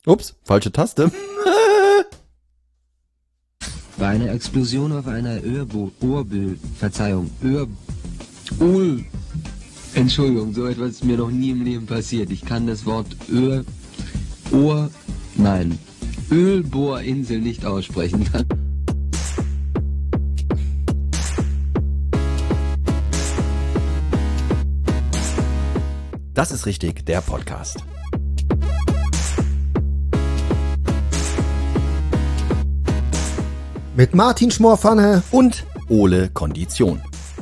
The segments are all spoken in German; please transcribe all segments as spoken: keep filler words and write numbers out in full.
Ups, falsche Taste. Bei einer Explosion auf einer Öhrbo, Ohrbö, Verzeihung, Öhr, Öl, Entschuldigung, so etwas ist mir noch nie im Leben passiert. Ich kann das Wort Öhr, Ohr, nein, Ölbohrinsel nicht aussprechen. Das ist richtig, der Podcast. Mit Martin Schmorpfanne Und Ole Kondition.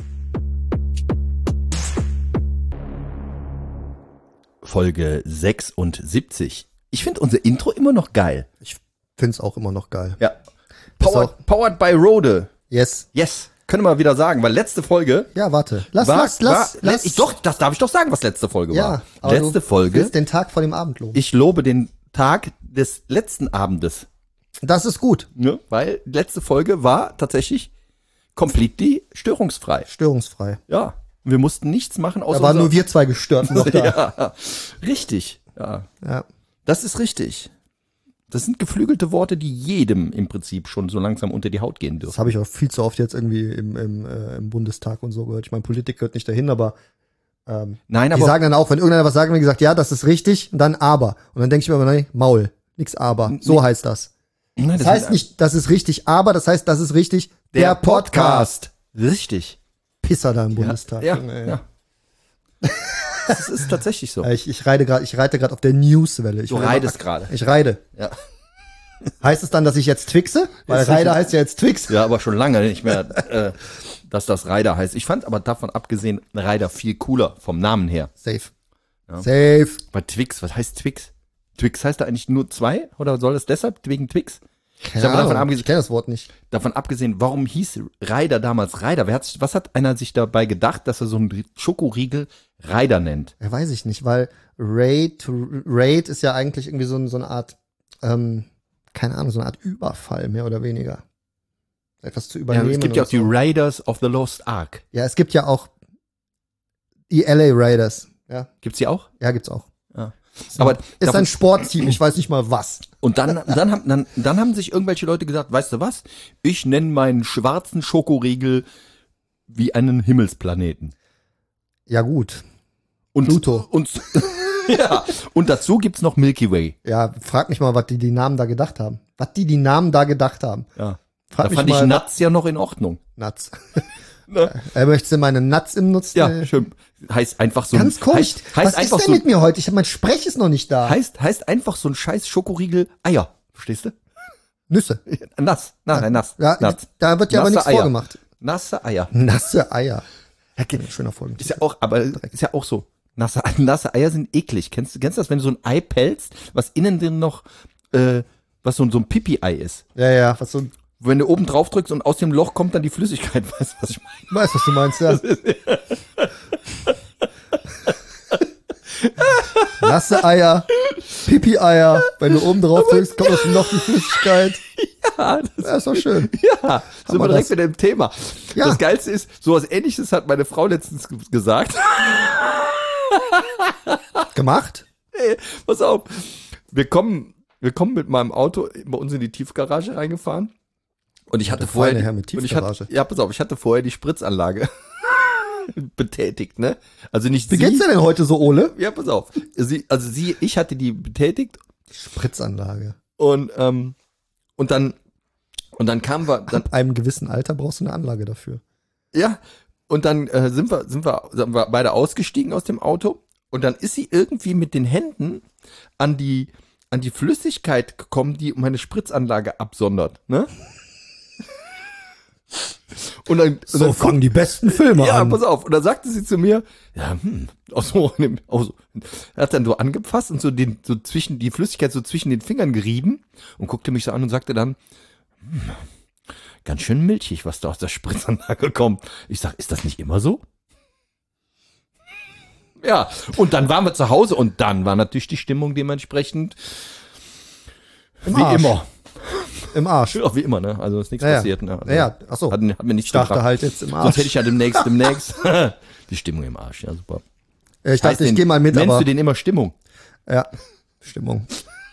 Folge sechsundsiebzig. Ich finde unser Intro immer noch geil. Ich find's auch immer noch geil. Ja. Powered, powered by Rode. Yes. Yes. Können wir mal wieder sagen, weil letzte Folge. Ja, warte. Lass, war, lass, lass, war, lass. Ich, doch, das darf ich doch sagen, was letzte Folge ja, war. aber Letzte du Folge. willst den Tag vor dem Abend loben. Ich lobe den Tag des letzten Abendes. Das ist gut. Ne? Weil die letzte Folge war tatsächlich completely störungsfrei. Störungsfrei. Ja. Wir mussten nichts machen, außer Da waren unser- nur wir zwei gestört noch da. Ja, richtig. Ja. Ja. Das ist richtig. Das sind geflügelte Worte, die jedem im Prinzip schon so langsam unter die Haut gehen Das dürfen. habe ich auch viel zu oft jetzt irgendwie im, im, äh, im Bundestag und so gehört. Ich meine, Politik gehört nicht dahin, aber ähm, Nein, die aber sagen dann auch, wenn irgendeiner was sagt, haben die gesagt, ja, das ist richtig, und dann aber. Und dann denke ich mir immer, nein, Maul, nix aber. So Nee. heißt das. Nein, Das heißt nicht, das ist richtig, aber das heißt, das ist richtig, der, Podcast. Richtig. Pisser da im Bundestag. Ja, Junge, ey. ja. Das ist tatsächlich so. Ja, Ich, ich reite gerade, ich reite gerade auf der Newswelle. Ich Du will reitest mal- gerade. Ich reite. Ja. Heißt es dann, dass ich jetzt twixe? Weil Ist Reiter sicher. heißt ja jetzt Twix. Ja, aber schon lange nicht mehr, äh, dass das Ryder heißt. Ich fand aber davon abgesehen Ryder viel cooler vom Namen her. Safe. Ja. Safe. Bei Twix, was heißt Twix? Twix heißt da eigentlich nur zwei? Oder soll es deshalb wegen Twix? Keine hab mal davon Ahnung, abgesehen- ich kenne das Wort nicht. Davon abgesehen, warum hieß Ryder damals Ryder? Wer hat sich, was hat einer sich dabei gedacht, dass er so einen Schokoriegel Ryder nennt? Ja, weiß ich nicht, weil Raid, Raid ist ja eigentlich irgendwie so, ein- so eine Art, ähm, keine Ahnung, so eine Art Überfall, mehr oder weniger. Etwas zu Ja, übernehmen. es gibt ja auch und die so. Raiders of the Lost Ark. Ja, es gibt ja auch die L A Raiders. Ja, Gibt's die auch? ja, gibt's auch. Ja. Aber Ist davon, ein Sportteam, ich weiß nicht mal was. und dann, dann, haben, dann, dann haben sich irgendwelche Leute gesagt, weißt du was? Ich nenne meinen schwarzen Schokoriegel wie einen Himmelsplaneten. Ja, gut. Und, Pluto. Und, ja, und dazu gibt's noch Milky Way. Ja, frag mich mal, was die die Namen da gedacht haben. Was die die Namen da gedacht haben. Ja. Frag Da mich fand mal, ich Nuts ja noch in Ordnung. Nuts. Ne? Er möchte meine Nuts im Nutzen. Ja, schön. Heißt einfach so Ganz komisch. Heißt, heißt Was einfach ist denn so, mit mir heute? Ich hab, mein Sprech ist noch nicht da. heißt, heißt einfach so ein scheiß Schokoriegel Eier. Verstehst du? Nüsse. Nass. Nein, nein, nass. Ja, nass. da wird ja aber Nasse nichts Eier. vorgemacht. Nasse Eier. Nasse Eier. Schöner Folgen. Ist ja auch, aber ist ja auch so. Nasse, nasse Eier sind eklig. Kennst du, kennst du das, wenn du so ein Ei pelzt, was innen drin noch, äh, was so, so ein Pipi-Ei ist? Ja, ja, was so, Wenn du oben drauf drückst und aus dem Loch kommt dann die Flüssigkeit. Weißt du, was ich meine? weißt, was du meinst, ja. Nasse Eier, Pipi-Eier. Wenn du oben drauf drückst, kommt aus dem Loch die Flüssigkeit. Ja, das Ja, ist doch schön. Ja, sind wir wir direkt das? wieder im Thema. Ja. Das Geilste ist, sowas Ähnliches hat meine Frau letztens ge- gesagt. Gemacht? Ey, pass auf. Wir kommen, wir kommen mit meinem Auto bei uns in die Tiefgarage reingefahren. Und ich hatte Der vorher, feine die, Herr mit und ich hatte, Tiefgarage. ja, pass auf, ich hatte vorher die Spritzanlage betätigt, ne? Also nicht Wie sie. geht's dir denn heute so, Ole? Ja, pass auf. Sie, also sie, ich hatte die betätigt Spritzanlage. und, ähm, und dann, und dann kamen wir, dann, Ab einem gewissen Alter brauchst du eine Anlage dafür. ja, und dann äh, sind wir, sind wir, sind wir beide ausgestiegen aus dem Auto und dann ist sie irgendwie mit den Händen an die, an die Flüssigkeit gekommen, die meine Spritzanlage absondert, ne? Und dann, und So dann fangen die besten Filme ja, an. pass auf. Und dann sagte sie zu mir, ja, hm, auch so, auch so. Er hat dann so angefasst und so den, so zwischen, die Flüssigkeit so zwischen den Fingern gerieben und guckte mich so an und sagte dann, hm, ganz schön milchig, was da aus der Spritzanlage kommt. Ich sag, ist das nicht immer so? Ja, und dann waren wir zu Hause und dann war natürlich die Stimmung dementsprechend Im wie Arsch. immer. Im Arsch. Ja, wie immer, ne? Also ist nichts Ja, ja. passiert, ne? Also, Ja, ja, ach so. Hat, hat mir nichts Ich dachte gebracht. halt jetzt im Sonst Arsch. hätte ich ja demnächst, demnächst die Stimmung im Arsch, ja super. Ja, ich dachte, Heißt ich den- gehe mal mit, Nennst aber du den immer Stimmung? ja, Stimmung.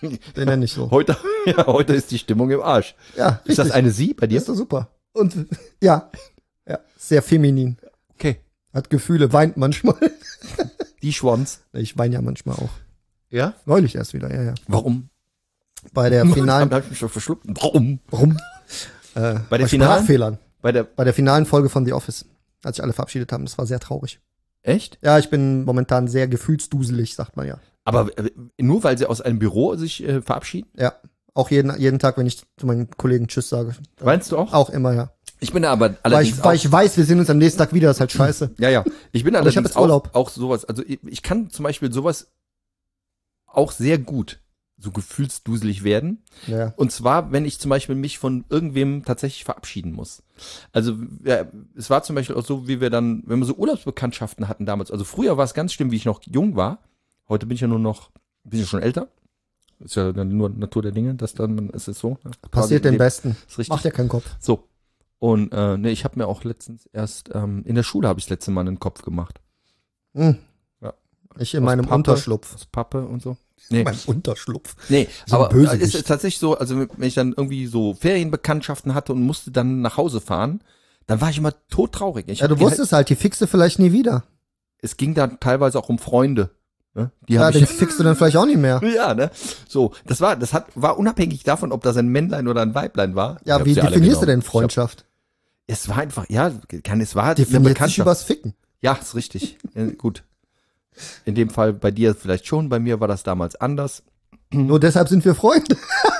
Den nenne ich so. Heute, ja, heute ist die Stimmung im Arsch. Ja, Ist das richtig. eine Sie bei dir? Ist doch super. Und ja, ja, sehr feminin. Okay. Hat Gefühle, weint manchmal. Die Schwanz. Ich weine ja manchmal auch. Ja? Neulich erst wieder, ja, ja. Warum? Bei der finalen, Da hab ich mich schon verschluckt. Warum? warum? Äh, Bei der bei finalen? Sprachfehlern. Bei der, Bei der finalen Folge von The Office, als sich alle verabschiedet haben. Das war sehr traurig. echt? Ja, ich bin momentan sehr gefühlsduselig, sagt man ja. Aber äh, nur weil sie aus einem Büro sich äh, verabschieden? Ja, auch jeden, jeden Tag, wenn ich zu meinen Kollegen Tschüss sage. Meinst du auch? Auch immer, ja. Ich bin da aber Weil allerdings ich, weil auch, ich weiß, wir sehen uns am nächsten Tag wieder, das ist halt scheiße. ja, ja. Ich bin Aber ich hab allerdings jetzt Urlaub. auch, auch sowas, also ich, ich kann zum Beispiel sowas auch sehr gut so gefühlsduselig werden. Ja. Und zwar, wenn ich zum Beispiel mich von irgendwem tatsächlich verabschieden muss. Also ja, es war zum Beispiel auch so, wie wir dann, wenn wir so Urlaubsbekanntschaften hatten damals. Also früher war es ganz schlimm, wie ich noch jung war. Heute bin ich ja nur noch, bin ich schon älter. Ist ja dann nur Natur der Dinge, dass dann ist es so. Ne? Passiert den Besten. Ist richtig. Macht ja keinen Kopf. So. Und äh, nee, ich habe mir auch letztens erst, ähm, in der Schule habe ich das letzte Mal einen Kopf gemacht. Hm. Ja. Ich in Aus meinem Pappe, Unterschlupf. Aus Pappe und so. Nee, Mein Unterschlupf. nee, So ein aber Bösewicht. es ist tatsächlich so, also wenn ich dann irgendwie so Ferienbekanntschaften hatte und musste dann nach Hause fahren, dann war ich immer todtraurig. Ich Ja, du hab die wusstest halt, die fickst du vielleicht nie wieder. Halt, es ging dann teilweise auch um Freunde. Ne? Die Ja, hab den ich, fickst du dann vielleicht auch nicht mehr. ja, ne? So, das war, das hat, war unabhängig davon, ob das ein Männlein oder ein Weiblein war. Ich Ja, hab wie sie alle definierst du genommen. denn Freundschaft? Ich hab, es war einfach, ja, kann, es war eine Definiert sich Bekanntschaft. übers Ficken. Ja, ist richtig. Ja, gut. In dem Fall bei dir vielleicht schon, bei mir war das damals anders. Nur deshalb sind wir Freunde.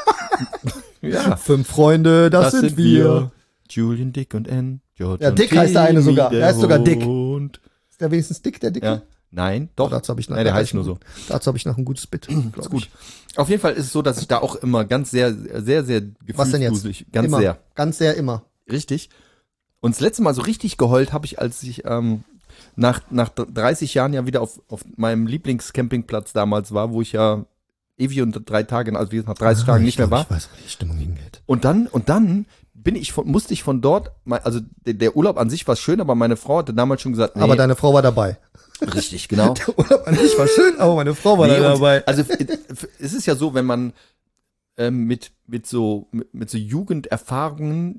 Ja, Fünf Freunde, das, sind, wir. Julian, Dick und Ann. George Ja, und Dick heißt der eine Timmy, sogar. Der heißt sogar Dick. Hund. Ist der wenigstens dick, der Dicke? Ja. Nein, doch. Dazu habe ich noch, Nein, der da hab heißt ich nur noch- so. Dazu habe ich noch ein gutes Bit. Ist gut. Auf jeden Fall ist es so, dass ich da auch immer ganz sehr, sehr, sehr Was denn jetzt? gefühlsduselig, ganz immer. sehr, Ganz sehr immer. richtig. Und das letzte Mal so richtig geheult habe ich, als ich ähm, nach, nach dreißig Jahren ja wieder auf, auf meinem Lieblingscampingplatz damals war, wo ich ja ewig und drei Tage, also wie gesagt, nach dreißig Tagen nicht mehr war. Ich weiß, wo die Stimmung hingeht. Und dann, und dann bin ich von, musste ich von dort, also der, der Urlaub an sich war schön, aber meine Frau hatte damals schon gesagt, nee, Aber deine Frau war dabei. richtig, genau. Der Urlaub an sich war schön, aber meine Frau war Nee, da und- dabei. Also es ist ja so, wenn man ähm, mit, mit so, mit, mit so Jugenderfahrungen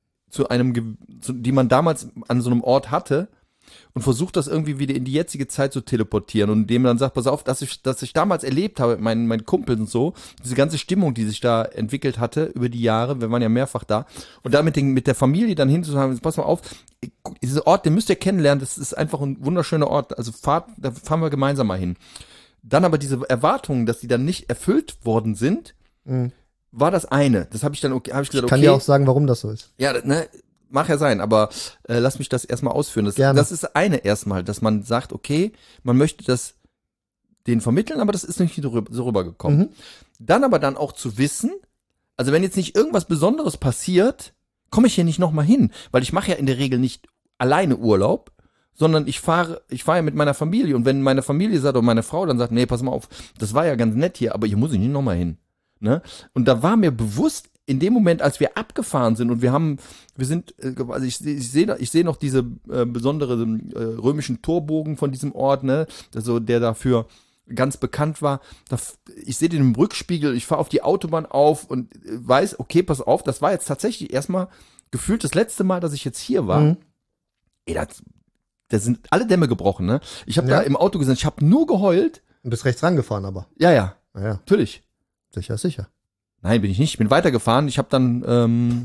zu einem, ge- zu, die man damals an so einem Ort hatte und versucht das irgendwie wieder in die jetzige Zeit zu teleportieren und dem dann sagt, pass auf, dass ich, dass ich damals erlebt habe, mein, mein Kumpel und so, diese ganze Stimmung, die sich da entwickelt hatte über die Jahre, wir waren ja mehrfach da und da mit, den, mit der Familie dann hinzusagen, pass mal auf, dieser Ort, den müsst ihr kennenlernen, das ist einfach ein wunderschöner Ort, also fahrt, da fahren wir gemeinsam mal hin. Dann aber diese Erwartungen, dass die dann nicht erfüllt worden sind, Mhm. war das eine. Das habe ich dann, okay, habe ich gesagt, Ich kann okay. dir auch sagen, warum das so ist. Ja, ne, mag ja sein, aber äh, lass mich das erstmal ausführen. Das, Gerne. das ist eine erstmal, dass man sagt, okay, man möchte das denen vermitteln, aber das ist nicht so, rüber, so rübergekommen. Mhm. Dann aber dann auch zu wissen, also wenn jetzt nicht irgendwas Besonderes passiert, komme ich hier nicht nochmal hin, weil ich mache ja in der Regel nicht alleine Urlaub, sondern ich fahre, ich fahre ja mit meiner Familie und wenn meine Familie sagt oder meine Frau dann sagt, nee, pass mal auf, das war ja ganz nett hier, aber hier muss ich nicht nochmal hin. Ne? Und da war mir bewusst, in dem Moment, als wir abgefahren sind und wir haben, wir sind, äh, also ich, ich sehe ich sehe noch diese äh, besondere äh, römischen Torbogen von diesem Ort, ne, also der dafür ganz bekannt war. Da, ich sehe den im Rückspiegel, ich fahre auf die Autobahn auf und äh, weiß, okay, pass auf, das war jetzt tatsächlich erstmal gefühlt das letzte Mal, dass ich jetzt hier war. Mhm. Ey, das, da sind alle Dämme gebrochen, ne? Ich habe Ja. da im Auto gesessen, ich habe nur geheult. Du bist rechts rangefahren, aber. Ja, ja, Naja, natürlich. sicher, sicher. Nein, bin ich nicht. Ich bin weitergefahren. Ich habe dann, ähm,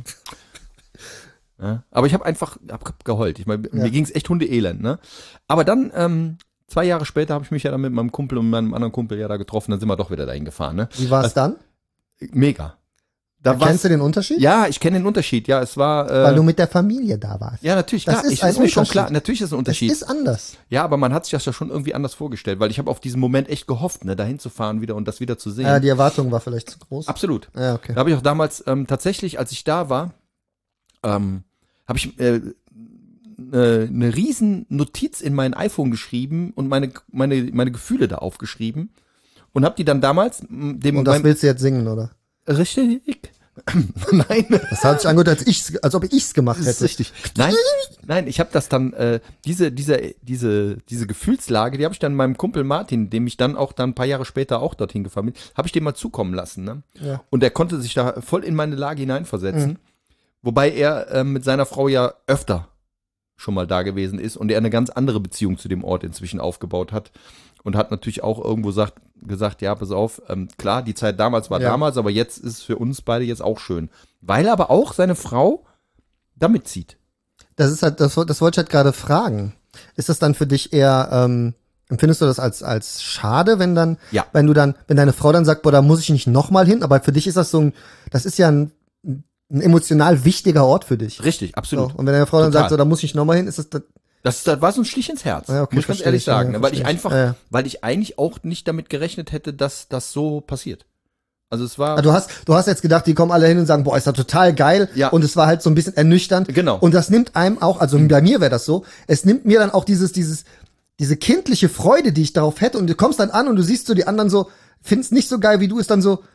ja, aber ich habe einfach hab geheult. Ich meine, Ja. mir ging's echt hundeelend, ne? Aber dann, ähm, zwei Jahre später habe ich mich ja dann mit meinem Kumpel und meinem anderen Kumpel ja da getroffen. Dann sind wir doch wieder dahin gefahren, ne? Wie war es dann? Mega. Da war's, Kennst du den Unterschied? ja, ich kenne den Unterschied. Ja, es war, Weil äh, du mit der Familie da warst. ja, natürlich, Das klar. ist ich, ein ist mir schon Unterschied. klar. Natürlich ist es ein Das Unterschied. ist anders. Ja, aber man hat sich das ja schon irgendwie anders vorgestellt, weil ich habe auf diesen Moment echt gehofft, ne, dahin zu fahren wieder und das wieder zu sehen. Ja, die Erwartung war vielleicht zu groß. Absolut. Ja, okay. Da habe ich auch damals ähm, tatsächlich, als ich da war, ähm, habe ich äh, eine, eine riesen Notiz in mein iPhone geschrieben und meine meine meine Gefühle da aufgeschrieben und habe die dann damals m, dem Und das meinem- willst du jetzt singen, oder? richtig Nein. Das hat sich angehört, als, ich's, als ob ich's gemacht Das ist hätte. richtig. Nein, nein, ich habe das dann, äh, diese, diese, diese, diese Gefühlslage, die habe ich dann meinem Kumpel Martin, dem ich dann auch dann ein paar Jahre später auch dorthin gefahren bin, habe ich dem mal zukommen lassen. Ne? Ja. Und der konnte sich da voll in meine Lage hineinversetzen. Mhm. Wobei er äh, mit seiner Frau ja öfter schon mal da gewesen ist und er eine ganz andere Beziehung zu dem Ort inzwischen aufgebaut hat. Und hat natürlich auch irgendwo sagt, gesagt, ja, pass auf, ähm, klar, die Zeit damals war Ja. damals, aber jetzt ist es für uns beide jetzt auch schön. Weil aber auch seine Frau damit zieht. Das ist halt, das, das wollte ich halt gerade fragen. Ist das dann für dich eher, ähm, empfindest du das als, als schade, wenn dann, Ja. wenn du dann, wenn deine Frau dann sagt, boah, da muss ich nicht nochmal hin, aber für dich ist das so ein, das ist ja ein, ein emotional wichtiger Ort für dich. Richtig, So, absolut. und wenn deine Frau dann Total. sagt, so, da muss ich nochmal hin, ist das, das Das, das war so ein Stich ins Herz, Ja, okay, muss ich ganz verstehe ehrlich ich, ja, sagen. ja, ne? weil ich verstehe ich. einfach, Ja, ja. weil ich eigentlich auch nicht damit gerechnet hätte, dass das so passiert. Also es war, Ah, du hast, du hast jetzt gedacht, die kommen alle hin und sagen, boah, ist das total geil. Ja. Und es war halt so ein bisschen ernüchternd. Genau. Und das nimmt einem auch, also bei mir wäre das so, es nimmt mir dann auch dieses, dieses, diese kindliche Freude, die ich darauf hätte. Und du kommst dann an und du siehst so die anderen so, findest nicht so geil wie du, ist dann so,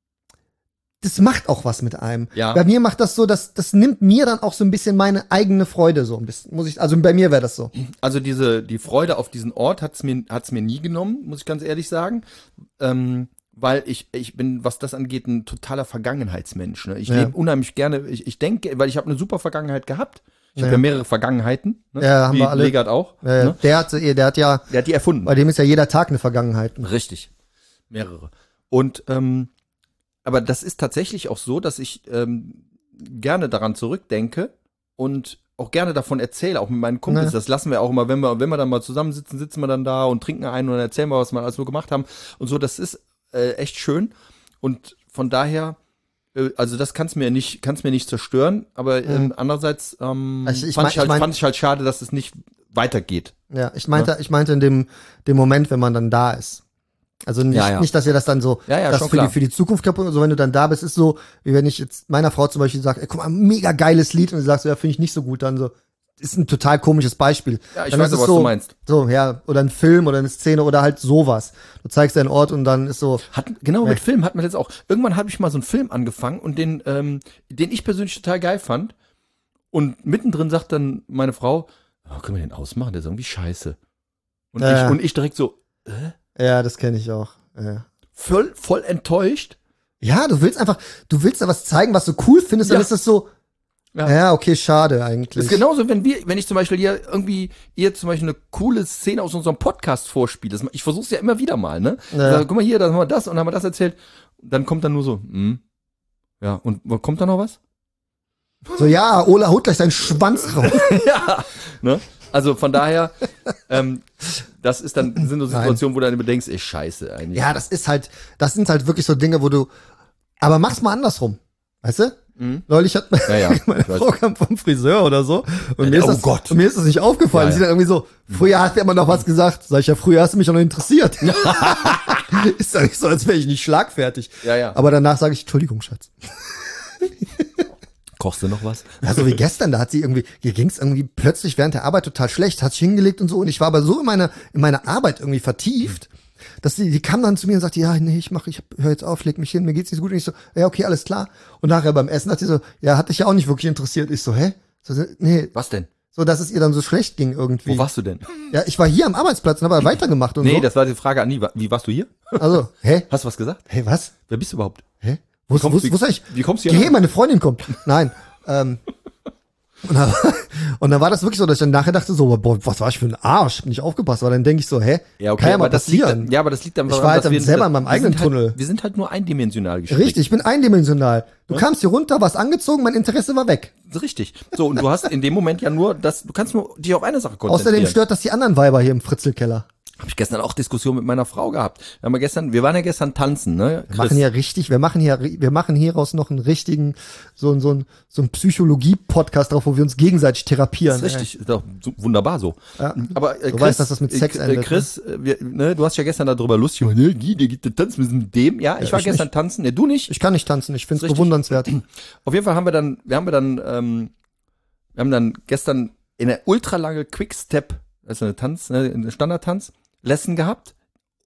das macht auch was mit einem. Ja. Bei mir macht das so, dass das nimmt mir dann auch so ein bisschen meine eigene Freude so ein bisschen, muss ich, also bei mir wäre das so. also diese, die Freude auf diesen Ort hat's mir, hat's mir nie genommen, muss ich ganz ehrlich sagen. Ähm, weil ich, ich bin, was das angeht, ein totaler Vergangenheitsmensch. Ne? Ich Ja. lebe unheimlich gerne, ich, ich denke, weil ich habe eine super Vergangenheit gehabt. Ich habe Ja. ja mehrere Vergangenheiten. Ne? Ja, haben Wie wir alle. Legard auch. Äh, Ne? der hat, der hat ja, Der hat die erfunden. bei dem ist ja jeder Tag eine Vergangenheit. Richtig. Mehrere. Und ähm, aber das ist tatsächlich auch so, dass ich ähm, gerne daran zurückdenke und auch gerne davon erzähle, auch mit meinen Kumpels. Ja. Das lassen wir auch immer, wenn wir, wenn wir dann mal zusammensitzen, sitzen wir dann da und trinken einen und erzählen mal, was wir alles so gemacht haben. Und so, das ist äh, echt schön. Und von daher, äh, also das kann's mir nicht, kann's mir nicht zerstören. Aber ähm, andererseits ähm, Also ich fand, mein- ich halt, ich mein- fand ich halt schade, dass es nicht weitergeht. Ja, ich meinte, ich meinte in dem, dem Moment, wenn man dann da ist. Also nicht, Ja, ja. nicht, dass ihr das dann so, Ja, ja, das schon für die, klar. für die Zukunft kaputt, also wenn du dann da bist, ist so, wie wenn ich jetzt meiner Frau zum Beispiel sage, ey, guck mal, mega geiles Lied, und sie sagt so, ja, finde ich nicht so gut, dann so, ist ein total komisches Beispiel. Ja, ich dann weiß ist es aber, was so, du meinst. So, ja, oder ein Film oder eine Szene oder halt sowas. Du zeigst deinen Ort und dann ist so, Hat, genau, Ja. mit Film hat man jetzt auch. Irgendwann habe ich mal so einen Film angefangen und den, ähm, den ich persönlich total geil fand. Und mittendrin sagt dann meine Frau, oh, können wir den ausmachen? Der ist irgendwie scheiße. Und, Ja. ich, und ich direkt so, ja, das kenne ich auch. Ja. voll, voll enttäuscht. Ja, du willst einfach, du willst da was zeigen, was du cool findest, dann Ja. ist das so, Ja. ja, okay, schade Das eigentlich. ist genauso, wenn wir, wenn ich zum Beispiel hier irgendwie, ihr zum Beispiel eine coole Szene aus unserem Podcast vorspiele. Das- Ich versuche es ja immer wieder mal, ne? Ja. Sag, guck mal hier, dann haben wir das und dann haben wir das erzählt. Dann kommt dann nur so, hm. Ja, und wo- kommt da noch was? So, ja, Ola holt gleich seinen Schwanz raus. Ja, ne? Also von daher, ähm, das ist dann, sind so Situationen, wo du dann immer denkst, ey, scheiße eigentlich. Ja, das ist halt, das sind halt wirklich so Dinge, wo du, aber mach's mal andersrum. Weißt du? Mhm. Neulich hat Ja, ja, meine ich weiß. Frau kam vom Friseur oder so und mir, oh ist das, Gott. und mir ist das nicht aufgefallen. Ja, Sie ja. dann irgendwie so, früher hast du immer noch was gesagt. Sag ich, ja, früher hast du mich auch noch interessiert. Ist ja nicht so, als wäre ich nicht schlagfertig. Ja, ja. Aber danach sage ich, Entschuldigung, Schatz. Kochst du noch was? Ja, so wie gestern, da hat sie irgendwie, ihr ging's irgendwie plötzlich während der Arbeit total schlecht, hat sich hingelegt und so, und ich war aber so in meiner, in meiner Arbeit irgendwie vertieft, dass die, die kam dann zu mir und sagte, ja, nee, ich mach, ich hör jetzt auf, leg mich hin, mir geht's nicht so gut, und ich so, ja, okay, alles klar. Und nachher beim Essen hat sie so, ja, hat dich ja auch nicht wirklich interessiert. Ich so, hä? So, nee, Was denn? so, dass es ihr dann so schlecht ging irgendwie. Wo warst du denn? Ja, ich war hier am Arbeitsplatz und habe weitergemacht und Nee, so. das war die Frage an die. Wie warst du hier? Also, hä? Hast du was gesagt? Hä, was? Wer bist du überhaupt? Hä? Wo, kommst wo, du- wo soll ich? wie kommst du Geh, hier nach? meine Freundin kommt. Nein. ähm, und, dann, und dann war das wirklich so, dass ich dann nachher dachte so, boah, was war ich für ein Arsch? Bin ich aufgepasst, weil dann denke ich so, hä? Ja, okay, Kann ja aber mal das liegt, passieren. ja, aber das liegt dann Ich war halt dass wir- selber in meinem wir eigenen sind halt, Tunnel. Wir sind halt nur eindimensional gestrickt. Richtig, ich bin eindimensional. Du kamst hier runter, warst angezogen, mein Interesse war weg. Richtig. So, und du hast in dem Moment ja nur das, du kannst nur dich auf eine Sache konzentrieren. Außerdem stört das die anderen Weiber hier im Fritzelkeller. Habe ich gestern auch Diskussion mit meiner Frau gehabt. Wir haben ja gestern, wir waren ja gestern tanzen, ne? Wir machen hier richtig, wir machen hier, wir machen hieraus noch einen richtigen, so, ein so ein, so ein Psychologie-Podcast drauf, wo wir uns gegenseitig therapieren. Das ist richtig, ist doch so, wunderbar so. Ja. Aber äh, Du weißt, dass das mit Sex äh, endet, Chris, äh, wir, ne, du hast ja gestern darüber lustig gemacht, ne, Guy, der geht da tanzen mit dem. Ja, ich Ja, war ich gestern nicht. tanzen, ne, du nicht. Ich kann nicht tanzen, ich finde es Richtig. bewundernswert. Auf jeden Fall haben wir dann, wir haben wir dann, ähm, wir haben dann gestern in der ultralange Quickstep, also eine Tanz, ne, eine Standardtanz, Lesson gehabt.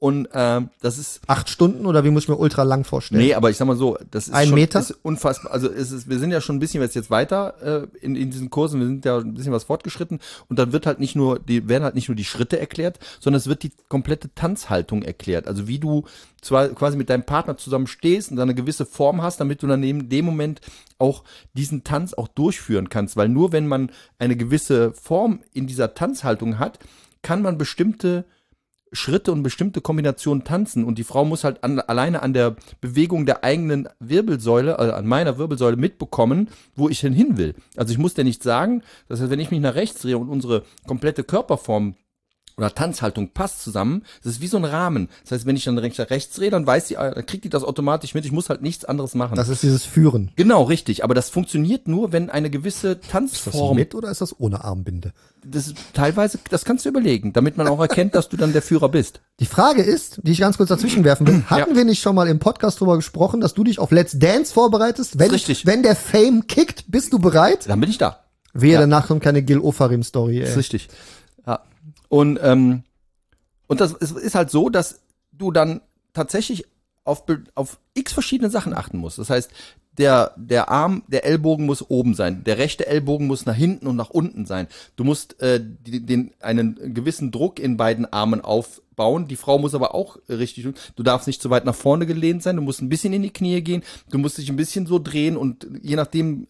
Und ähm, das ist Acht Stunden oder wie muss ich mir ultra lang vorstellen? nee, aber ich sag mal so, das ist Ein schon Meter? Ist unfassbar. Also es ist, wir sind ja schon ein bisschen jetzt weiter äh, in, in diesen Kursen, wir sind ja ein bisschen was fortgeschritten und dann wird halt nicht nur, die werden halt nicht nur die Schritte erklärt, sondern es wird die komplette Tanzhaltung erklärt. Also wie du zwar quasi mit deinem Partner zusammen stehst und dann eine gewisse Form hast, damit du dann in dem Moment auch diesen Tanz auch durchführen kannst. Weil nur wenn man eine gewisse Form in dieser Tanzhaltung hat, kann man bestimmte Schritte und bestimmte Kombinationen tanzen und die Frau muss halt an, alleine an der Bewegung der eigenen Wirbelsäule, also an meiner Wirbelsäule mitbekommen, wo ich denn hin will. Also ich muss dir nicht sagen, das heißt, wenn ich mich nach rechts drehe und unsere komplette Körperform oder Tanzhaltung passt zusammen, das ist wie so ein Rahmen. Das heißt, wenn ich dann rechts, rechts drehe, dann weiß sie, dann kriegt die das automatisch mit, ich muss halt nichts anderes machen. Das ist dieses Führen. Genau, richtig. Aber das funktioniert nur, wenn eine gewisse Ist das Tanzform mit oder ist das ohne Armbinde? das ist teilweise, das kannst du überlegen, damit man auch erkennt, dass du dann der Führer bist. Die Frage ist, die ich ganz kurz dazwischen werfen will, hatten Ja. wir nicht schon mal im Podcast drüber gesprochen, dass du dich auf Let's Dance vorbereitest? Wenn, richtig. wenn der Fame kickt, bist du bereit? Dann bin ich da. Wehe, Ja. danach kommt keine Gil Ofarim-Story, Das ist ey. richtig. Ja. Und, ähm, und das ist, ist halt so, dass du dann tatsächlich auf, Be- auf x verschiedene Sachen achten musst. Das heißt, der, der Arm, der Ellbogen muss oben sein. Der rechte Ellbogen muss nach hinten und nach unten sein. Du musst äh, die, den, einen gewissen Druck in beiden Armen aufbauen. Die Frau muss aber auch richtig. Du darfst nicht zu weit nach vorne gelehnt sein. Du musst ein bisschen in die Knie gehen. Du musst dich ein bisschen so drehen und je nachdem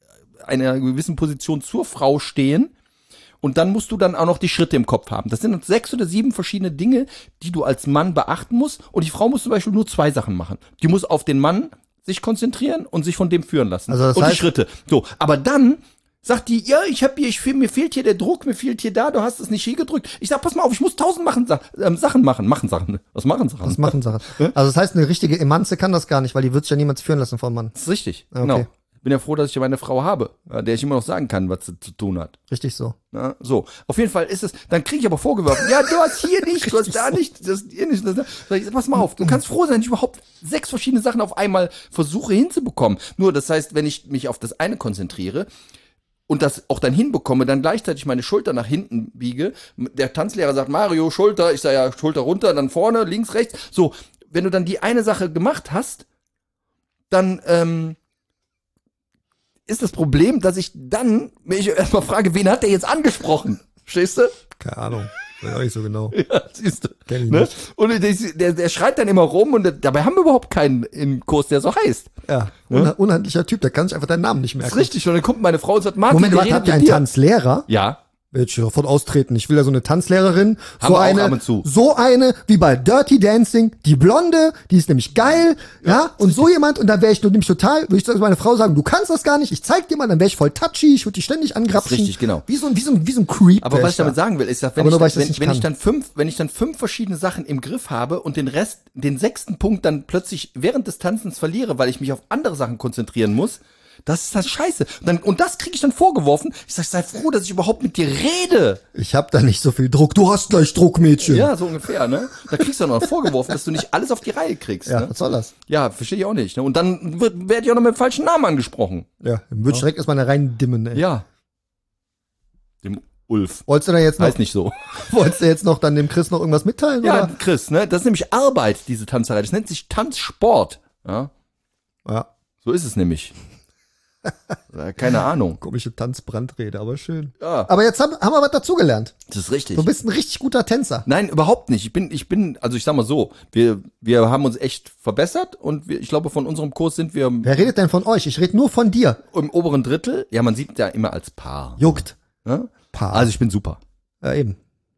einer gewissen Position zur Frau stehen. Und dann musst du dann auch noch die Schritte im Kopf haben. Das sind sechs oder sieben verschiedene Dinge, die du als Mann beachten musst. Und die Frau muss zum Beispiel nur zwei Sachen machen. Die muss auf den Mann sich konzentrieren und sich von dem führen lassen. Also das und heißt- die Schritte. So, aber dann sagt die, ja, ich habe hier, ich fehl, mir fehlt hier der Druck, mir fehlt hier da, du hast es nicht hier gedrückt. Ich sag, pass mal auf, ich muss tausend machen, Sa- ähm, Sachen machen, machen Sachen. Was machen Sachen? Das machen Sachen. Also das heißt, eine richtige Emanze kann das gar nicht, weil die wird sich ja niemals führen lassen vom Mann. Das ist richtig. Okay. Genau. Bin ja froh, dass ich meine Frau habe, ja, der ich immer noch sagen kann, was sie zu tun hat. Richtig so. Ja, so, auf jeden Fall ist es, dann kriege ich aber vorgeworfen, ja, du hast hier nicht, du hast da nicht, das hier nicht, das da. Sag ich, pass mal auf, du kannst froh sein, dass ich überhaupt sechs verschiedene Sachen auf einmal versuche hinzubekommen. Nur, das heißt, wenn ich mich auf das eine konzentriere und das auch dann hinbekomme, dann gleichzeitig meine Schulter nach hinten biege, der Tanzlehrer sagt, Mario, Schulter, ich sage ja, Schulter runter, dann vorne, links, rechts, so, wenn du dann die eine Sache gemacht hast, dann, ähm, ist das Problem, dass ich dann mich erstmal frage, wen hat der jetzt angesprochen? Verstehst du? Keine Ahnung. Weiß auch nicht so genau. Ja, siehst du. Kenn ich Ne? nicht. Und der, der, der schreit dann immer rum und der, dabei haben wir überhaupt keinen im Kurs, der so heißt. Ja, unha- unhandlicher Typ, der kann sich einfach deinen Namen nicht Das merken. ist richtig. Und dann kommt meine Frau und sagt, Martin, Moment, der warte, redet habt ihr mit einen dir. Tanzlehrer? Ja. Will ich sofort austreten. Ich will ja so eine Tanzlehrerin. Haben so wir auch eine, ab und zu. so eine wie bei Dirty Dancing. Die Blonde, die ist nämlich geil. Ja, und so jemand. Und dann wäre ich nur nämlich total, würde ich zu meiner Frau sagen, du kannst das gar nicht. Ich zeig dir mal, dann wäre ich voll touchy. Ich würde dich ständig angrapschen. richtig, genau. Wie so ein, wie so ein, wie so ein Creep. Aber wär was ich damit da. sagen will, ist, dass wenn, Aber ich, nur, weil ich dann, das wenn, nicht wenn ich kann. dann fünf, wenn ich dann fünf verschiedene Sachen im Griff habe und den Rest, den sechsten Punkt dann plötzlich während des Tanzens verliere, weil ich mich auf andere Sachen konzentrieren muss, das ist das Scheiße. Und, dann, und das kriege ich dann vorgeworfen. Ich sag, sei froh, dass ich überhaupt mit dir rede. Ich hab da nicht so viel Druck. Du hast gleich Druck, Mädchen. Ja, so ungefähr, ne? Da kriegst du dann noch vorgeworfen, dass du nicht alles auf die Reihe kriegst. Ja, Ne? was soll das? Ja, verstehe ich auch nicht. Ne? Und dann wird, werd ich auch noch mit dem falschen Namen angesprochen. Ja, dann würde ich direkt erstmal eine rein dimmen, ey. Ja. Dem Ulf. Wolltest du da jetzt noch, Heißt nicht so. wolltest du jetzt noch dann dem Chris noch irgendwas mitteilen, Ja, oder? Chris, ne? Das ist nämlich Arbeit, diese Tanzerei. Das nennt sich Tanzsport. Ja, Ja. so ist es nämlich. Ja, keine Ahnung. Komische Tanzbrandrede, aber schön. Ja, Aber jetzt haben, haben wir was dazugelernt. das ist richtig. Du bist ein richtig guter Tänzer. Nein, überhaupt nicht. Ich bin, ich bin, also ich sag mal so, wir, wir haben uns echt verbessert und wir, ich glaube, von unserem Kurs sind wir Wer redet denn von euch? Ich rede nur von dir. im oberen Drittel. Ja, man sieht ja immer als Paar. Juckt. Ne? Paar. Also ich bin super. ja, eben.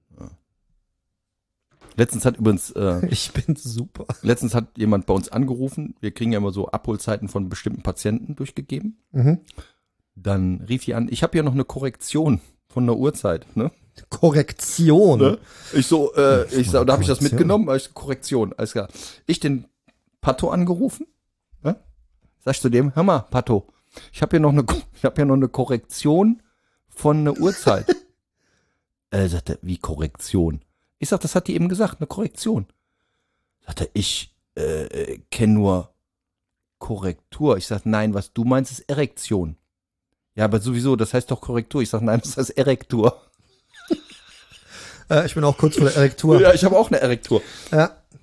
Letztens hat übrigens, äh, Ich bin super. letztens hat jemand bei uns angerufen. Wir kriegen ja immer so Abholzeiten von bestimmten Patienten durchgegeben. Mhm. Dann rief die an, ich habe hier noch eine Korrektion von der Uhrzeit. Ne? Korrektion. Ne? Ich so, äh, ich so, da habe ich das Korrektion. mitgenommen, als Korrektion, alles klar. Ich den Pato angerufen, ne? Sag ich zu dem, hör mal, Pato, ich habe hier noch eine, ich habe hier noch eine Korrektion von einer Uhrzeit. äh, sagt er, wie Korrektion? Ich sag, das hat die eben gesagt, eine Korrektion. Sagt er, ich äh, kenne nur Korrektur. Ich sag, nein, was du meinst, ist Erektion. Ja, aber sowieso, das heißt doch Korrektur. Ich sag, nein, das heißt Erektur. Äh, ich bin auch kurz vor der Erektur. Ja, ich habe auch eine Erektur. Ja.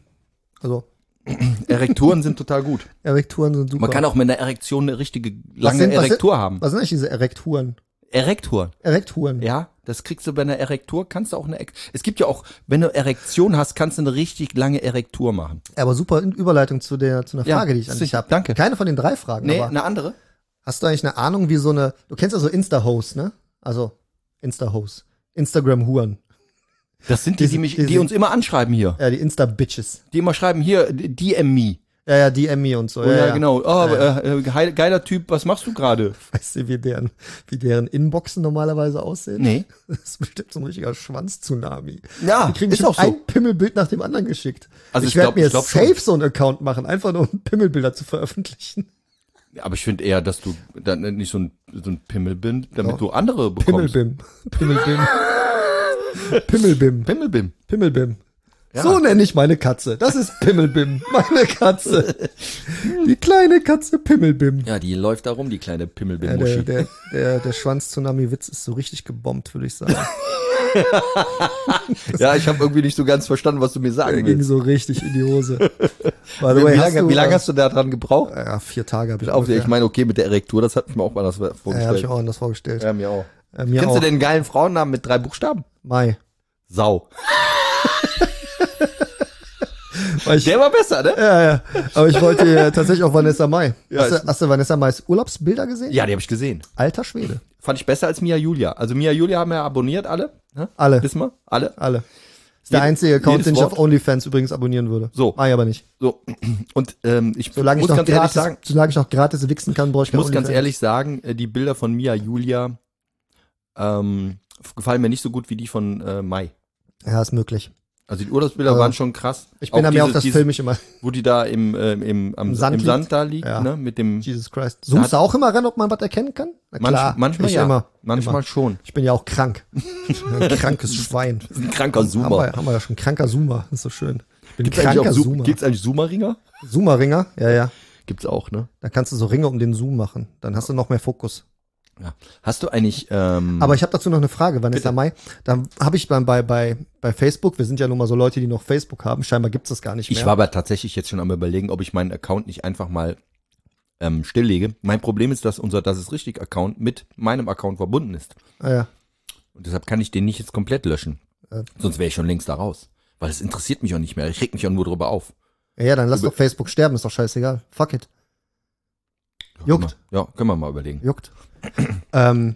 Also, Erekturen sind total gut. Erekturen sind super. Man kann auch mit einer Erektion eine richtige Was lange sind- was Erektur sind, haben. Was sind eigentlich diese Erekturen? Erektur. Erekturen. Ja, das kriegst du bei einer Erektur, kannst du auch eine, Ek- es gibt ja auch, wenn du Erektion hast, kannst du eine richtig lange Erektur machen. Aber super Überleitung zu der zu einer Ja, Frage, die ich an dich sicher. habe. Danke. Keine von den drei Fragen, Nee, aber eine andere? hast du eigentlich eine Ahnung, wie so eine, du kennst ja so Insta-Hosts, ne? Also Insta-Hosts, Instagram-Huren, Das sind die, die, Die- mich, die- die uns immer anschreiben hier. ja, die Insta-Bitches. Die immer schreiben hier, D M me. Ja, ja, D M me und so. Oh, ja, ja, ja, genau. Oh, Ja, Äh, äh, geil- geiler Typ, was machst du gerade? Weißt du, wie deren, wie deren Inboxen normalerweise aussehen? Nee. Das ist bestimmt so ein richtiger Schwanz-Tsunami. Ja, Die kriegen ist schon auch so. ein Pimmelbild nach dem anderen geschickt. Also ich ich werde glaub- mir ich glaub safe schon. so einen Account machen, einfach nur um Pimmelbilder zu veröffentlichen. Aber ich finde eher, dass du dann nicht so ein, so ein Pimmel bist, damit Ja. du andere bekommst. Pimmelbim. Pimmelbim. Pimmelbim. Pimmelbim. Pimmelbim. Ja. So nenne ich meine Katze. Das ist Pimmelbim. Meine Katze. Die kleine Katze Pimmelbim. Ja, die läuft da rum, die kleine Ja, der, Pimmelbim-Muschi. der, der, der Schwanz-Tsunami-Witz ist so richtig gebombt, würde ich sagen. Ja, ich habe irgendwie nicht so ganz verstanden, was du mir Der sagen ging willst. so richtig in die Hose. By the Wie, way, wie, hast lange, du, wie lange äh, hast du da dran gebraucht? Ja, vier Tage habe ich Auf, ungefähr. ich meine, okay, mit der Erektur, das hat ich mir auch mal das Ja, habe ich vorgestellt. auch anders vorgestellt. Ja, mir auch. Äh, mir Kennst auch. du den geilen Frauennamen mit drei Buchstaben? Mai. Sau. Weil ich, Der war besser, ne? ja, ja. Aber ich wollte hier tatsächlich auch Vanessa Mai. Ja, hast, ist- du, hast du Vanessa Mais Urlaubsbilder gesehen? Ja, die habe ich gesehen. Alter Schwede. Fand ich besser als Mia Julia. Also Mia Julia haben wir abonniert, alle. Ne? Alle. Wissen wir? Alle. Alle. Ist der Jed- einzige Account, jedes den ich Wort. auf OnlyFans übrigens abonnieren würde. So. Mai aber nicht. So. Und ähm, ich Solange ich, muss noch ganz ehrlich gratis, sagen, solange ich noch gratis wichsen kann, brauche ich ich kein muss ganz OnlyFans. ehrlich sagen, äh, die Bilder von Mia Julia ähm, gefallen mir nicht so gut wie die von äh, Mai. Ja, ist möglich. Also die Urlaubsbilder Ja. waren schon krass. Ich bin da mehr auf dieses- das dieses- Filmische immer. Wo die da im, äh, im, am, Im im Sand Sand, liegt. da liegt, Ja. ne? Mit dem Jesus Christ. Zoomst du auch immer ran, ob man was erkennen kann? Na manch, klar. manchmal ich ja. Immer. manchmal Immer. schon. Ich bin ja auch krank. Ein krankes Schwein. Das ist ein kranker Haben Zoomer. wir, haben wir ja schon. Kranker Zoomer. Das ist so schön. Ich bin Gibt's ein eigentlich, kranker auch Zo- Zoomer. gibt's eigentlich Zoomer-Ringer? Zoomer-Ringer? Ja, ja. Gibt's auch, ne? Da kannst du so Ringe um den Zoom machen. Dann hast du noch mehr Fokus. Ja. Hast du eigentlich, ähm, Aber ich habe dazu noch eine Frage, Vanessa Bitte. Mai. Da habe ich beim, bei, bei, bei Facebook, wir sind ja nun mal so Leute, die noch Facebook haben. Scheinbar gibt's das gar nicht mehr. ich war aber tatsächlich jetzt schon am überlegen, ob ich meinen Account nicht einfach mal ähm, stilllege. Mein Problem ist, dass unser Das ist richtig Account mit meinem Account verbunden ist. Ah, ja. Und deshalb kann ich den nicht jetzt komplett löschen. Äh. Sonst wäre ich schon längst da raus. Weil es interessiert mich auch nicht mehr. Ich reg mich auch nur drüber auf. Ja, ja, dann lass Über- doch Facebook sterben, ist doch scheißegal. Fuck it. Juckt. Ja, können wir mal überlegen. Juckt. ähm,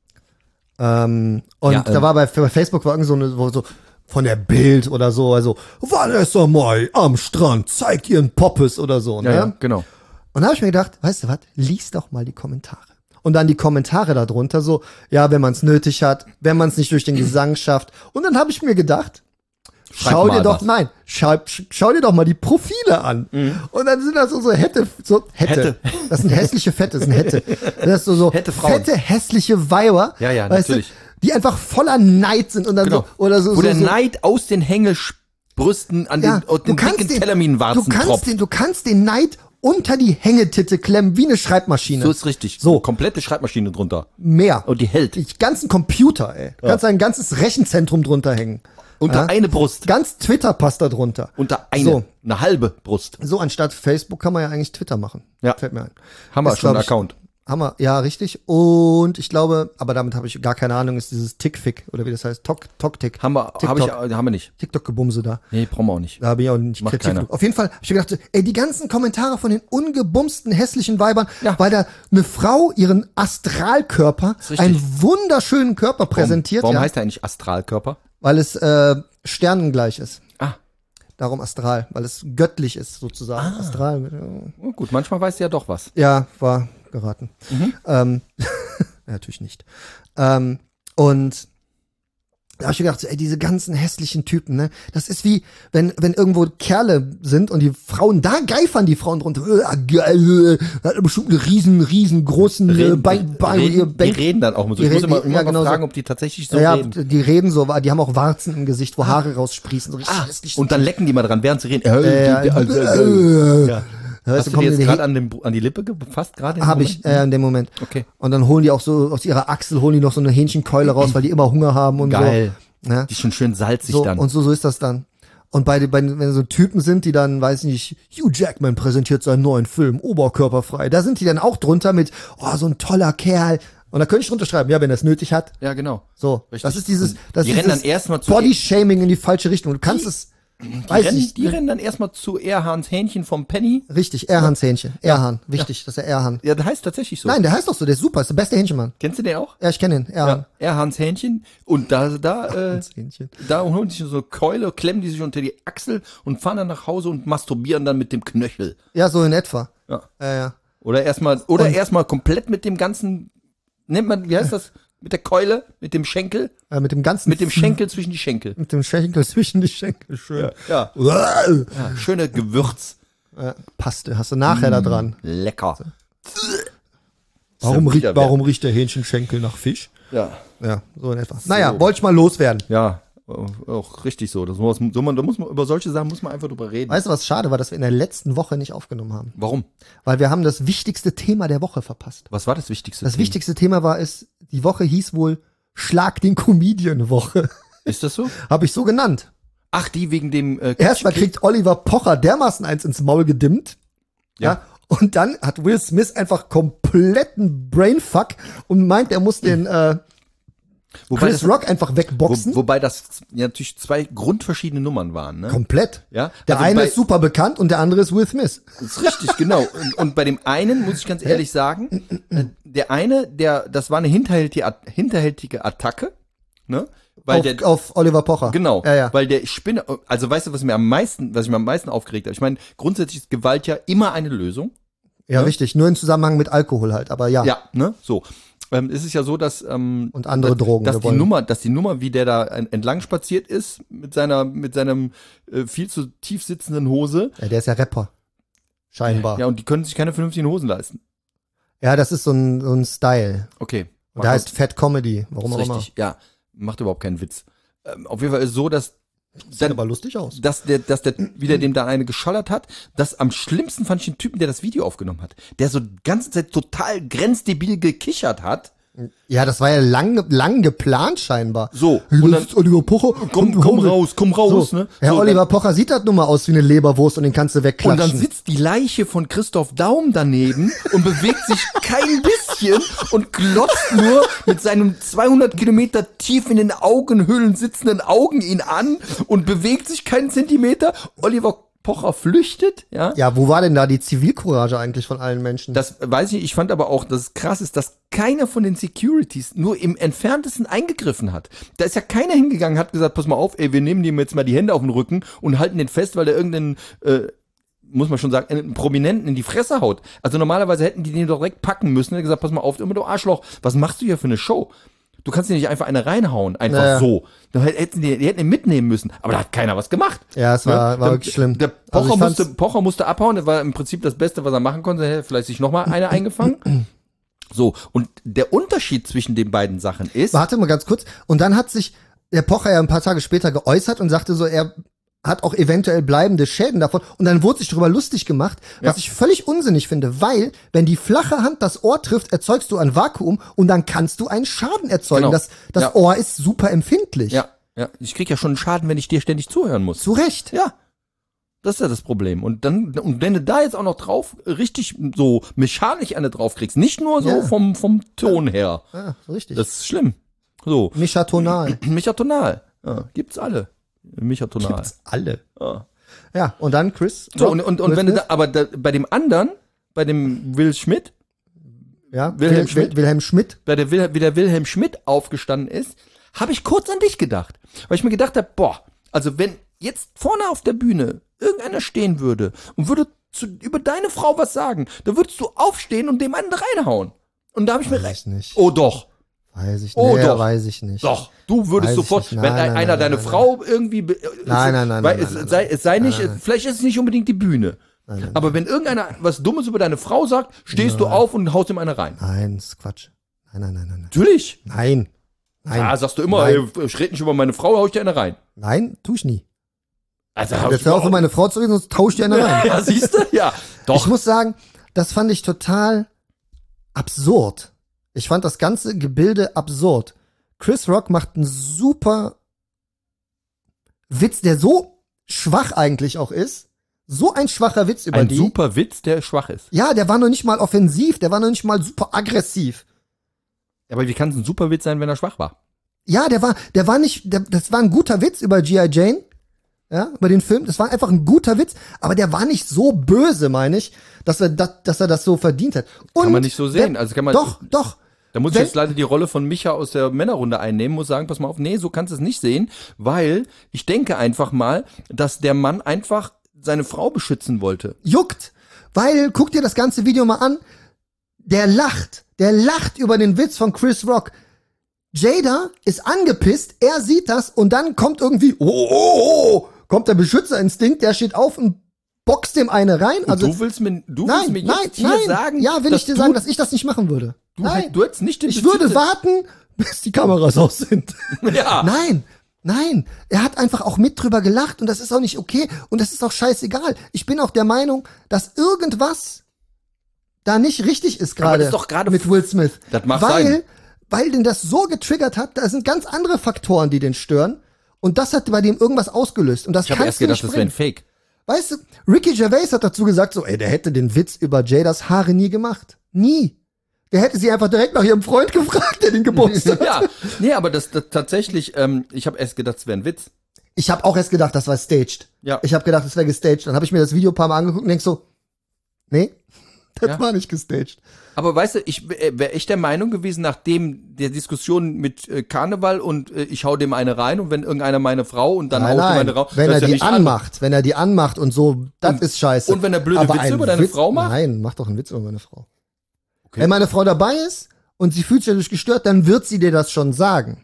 ähm, und Ja, da ähm, war bei, bei Facebook war irgend so eine, wo so von der Bild oder so, also Vanessa Mai am Strand zeigt ihren Poppes oder so, ne? Ja, ja, genau. Und da habe ich mir gedacht, weißt du was, lies doch mal die Kommentare. Und dann die Kommentare darunter so, ja, wenn man es nötig hat, wenn man es nicht durch den Gesang schafft. Und dann habe ich mir gedacht, Schreib schau mal dir doch, was. nein, schau, sch- schau dir doch mal die Profile an. Und dann sind das so, so Hätte, so Hätte. Hätte. Das sind hässliche Fette, das sind Hätte. Das ist so, so Hätte Frauen. fette, hässliche Weiber. Ja, ja, weißt natürlich. Du, die einfach voller Neid sind und dann Genau. so, oder so, Wo so, der so Neid aus den Hängebrüsten an ja, den, aus den dicken den, Telaminwarzen du kannst tropft. den, du kannst den Neid unter die Hängetitte klemmen, wie eine Schreibmaschine. So ist richtig. So. Komplette Schreibmaschine drunter. Mehr. Und die hält. Die ganzen Computer, ey. Du kannst ein ganzes Rechenzentrum drunter hängen. Unter Ja? eine Brust. Ganz Twitter passt da drunter. Unter eine. So. Eine halbe Brust. So, anstatt Facebook kann man ja eigentlich Twitter machen. Ja. Fällt mir ein. Haben wir Ist, schon einen glaub ich, Account. Hammer, ja, richtig. Und ich glaube, aber damit habe ich gar keine Ahnung, ist dieses Tickfick oder wie das heißt. Tok, Tok-Tick. Haben wir, TikTok. hab ich, äh, haben wir nicht. TikTok-Gebumse da. Nee, brauchen wir auch nicht. Da habe ich auch nicht Macht Kritik. keiner. Auf jeden Fall habe ich mir gedacht, so, ey, die ganzen Kommentare von den ungebumsten, hässlichen Weibern, Ja. weil da eine Frau ihren Astralkörper, Ist richtig. einen wunderschönen Körper präsentiert, Warum ja, heißt der eigentlich Astralkörper? weil es äh, sternengleich ist. Ah, Darum Astral, weil es göttlich ist sozusagen. Astral. ja. oh gut, manchmal weißt du ja doch was. Ja, war geraten. Ähm, ja, natürlich nicht. Ähm, und da habe ich mir gedacht, so, ey, diese ganzen hässlichen Typen, ne? Das ist wie, wenn, wenn irgendwo Kerle sind und die Frauen, da geifern die Frauen drunter. Äh, geil, äh, hat bestimmt einen riesen, riesengroßen äh, Bein, Bein, ihr reden, die Bein. reden dann auch mal so. Die Ich muss reden- immer, immer ja, mal genau fragen, so. ob die tatsächlich so Ja, reden. die reden so, die haben auch Warzen im Gesicht, wo Haare raussprießen. So richtig Ah, hässlich. und dann lecken die mal dran, während sie reden. äh, Äh, äh, äh, äh, ja. Weißt Hast du, du kommen dir jetzt die- gerade an, dem- an die Lippe gefasst? gerade im Habe Moment? ich äh, in dem Moment. Okay. Und dann holen die auch so aus ihrer Achsel, holen die noch so eine Hähnchenkeule raus, weil die immer Hunger haben und Geil. so. Ne? Die ist schon schön salzig So, dann. und so, so ist das dann. Und bei, den- bei den- wenn so Typen sind, die dann, weiß ich nicht, Hugh Jackman präsentiert seinen neuen Film, oberkörperfrei, da sind die dann auch drunter mit, oh, so ein toller Kerl. Und da könnte ich drunter schreiben, ja, wenn er es nötig hat. Ja, genau. So, Richtig. das ist dieses, das Die ist rennen dieses dann erstmal zu- Body-Shaming in die falsche Richtung. Du kannst Die- es, Die weiß rennen, ich, die rennen dann erstmal zu Erhans Hähnchen vom Penny. richtig, Erhans Hähnchen. Erhan, wichtig, dass er Erhan. Ja, das heißt tatsächlich so. Nein, der heißt doch so, der ist super, ist der beste Hähnchenmann. Kennst du den auch? Ja, ich kenne ihn, Erhan. Ja, Erhans Hähnchen. Und da, da, äh, Hähnchen. da holen die sich so eine Keule, klemmen die sich unter die Achsel und fahren dann nach Hause und masturbieren dann mit dem Knöchel. Ja, so in etwa. Ja. Ja, ja. Oder erstmal, oder Und- erstmal komplett mit dem ganzen, nennt man, wie heißt das? Mit der Keule, mit dem Schenkel, Äh, mit dem ganzen, mit dem Schenkel zwischen die Schenkel. mit dem Schenkel zwischen die Schenkel, schön. Ja. Uah. Ja, schöne Gewürz. Ja, Paste, hast du nachher da dran. Lecker. Warum, ja riecht, wieder warum riecht der Hähnchenschenkel nach Fisch? Ja. Ja, so in etwa. Naja, wollte ich mal loswerden. Ja, auch richtig so. Das muss, so man, da muss man, über solche Sachen muss man einfach drüber reden. Weißt du, was schade war, dass wir in der letzten Woche nicht aufgenommen haben? Warum? Weil wir haben das wichtigste Thema der Woche verpasst. Was war das Wichtigste? Das Thema? wichtigste Thema war es, die Woche hieß wohl Schlag den Comedian-Woche. Ist das so? Habe ich so genannt. Ach, die wegen dem äh, Erstmal kriegt Oliver Pocher dermaßen eins ins Maul gedimmt. Ja. Ja. Und dann hat Will Smith einfach kompletten Brainfuck und meint, er muss den äh, wobei Chris das, Rock einfach wegboxen. wo, wobei das ja natürlich zwei grundverschiedene Nummern waren, ne? Komplett. Ja. Der Also eine bei- ist super bekannt und der andere ist Will Smith. Das ist richtig, genau. Und, und bei dem einen muss ich ganz ehrlich sagen, äh, der eine, der, das war eine hinterhältige, At- hinterhältige Attacke, ne? Weil Auf, der, auf Oliver Pocher. genau, Ja, ja. weil der Spinne, also weißt du, was mir am meisten, was mich am meisten aufgeregt hat? Ich meine, grundsätzlich ist Gewalt ja immer eine Lösung. Ja, ne? richtig. Nur im Zusammenhang mit Alkohol halt. Aber ja. Ja, ne? So. Ähm, es ist ja so, dass ähm, Und andere dass, Drogen, dass wir die wollen. Nummer, dass die Nummer, wie der da en- entlang spaziert ist mit seiner, mit seinem äh, viel zu tief sitzenden Hose. Ja, der ist ja Rapper. Scheinbar. Ja, Ja, und die können sich keine vernünftigen Hosen leisten. das ist so ein, so ein Style. Okay. Und der heißt Fat Comedy. Warum auch ist immer. richtig, ja, macht überhaupt keinen Witz. Ähm, auf jeden Fall ist es so, dass Sieht dann, aber lustig aus. dass der, dass der wieder dem da eine geschallert hat. Das am schlimmsten fand ich den Typen, der das Video aufgenommen hat, der so die ganze Zeit total grenzdebil gekichert hat. Ja, das war ja lang, lang geplant scheinbar. So, Hey, und das dann ist Oliver Pocher. komm, Und komm hau mir- raus, komm raus, so. ne? Herr So, Oliver Pocher sieht das nun mal aus wie eine Leberwurst und den kannst du Und wegklatschen. dann sitzt die Leiche von Christoph Daum daneben und bewegt sich kein bisschen und glotzt nur mit seinem zweihundert Kilometer tief in den Augenhöhlen sitzenden Augen ihn an und bewegt sich keinen Zentimeter. Oliver Pocher flüchtet, ja. Ja, wo war denn da die Zivilcourage eigentlich von allen Menschen? Das weiß ich, ich fand aber auch, dass es krass ist, dass keiner von den Securities nur im Entferntesten eingegriffen hat. Da ist ja keiner hingegangen, hat gesagt, pass mal auf, ey, wir nehmen dem jetzt mal die Hände auf den Rücken und halten den fest, weil der irgendeinen, äh, muss man schon sagen, einen Prominenten in die Fresse haut. Also normalerweise hätten die den doch direkt packen müssen und gesagt, pass mal auf, immer du Arschloch, was machst du hier für eine Show? Du kannst dir nicht einfach eine reinhauen, einfach Naja. so. Da hätten die, die hätten ihn mitnehmen müssen. Aber da hat keiner was gemacht. Ja, es war- war Der- wirklich schlimm. Der Also Pocher, ich fand's- musste, Pocher musste abhauen. Das war im Prinzip das Beste, was er machen konnte. Er hätte vielleicht sich nochmal eine eingefangen. So, und der Unterschied zwischen den beiden Sachen ist, Warte mal ganz kurz. Und dann hat sich der Pocher ja ein paar Tage später geäußert und sagte so, er hat auch eventuell bleibende Schäden davon. Und dann wurde sich darüber lustig gemacht, was Ja. ich völlig unsinnig finde, weil, wenn die flache Hand das Ohr trifft, erzeugst du ein Vakuum und dann kannst du einen Schaden erzeugen. Genau. Das, das Ja. Ohr ist super empfindlich. ja, ja, ich krieg ja schon einen Schaden, wenn ich dir ständig zuhören muss. Zu Recht. Ja. Das ist ja das Problem. Und dann, und wenn du da jetzt auch noch drauf, richtig so mechanisch eine drauf kriegst, nicht nur so Ja. vom, vom Ton her. Ja, richtig. Das ist schlimm. So. Mechatonal. Mechatonal. Ja, gibt's alle. Mechatonal. Gibt's alle. Ja. Ja, und dann Chris. So, Rock, und, und, und Will wenn du Smith. da, aber da, bei dem anderen, bei dem Will Schmidt, ja, Wilhelm Wil- Schmidt. Wilhelm Schmidt. bei der, Wil- wie der Wilhelm Schmidt aufgestanden ist, habe ich kurz an dich gedacht. Weil ich mir gedacht habe, boah, also wenn jetzt vorne auf der Bühne irgendeiner stehen würde und würde zu, über deine Frau was sagen, dann würdest du aufstehen und dem einen reinhauen. Und da habe ich mir Weiß recht. nicht. Oh doch, Weiß ich nicht. Oh, nee, doch. weiß ich nicht. doch. Du würdest Weiß ich sofort, nicht. Nein, wenn ein- nein, einer nein, deine nein, Frau irgendwie, be- Nein, nein, nein, weil nein, es, nein, sei, nein. es sei nicht, Nein, nein. vielleicht ist es nicht unbedingt die Bühne. Nein, nein, Aber wenn irgendeiner was Dummes über deine Frau sagt, stehst du auf und haust ihm eine rein. Nein, das ist Quatsch. Nein, nein, nein, nein. Nein. Natürlich. Nein. Nein. Ja, sagst du immer, Nein. ey, ich rede nicht über meine Frau, hau ich dir eine rein. Nein, tu ich nie. Also hab Jetzt ich hör auf, überhaupt- über meine Frau zu reden, sonst tausch dir eine rein. Ja, siehst du? Ja. Ich Doch. muss sagen, das fand ich total absurd. Ich fand das ganze Gebilde absurd. Chris Rock macht einen super Witz, der so schwach eigentlich auch ist. So ein schwacher Witz über Ein die. super Witz, der schwach ist. Ja, der war noch nicht mal offensiv, der war noch nicht mal super aggressiv. Aber wie kann es ein super Witz sein, wenn er schwach war? Ja, der war, der war nicht, der, das war ein guter Witz über G I. Jane, ja, über den Film. Das war einfach ein guter Witz, aber der war nicht so böse, meine ich, dass er, das, dass er das so verdient hat. Und Kann man nicht so sehen. Der, Also kann man, doch, doch. Da muss Wenn- ich jetzt leider die Rolle von Micha aus der Männerrunde einnehmen, muss sagen, pass mal auf, nee, so kannst du es nicht sehen, weil ich denke einfach mal, dass der Mann einfach seine Frau beschützen wollte. Juckt. Weil, guck dir das ganze Video mal an, der lacht, der lacht über den Witz von Chris Rock. Jada ist angepisst, er sieht das und dann kommt irgendwie, oh, oh, oh, kommt der Beschützerinstinkt, der steht auf und boxt dem eine rein. Und Also, du willst mir, du nein, willst mir nein, jetzt hier nein. sagen, ja, will dass ich dir du, sagen, dass ich das nicht machen würde. du, Nein. du hättest nicht den Ich würde Beschützer- warten, bis die Kameras aus sind. Ja. Nein, nein. Er hat einfach auch mit drüber gelacht und das ist auch nicht okay und das ist auch scheißegal. Ich bin auch der Meinung, dass irgendwas da nicht richtig ist Aber das gerade ist doch gerade mit Will Smith. Das mag weil, sein. Weil den das so getriggert hat, da sind ganz andere Faktoren, die den stören und das hat bei dem irgendwas ausgelöst und das Ich habe kannst erst du gedacht, nicht das wäre ein bringen. Fake. Weißt du, Ricky Gervais hat dazu gesagt, so, ey, der hätte den Witz über Jadas Haare nie gemacht. Nie. Der hätte sie einfach direkt nach ihrem Freund gefragt, der den gepostet hat. Ja, nee, aber das, das tatsächlich, ähm, ich habe erst gedacht, das wäre ein Witz. Ich habe auch erst gedacht, das war staged. Ja. Ich habe gedacht, das wäre gestaged. Dann habe ich mir das Video ein paar Mal angeguckt und denk so, nee, das Ja. war nicht gestaged. Aber weißt du, ich wäre echt der Meinung gewesen, nachdem der Diskussion mit äh, Karneval und äh, ich hau dem eine rein und wenn irgendeiner meine Frau und dann Nein, hau ich dem nein, eine raus. wenn das er ist ja die nicht anders. anmacht, wenn er die anmacht und so, das Und- ist scheiße. und wenn er blöde Aber Witze ein über deine Witz- Frau macht? Nein, mach doch einen Witz über meine Frau. Okay. Wenn meine Frau dabei ist und sie fühlt sich dadurch gestört, dann wird sie dir das schon sagen.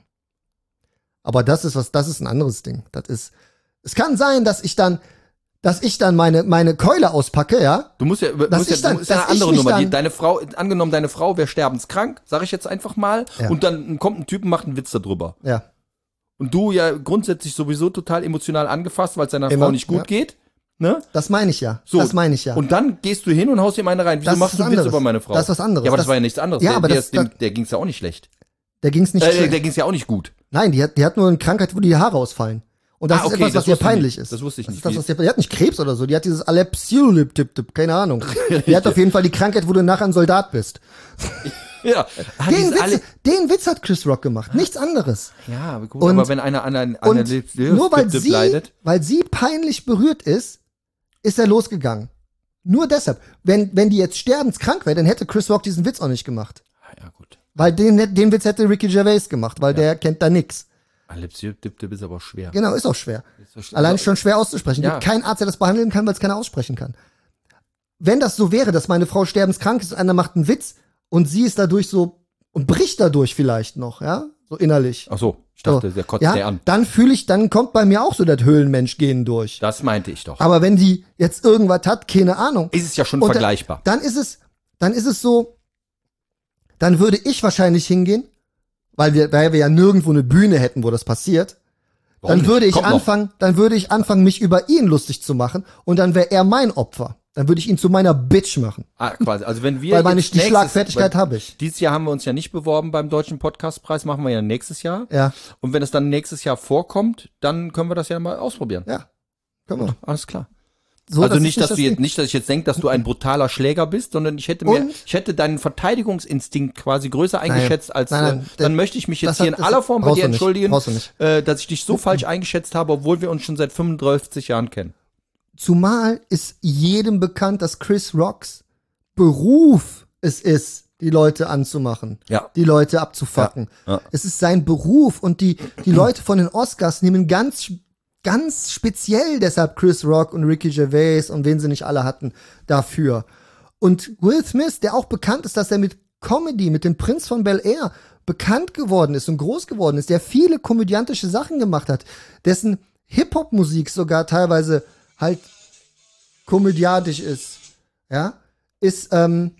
Aber das ist was, das ist ein anderes Ding. Das ist, es kann sein, dass ich dann, dass ich dann meine, meine Keule auspacke, ja. Du musst ja, du Dass musst ja, ich dann- du ist ja dass eine andere ich mich Nummer. Die, dann- deine Frau, angenommen, deine Frau wäre sterbenskrank, sage ich jetzt einfach mal, Ja. und dann kommt ein Typ und macht einen Witz darüber. Ja. Und du ja grundsätzlich sowieso total emotional angefasst, weil es deiner Immer, Frau nicht gut ja. geht. Ne? Das meine ich ja. So, das meine ich ja. Und dann gehst du hin und haust ihm eine rein. Wieso Das machst ist du was einen Witz anderes. über meine Frau? Das ist was anderes. Ja, aber das, Das- war ja nichts anderes. Ja, der, aber der, das- ist dem, das- der ging's ja auch nicht schlecht. der ging's nicht Äh, schlecht. der ging's ja auch nicht gut. Nein, die hat, die hat nur eine Krankheit, wo die Haare ausfallen. Und das Ah, ist okay, etwas, das was ihr wusste ich peinlich nicht. ist. Das wusste ich Das nicht. ist das, was ihr, die hat nicht Krebs oder so, die hat dieses Alepsiolip-Tip-Tip, keine Ahnung. Die hat auf jeden Fall die Krankheit, wo du nachher ein Soldat bist. Ja, ah, Den dieses Witz, alle, den Witz hat Chris Rock gemacht, nichts anderes. ja, aber gut, Und- aber wenn einer an einer Und Lip- nur weil Lip- sie, leidet. weil sie peinlich berührt ist, ist er losgegangen. Nur deshalb. Wenn, wenn die jetzt sterbenskrank wäre, dann hätte Chris Rock diesen Witz auch nicht gemacht. Ah, ja, gut. Weil den, den Witz hätte Ricky Gervais gemacht, weil der kennt da nix. Lip-Dip ist aber schwer. Genau, ist auch schwer. Ist so sch- Allein schon schwer auszusprechen. Ja. Gibt keinen Arzt, der das behandeln kann, weil es keiner aussprechen kann. Wenn das so wäre, dass meine Frau sterbenskrank ist und einer macht einen Witz und sie ist dadurch so und bricht dadurch vielleicht noch, ja, so innerlich. Ach so, ich dachte, So. der kotzt ja, der an. dann fühle ich, dann kommt bei mir auch so das Höhlenmensch-Gehen durch. Das meinte ich doch. Aber wenn die jetzt irgendwas hat, keine Ahnung. Ist es ja schon Und da- vergleichbar. Dann ist es, dann ist es so, dann würde ich wahrscheinlich hingehen, weil wir, weil wir ja nirgendwo eine Bühne hätten, wo das passiert. Warum Dann nicht? würde ich Kommt noch. anfangen, dann würde ich anfangen, mich über ihn lustig zu machen und dann wäre er mein Opfer. Dann würde ich ihn zu meiner Bitch machen. Ah, quasi. Also wenn wir Weil meine, jetzt die nächstes- Schlagfertigkeit weil habe ich. Dieses Jahr haben wir uns ja nicht beworben beim Deutschen Podcastpreis, machen wir ja nächstes Jahr. Ja, Und wenn es dann nächstes Jahr vorkommt, dann können wir das ja mal ausprobieren. ja. Können wir. Alles klar. So, also das nicht, ist dass das du jetzt Ding. nicht, dass ich jetzt denke, dass du ein brutaler Schläger bist, sondern ich hätte mir, Und? ich hätte deinen Verteidigungsinstinkt quasi größer eingeschätzt als, nein, nein, äh, der- dann möchte ich mich jetzt das hier hat- in das aller Form bei brauchst dir du nicht, entschuldigen, brauchst du nicht. äh, dass ich dich so falsch eingeschätzt habe, obwohl wir uns schon seit fünfunddreißig Jahren kennen. Zumal ist jedem bekannt, dass Chris Rocks Beruf es ist, die Leute anzumachen, Ja. die Leute abzufacken. Ja, ja. Es ist sein Beruf und die, die Leute von den Oscars nehmen ganz, ganz speziell deshalb Chris Rock und Ricky Gervais und wen sie nicht alle hatten dafür. Und Will Smith, der auch bekannt ist, dass er mit Comedy, mit dem Prinz von Bel-Air bekannt geworden ist und groß geworden ist, der viele komödiantische Sachen gemacht hat, dessen Hip-Hop-Musik sogar teilweise halt komödiantisch ist, ja, ist, ähm,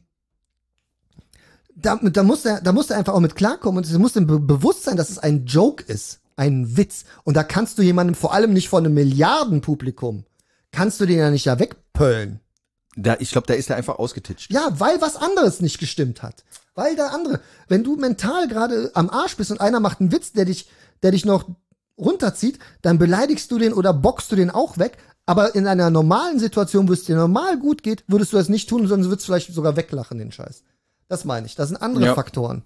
da, da muss er, da muss er einfach auch mit klarkommen und es muss ihm be bewusst sein, dass es ein Joke ist, ein Witz. Und da kannst du jemandem, vor allem nicht vor einem Milliardenpublikum, kannst du den ja nicht da wegpöllen. Da, ich glaube, da ist er einfach ausgetitscht. Ja, weil was anderes nicht gestimmt hat. Weil der andere, wenn du mental gerade am Arsch bist und einer macht einen Witz, der dich, der dich noch runterzieht, dann beleidigst du den oder boxst du den auch weg. Aber in einer normalen Situation, wo es dir normal gut geht, würdest du das nicht tun, sondern würdest vielleicht sogar weglachen, den Scheiß. Das meine ich. Das sind andere Ja. Faktoren.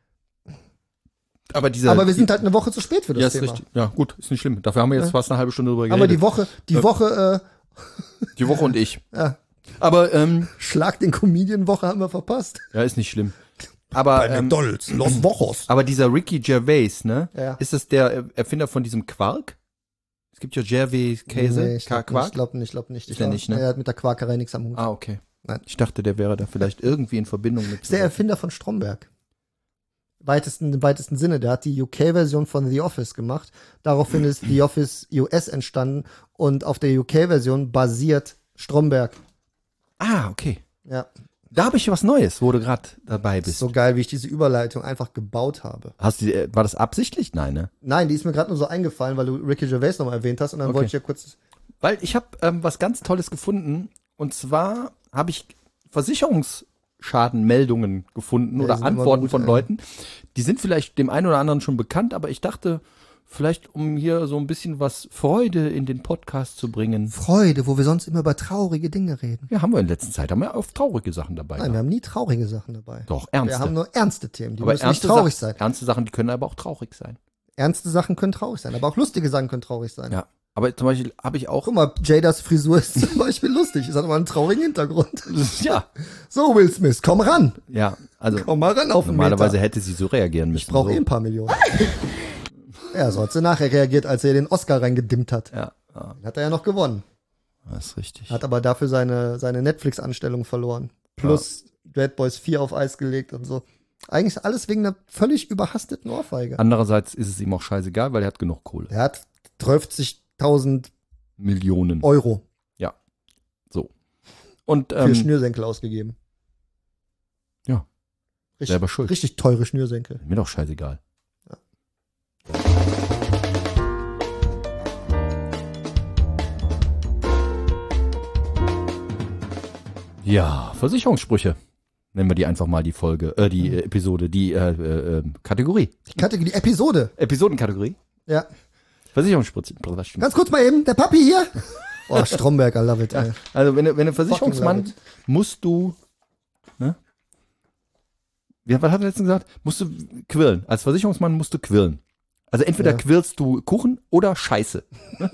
Aber, dieser, Aber wir sind halt eine Woche zu spät für das ja, ist Thema. richtig. Ja, gut, ist nicht schlimm. Dafür haben wir jetzt Ja. fast eine halbe Stunde drüber geredet. Aber die Woche, die Ja. Woche, Die Woche und ich. äh, ja, Aber, ähm, Schlag den Comedian-Woche haben wir verpasst. ja, ist nicht schlimm. Aber, ähm, McDonalds, Los Wochos. aber dieser Ricky Gervais, ne? Ja. Ist das der Erfinder von diesem Quark? Es gibt ja Gervais-Käse, Nee, ich glaube nicht, Quark. ich glaube nicht, ich glaube nicht. Ist Ich der glaub, nicht, ne? Er hat mit der Quarkerei nichts am Hut. Ah, okay. Nein. Ich dachte, der wäre da vielleicht irgendwie in Verbindung mit. Ist der Erfinder von Stromberg. Weitesten, Im weitesten Sinne. Der hat die U K-Version von The Office gemacht. Daraufhin ist The Office U S entstanden und auf der U K-Version basiert Stromberg. Ah, okay. Ja, Da habe ich was Neues, wo du gerade dabei bist. so geil, wie ich diese Überleitung einfach gebaut habe. Hast du, die- äh, war das absichtlich? Nein, ne? Nein, die ist mir gerade nur so eingefallen, weil du Ricky Gervais nochmal erwähnt hast und dann Okay. wollte ich ja kurz. Weil ich habe ähm, was ganz Tolles gefunden. Und zwar habe ich Versicherungsschadenmeldungen gefunden Ja, oder die sind immer Antworten gut, von ja. Leuten. Die sind vielleicht dem einen oder anderen schon bekannt, aber ich dachte, vielleicht um hier so ein bisschen was Freude in den Podcast zu bringen. Freude, wo wir sonst immer über traurige Dinge reden. Ja, haben wir in letzter Zeit, haben wir oft traurige Sachen dabei. Nein, wir gehabt. haben nie traurige Sachen dabei. Doch, ernste. Wir haben nur ernste Themen, die aber müssen nicht ernste traurig Sa- sein. Ernste Sachen, die können aber auch traurig sein. Ernste Sachen können traurig sein, aber auch lustige Sachen können traurig sein. Ja. Aber zum Beispiel habe ich auch. Guck mal, Jadas Frisur ist zum Beispiel lustig. Es hat aber einen traurigen Hintergrund. Ja, So, Will Smith, komm ran. ja. Also Komm mal ran auf den normalerweise Meter. hätte sie so reagieren müssen. Ich brauche so. eh ein paar Millionen. Ja, so hat sie nachher reagiert, als er den Oscar reingedimmt hat. Ja, ja, Den hat er ja noch gewonnen. das ist richtig. Hat aber dafür seine, seine Netflix-Anstellung verloren. Plus Bad Boys vier auf Eis gelegt und so. Eigentlich alles wegen einer völlig überhasteten Ohrfeige. Andererseits ist es ihm auch scheißegal, weil er hat genug Kohle. Er hat dreißigtausend Millionen. Euro So. Und für ähm, Schnürsenkel ausgegeben. Ja. Richtig, Selber schuld. Richtig teure Schnürsenkel. mir doch scheißegal. Ja, Versicherungssprüche. Nennen wir die einfach mal die Folge, äh, die äh, Episode, die äh, äh, äh, Kategorie. Die Kategorie, die Episode. Episodenkategorie. Ja. Versicherungssprüche. Ganz kurz mal eben, der Papi hier. Oh, Stromberg, I love it. Ey. Also wenn, du- wenn du Fucking Versicherungsmann love musst du, ne? Ja, was hat er letztens gesagt? Musst du quirlen. Als Versicherungsmann musst du quirlen. Also entweder Ja. quirlst du Kuchen oder Scheiße. Ne?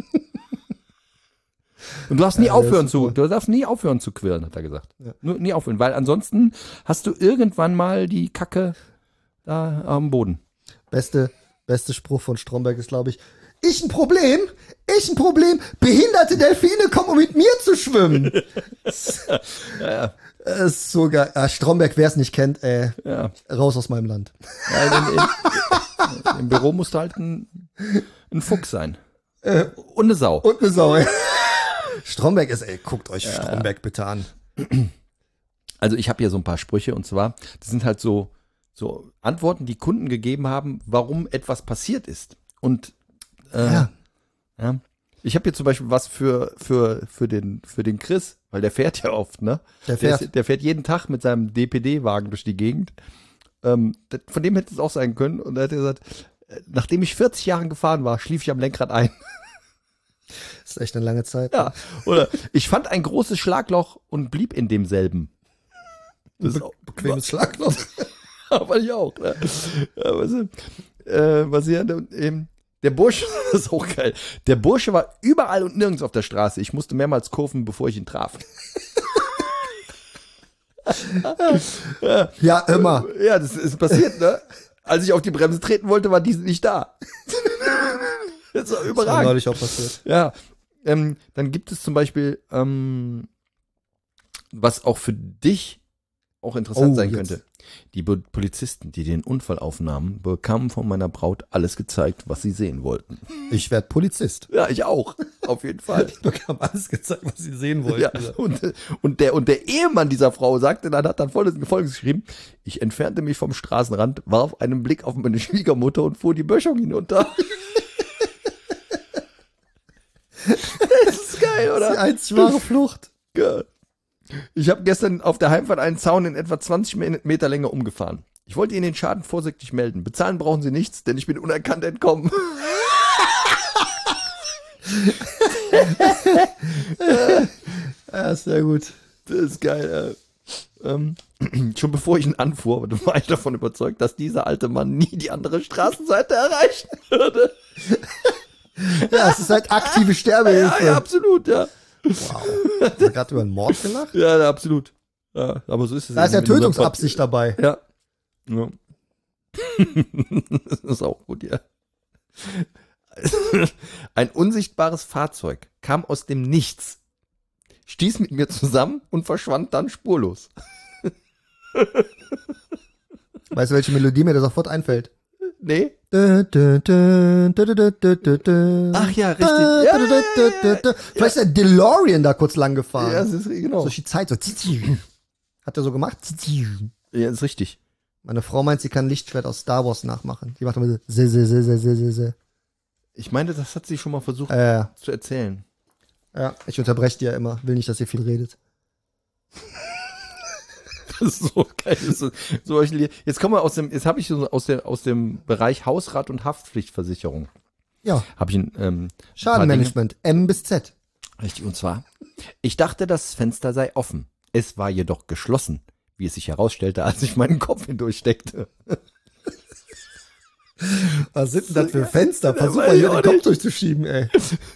Und du darfst nie Ja, der aufhören ist zu, super. du darfst nie aufhören zu quirlen, hat er gesagt. Ja. Nur, nie aufhören, weil ansonsten hast du irgendwann mal die Kacke da am Boden. Beste, beste Spruch von Stromberg ist, glaube ich, ich ein Problem? Ich ein Problem? Behinderte Delfine kommen, um mit mir zu schwimmen. Ja, ja. Das ist so geil. Ah, Stromberg, wer es nicht kennt, ey, ja. raus aus meinem Land. Ja, in, in, Im Büro musst du halt ein, ein Fuchs sein. Äh, Und eine Sau. und eine Sau, ey. Stromberg ist, ey, guckt euch Stromberg bitte an. Also ich habe hier so ein paar Sprüche und zwar, das sind halt so, so Antworten, die Kunden gegeben haben, warum etwas passiert ist. Und äh, Ja. ja. Ich habe hier zum Beispiel was für, für, für, den, für den Chris, weil der fährt ja oft, ne? Der Der, fährt. ist, der fährt jeden Tag mit seinem D P D-Wagen durch die Gegend. Ähm, das, von dem hätte es auch sein können. Und er hat gesagt, äh, nachdem ich vierzig Jahre gefahren war, schlief ich am Lenkrad ein. Das ist echt eine lange Zeit. Ja. Oder ich fand ein großes Schlagloch und blieb in demselben. Das ist auch Bequemes Schlagloch. aber ich auch. Ne? Ja, weißt du, äh, was hier, ähm, der Bursche, das ist auch geil. Der Bursche war überall und nirgends auf der Straße. Ich musste mehrmals kurven, bevor ich ihn traf. Ja, immer. Ja, das ist passiert, ne? Als ich auf die Bremse treten wollte, war diese nicht da. Das war Das war überragend. neulich auch passiert. Ja, ähm, dann gibt es zum Beispiel, ähm, was auch für dich auch interessant Oh, sein jetzt. könnte. Die Be- Polizisten, die den Unfall aufnahmen, bekamen von meiner Braut alles gezeigt, was sie sehen wollten. Ich werde Polizist. Ja, ich auch. Auf jeden Fall. Ich bekam alles gezeigt, was sie sehen wollten. Ja, und, und, der, und der Ehemann dieser Frau sagte dann, hat dann folgendes, folgendes geschrieben: Ich entfernte mich vom Straßenrand, warf einen Blick auf meine Schwiegermutter und fuhr die Böschung hinunter. Das ist geil, Die oder? einzig wahre Flucht. Ja. Ich habe gestern auf der Heimfahrt einen Zaun in etwa zwanzig Meter Länge umgefahren. Ich wollte Ihnen den Schaden vorsichtig melden. Bezahlen brauchen Sie nichts, denn ich bin unerkannt entkommen. Ja, sehr gut. Das ist geil. Äh, ähm, schon bevor ich ihn anfuhr, war ich davon überzeugt, dass dieser alte Mann nie die andere Straßenseite erreichen würde. Ja, es ist halt aktive Sterbehilfe. Ja, ja, absolut, ja. Wow. Hast du gerade über einen Mord gelacht? Ja, ja, absolut. Ja, aber so ist es. Da ist ja eben, wenn du Tötungsabsicht dabei. Ja. ja. Das ist auch gut, ja. Ein unsichtbares Fahrzeug kam aus dem Nichts, stieß mit mir zusammen und verschwand dann spurlos. Weißt du, welche Melodie mir da sofort einfällt? Nee? Ach Ach ja, richtig. Ja, ja, ja, ja. Vielleicht ist der DeLorean da kurz lang gefahren. Ja, das ist genau. So die Zeit so. Hat er so gemacht? Ja, das ist richtig. Meine Frau meint, sie kann Lichtschwert aus Star Wars nachmachen. Die macht immer so. Se, se, se, se, se, se. Ich meine, das hat sie schon mal versucht Äh, zu erzählen. ja, ich unterbreche die ja immer. Will nicht, dass ihr viel redet. Das ist so geil. Das ist so, jetzt kommen wir aus dem, jetzt habe ich so aus, der, aus dem Bereich Hausrat und Haftpflichtversicherung. Ja. Habe ich ein, ähm, Schadenmanagement. M bis Z. Richtig, und zwar, ich dachte, das Fenster sei offen. Es war jedoch geschlossen, wie es sich herausstellte, als ich meinen Kopf hindurchsteckte. Was sind denn das für Fenster? Versuch weiß mal hier ich auch den Kopf nicht. durchzuschieben, ey.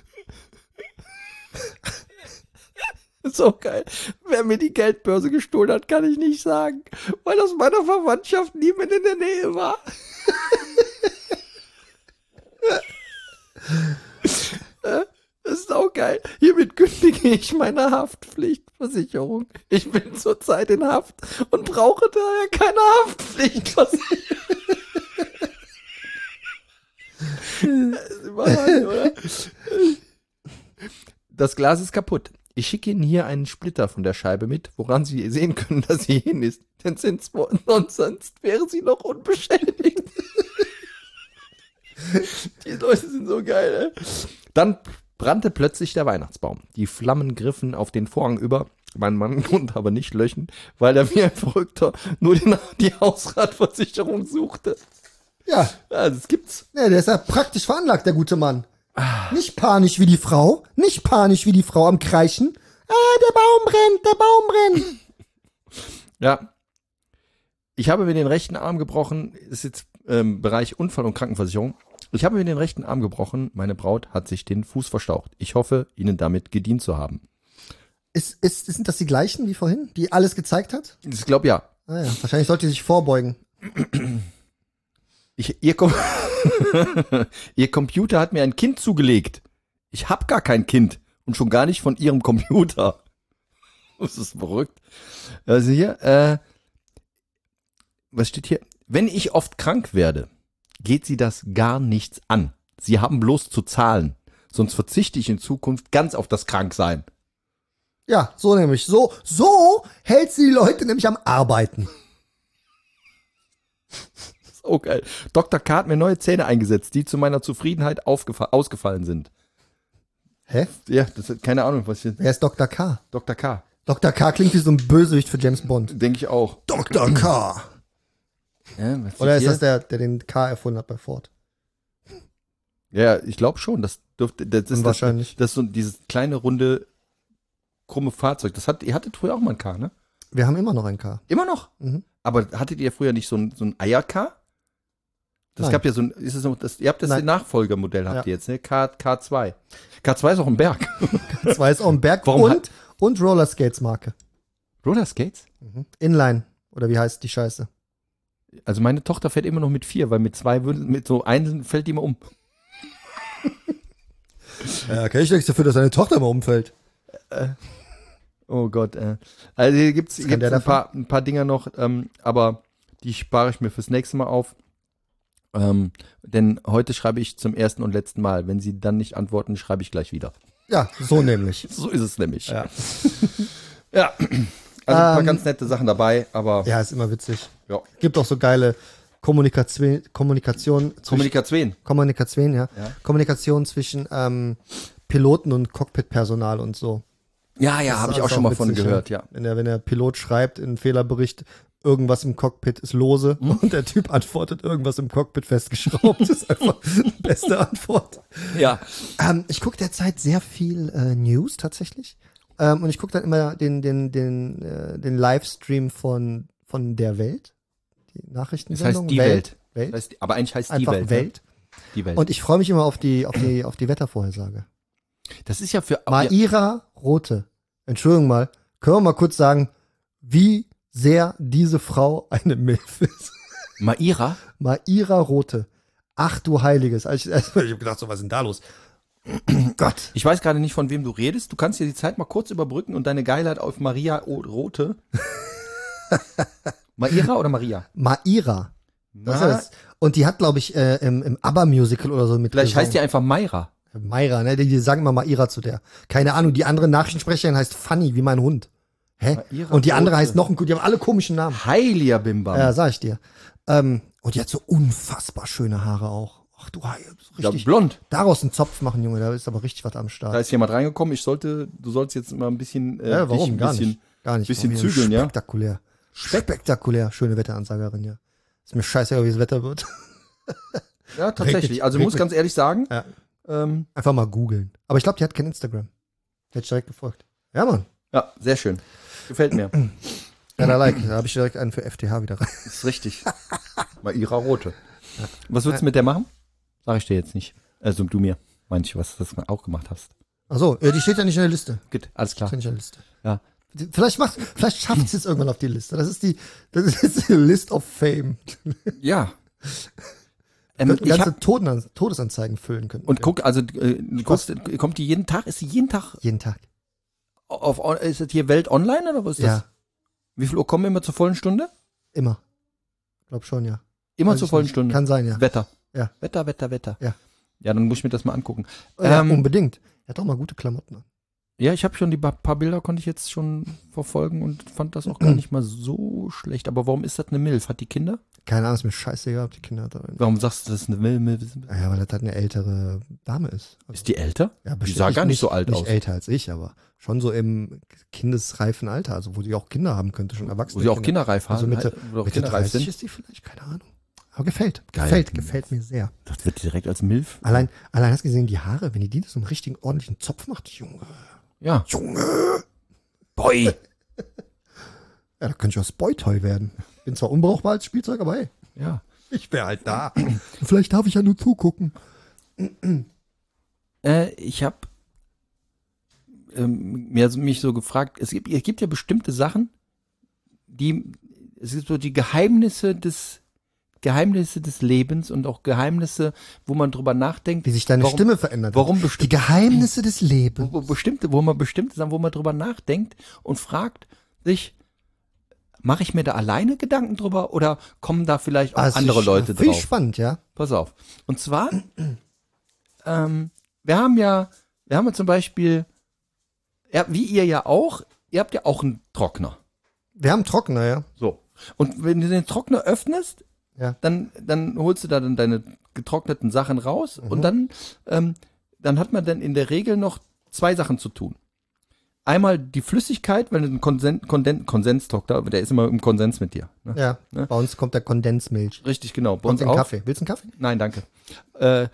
So geil. Wer mir die Geldbörse gestohlen hat, kann ich nicht sagen, weil aus meiner Verwandtschaft niemand in der Nähe war. Das ist auch geil. Hiermit kündige ich meine Haftpflichtversicherung. Ich bin zurzeit in Haft und brauche daher keine Haftpflichtversicherung. Das ist überragend, oder? Das Glas ist kaputt. Ich schicke Ihnen hier einen Splitter von der Scheibe mit, woran Sie sehen können, dass sie hin ist. Denn sonst, sonst wäre sie noch unbeschädigt. Die Leute sind so geil, ey. Dann brannte plötzlich der Weihnachtsbaum. Die Flammen griffen auf den Vorhang über. Mein Mann konnte aber nicht löschen, weil er wie ein Verrückter nur den, die Hausratversicherung suchte. Ja. Ja, das gibt's. Ja, der ist ja praktisch veranlagt, der gute Mann. Nicht panisch wie die Frau. Nicht panisch wie die Frau am Kreischen. Ah, der Baum brennt, der Baum brennt. Ja. Ich habe mir den rechten Arm gebrochen. Ist jetzt ähm, Bereich Unfall- und Krankenversicherung. Ich habe mir den rechten Arm gebrochen. Meine Braut hat sich den Fuß verstaucht. Ich hoffe, Ihnen damit gedient zu haben. Ist, ist, sind das die gleichen wie vorhin, die alles gezeigt hat? Ich glaube, ja. Ah ja, wahrscheinlich sollte sie sich vorbeugen. Ich, ihr, Com ihr Computer hat mir ein Kind zugelegt. Ich habe gar kein Kind und schon gar nicht von Ihrem Computer. Das ist verrückt. Also hier, äh, was steht hier? Wenn ich oft krank werde, geht Sie das gar nichts an. Sie haben bloß zu zahlen. Sonst verzichte ich in Zukunft ganz auf das Kranksein. Ja, so nämlich. So, so hält sie die Leute nämlich am Arbeiten. Oh geil. Doktor K. hat mir neue Zähne eingesetzt, die zu meiner Zufriedenheit ausgefallen sind. Hä? Ja, das ist keine Ahnung, was hier. Wer ist Doktor K? Doktor K. Doktor K klingt wie so ein Bösewicht für James Bond. Denke ich auch. Doktor K. Ja, was Oder ist hier? das der, der den K erfunden hat bei Ford? Ja, ich glaube schon. Das dürfte, das ist Wahrscheinlich. Das, das ist so dieses kleine, runde, krumme Fahrzeug. Das hat, ihr hattet früher auch mal ein K, ne? Wir haben immer noch ein K. Immer noch? Mhm. Aber hattet ihr früher nicht so ein, so ein Eier-K? Das Nein. gab ja so ein, ist es noch, das, ihr habt das Nein. Nachfolgermodell, habt Ja. ihr jetzt, ne? K, K2. K zwei ist auch ein Berg. Das war jetzt auch ein Berg Warum und, hat- und Rollerskates-Marke. Rollerskates? Inline. Oder wie heißt die Scheiße? Also meine Tochter fährt immer noch mit vier, weil mit zwei würde, mit so einen fällt die immer um. Ja, kann ich nichts dafür, dass deine Tochter mal umfällt. Oh Gott, äh. Also hier gibt's, hier kann gibt's der ein paar, ein paar Dinger noch, ähm, aber die spare ich mir fürs nächste Mal auf. Ähm, denn heute schreibe ich zum ersten und letzten Mal. Wenn Sie dann nicht antworten, schreibe ich gleich wieder. Ja, so nämlich. So ist es nämlich. Ja. Ja. Also ein paar Ähm, ganz nette Sachen dabei, aber Ja, ist immer witzig. ja. Gibt auch so geile Kommunikation, Kommunikation, zwischen- Kommunikation. Kommunikation, ja. Ja. Kommunikation zwischen ähm, Piloten und Cockpit-Personal und so. Ja, ja, Das habe ist ich auch alles schon mal von witzig, gehört, ja. Wenn der, wenn der Pilot schreibt in Fehlerbericht, irgendwas im Cockpit ist lose Hm? und der Typ antwortet, irgendwas im Cockpit festgeschraubt. Das ist einfach die beste Antwort. Ja. Ähm, ich gucke derzeit sehr viel äh, News tatsächlich. Ähm, und ich gucke dann immer den, den, den, äh, den Livestream von, von der Welt. Die Das Nachrichtensendung. heißt die Welt. Welt. Das heißt, aber eigentlich heißt die Einfach Welt. Welt. Ne? Die Welt. Und ich freue mich immer auf die, auf die, auf die Wettervorhersage. das ist ja für Maira Rote. Entschuldigung mal. Können wir mal kurz sagen, wie sehr diese Frau eine Milf ist? Maira. Maira Rote. Ach du Heiliges. Also ich, also ich habe gedacht, so was ist denn da los? Gott. Ich weiß gerade nicht, von wem du redest. Du kannst dir die Zeit mal kurz überbrücken und deine Geilheit auf Maria O- Rote. Maira oder Maria? Maira. Das ist Ma- das. Und die hat, glaube ich, äh, im, im ABBA-Musical oder so mit. Vielleicht heißt die einfach Maira. Maira, ne? Die, die sagen immer Maira zu der. Keine Ahnung, die andere Nachrichtensprecherin heißt Fanny, wie mein Hund. Hä? Maira Und die andere Rote. heißt noch ein, die haben alle komischen Namen. Heiliger Bimbam. Ja, sag ich dir. Ähm, und die hat so unfassbar schöne Haare auch. Ach du Heilige, Ja, richtig. blond. Daraus einen Zopf machen, Junge, da ist aber richtig was am Da Start. ist jemand reingekommen. Ich sollte, du sollst jetzt mal ein bisschen, äh, Ja, dich warum? ein Gar bisschen, nicht. Gar nicht. bisschen Warum hier? zügeln, ja? Spektakulär. Spektakulär. Schöne Wetteransagerin, ja. Ist mir scheißegal, wie das Wetter wird. Ja, tatsächlich. Regnet- Also ich muss regnet. ganz ehrlich sagen, Ja. ähm, Einfach mal googeln. Aber ich glaube, die hat kein Instagram. Die hat ich direkt gefolgt. Ja, Mann. ja, sehr schön. Gefällt mir. Ja, da like. Da habe ich direkt einen für F T H wieder rein. Das ist richtig. Maira Rote. Was würdest du mit der machen? Sag ich dir jetzt nicht. Also du mir. Meinst du, was du das auch gemacht hast? Achso, ja, die steht ja nicht in der Liste. Gut, alles klar. Steht nicht in der Liste. Ja. Die- Vielleicht macht, vielleicht schafft sie es irgendwann auf die Liste. Das ist die, das ist jetzt die List of Fame. Ja. Ähm, Könnten ich ganze hab, Todenan Todesanzeigen füllen können. und guck, also äh, du guckst, kommt die jeden Tag? Ist die jeden Tag jeden Tag. auf, ist das hier Welt online oder was ist das? Ja, Wie viel Uhr kommen wir immer zur vollen Stunde? immer. Glaub schon, ja. Immer Weiß zur ich vollen nicht. Stunde. Kann sein, ja. Wetter. Ja. Wetter, Wetter, Wetter. Ja. Ja, dann muss ich mir das mal angucken. Ja, Ähm, unbedingt. Er hat auch mal gute Klamotten an. Ja, ich habe schon die ba- paar Bilder konnte ich jetzt schon verfolgen und fand das auch gar nicht mal so schlecht. Aber warum ist das eine Milf? Hat die Kinder? Keine Ahnung, ist mir scheißegal, ob die Kinder hat. oder nicht. Warum sagst du, das ist eine Milf? Milf? Ja, weil das halt eine ältere Dame ist. Also, Ist die älter? ja, Die bestimmt sah gar nicht so alt nicht aus. älter als ich, aber schon so im kindesreifen Alter, also wo sie auch Kinder haben könnte, schon erwachsene Wo sie auch kinderreif Also haben. Mitte, oder auch Mitte kinderreif dreißig sind. ist die vielleicht, keine Ahnung. Aber gefällt, Geil. gefällt, gefällt mir sehr. Das wird direkt als Milf. Allein, allein hast du gesehen, die Haare, wenn die die so einen richtigen ordentlichen Zopf macht, Junge, Ja. Junge. Boy. Ja, da könnte ich auch Spoy-Toy werden. Bin zwar unbrauchbar als Spielzeug, aber hey, Ja. ich wäre halt da. Vielleicht darf ich ja nur zugucken. Äh, ich habe ähm, mir, so- mich so gefragt, es gibt, es gibt ja bestimmte Sachen, die, es gibt so die Geheimnisse des, Geheimnisse des Lebens und auch Geheimnisse, wo man drüber nachdenkt. Wie sich deine warum, Stimme verändert warum hat. Die bestimmt, Geheimnisse des Lebens. wo, wo bestimmte, wo man bestimmte Sachen, wo man drüber nachdenkt und fragt sich, mache ich mir da alleine Gedanken drüber oder kommen da vielleicht auch Ah, das andere ist Leute viel drauf? spannend, ja. Pass auf. Und zwar, ähm, wir haben ja, wir haben ja zum Beispiel, ja, wie ihr ja auch, ihr habt ja auch einen Trockner. Wir haben Trockner, ja. So. Und wenn du den Trockner öffnest, Ja. dann, dann holst du da dann deine getrockneten Sachen raus Mhm. und dann, ähm, dann hat man dann in der Regel noch zwei Sachen zu tun. Einmal die Flüssigkeit, wenn du einen Konsen Konden Konsenstrockner, der ist immer im Konsens mit dir. Ne? Ja, Ne? bei uns kommt der Kondensmilch. Richtig, genau. Bei Kommt uns in auch. Kaffee. Willst du einen Kaffee? Nein, danke. Äh,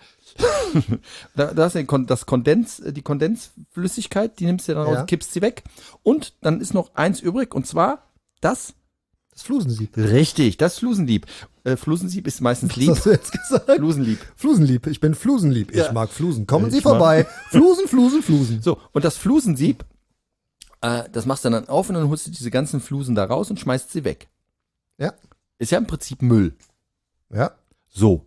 da, da ist den Kon- das Kondens, die Kondensflüssigkeit, die nimmst du dann raus, Ja. kippst sie weg. Und dann ist noch eins übrig, und zwar das. Das Flusensieb. Richtig, das Flusenlieb. Äh, Flusensieb ist meistens Was lieb. hast du jetzt gesagt? Flusenlieb. Flusenlieb. Ich bin Flusenlieb. Ich Ja. mag Flusen. Kommen Ich Sie mag- vorbei. Flusen, Flusen, Flusen. So, und das Flusensieb, äh, das machst du dann auf und dann holst du diese ganzen Flusen da raus und schmeißt sie weg. Ja. Ist ja im Prinzip Müll. Ja. So.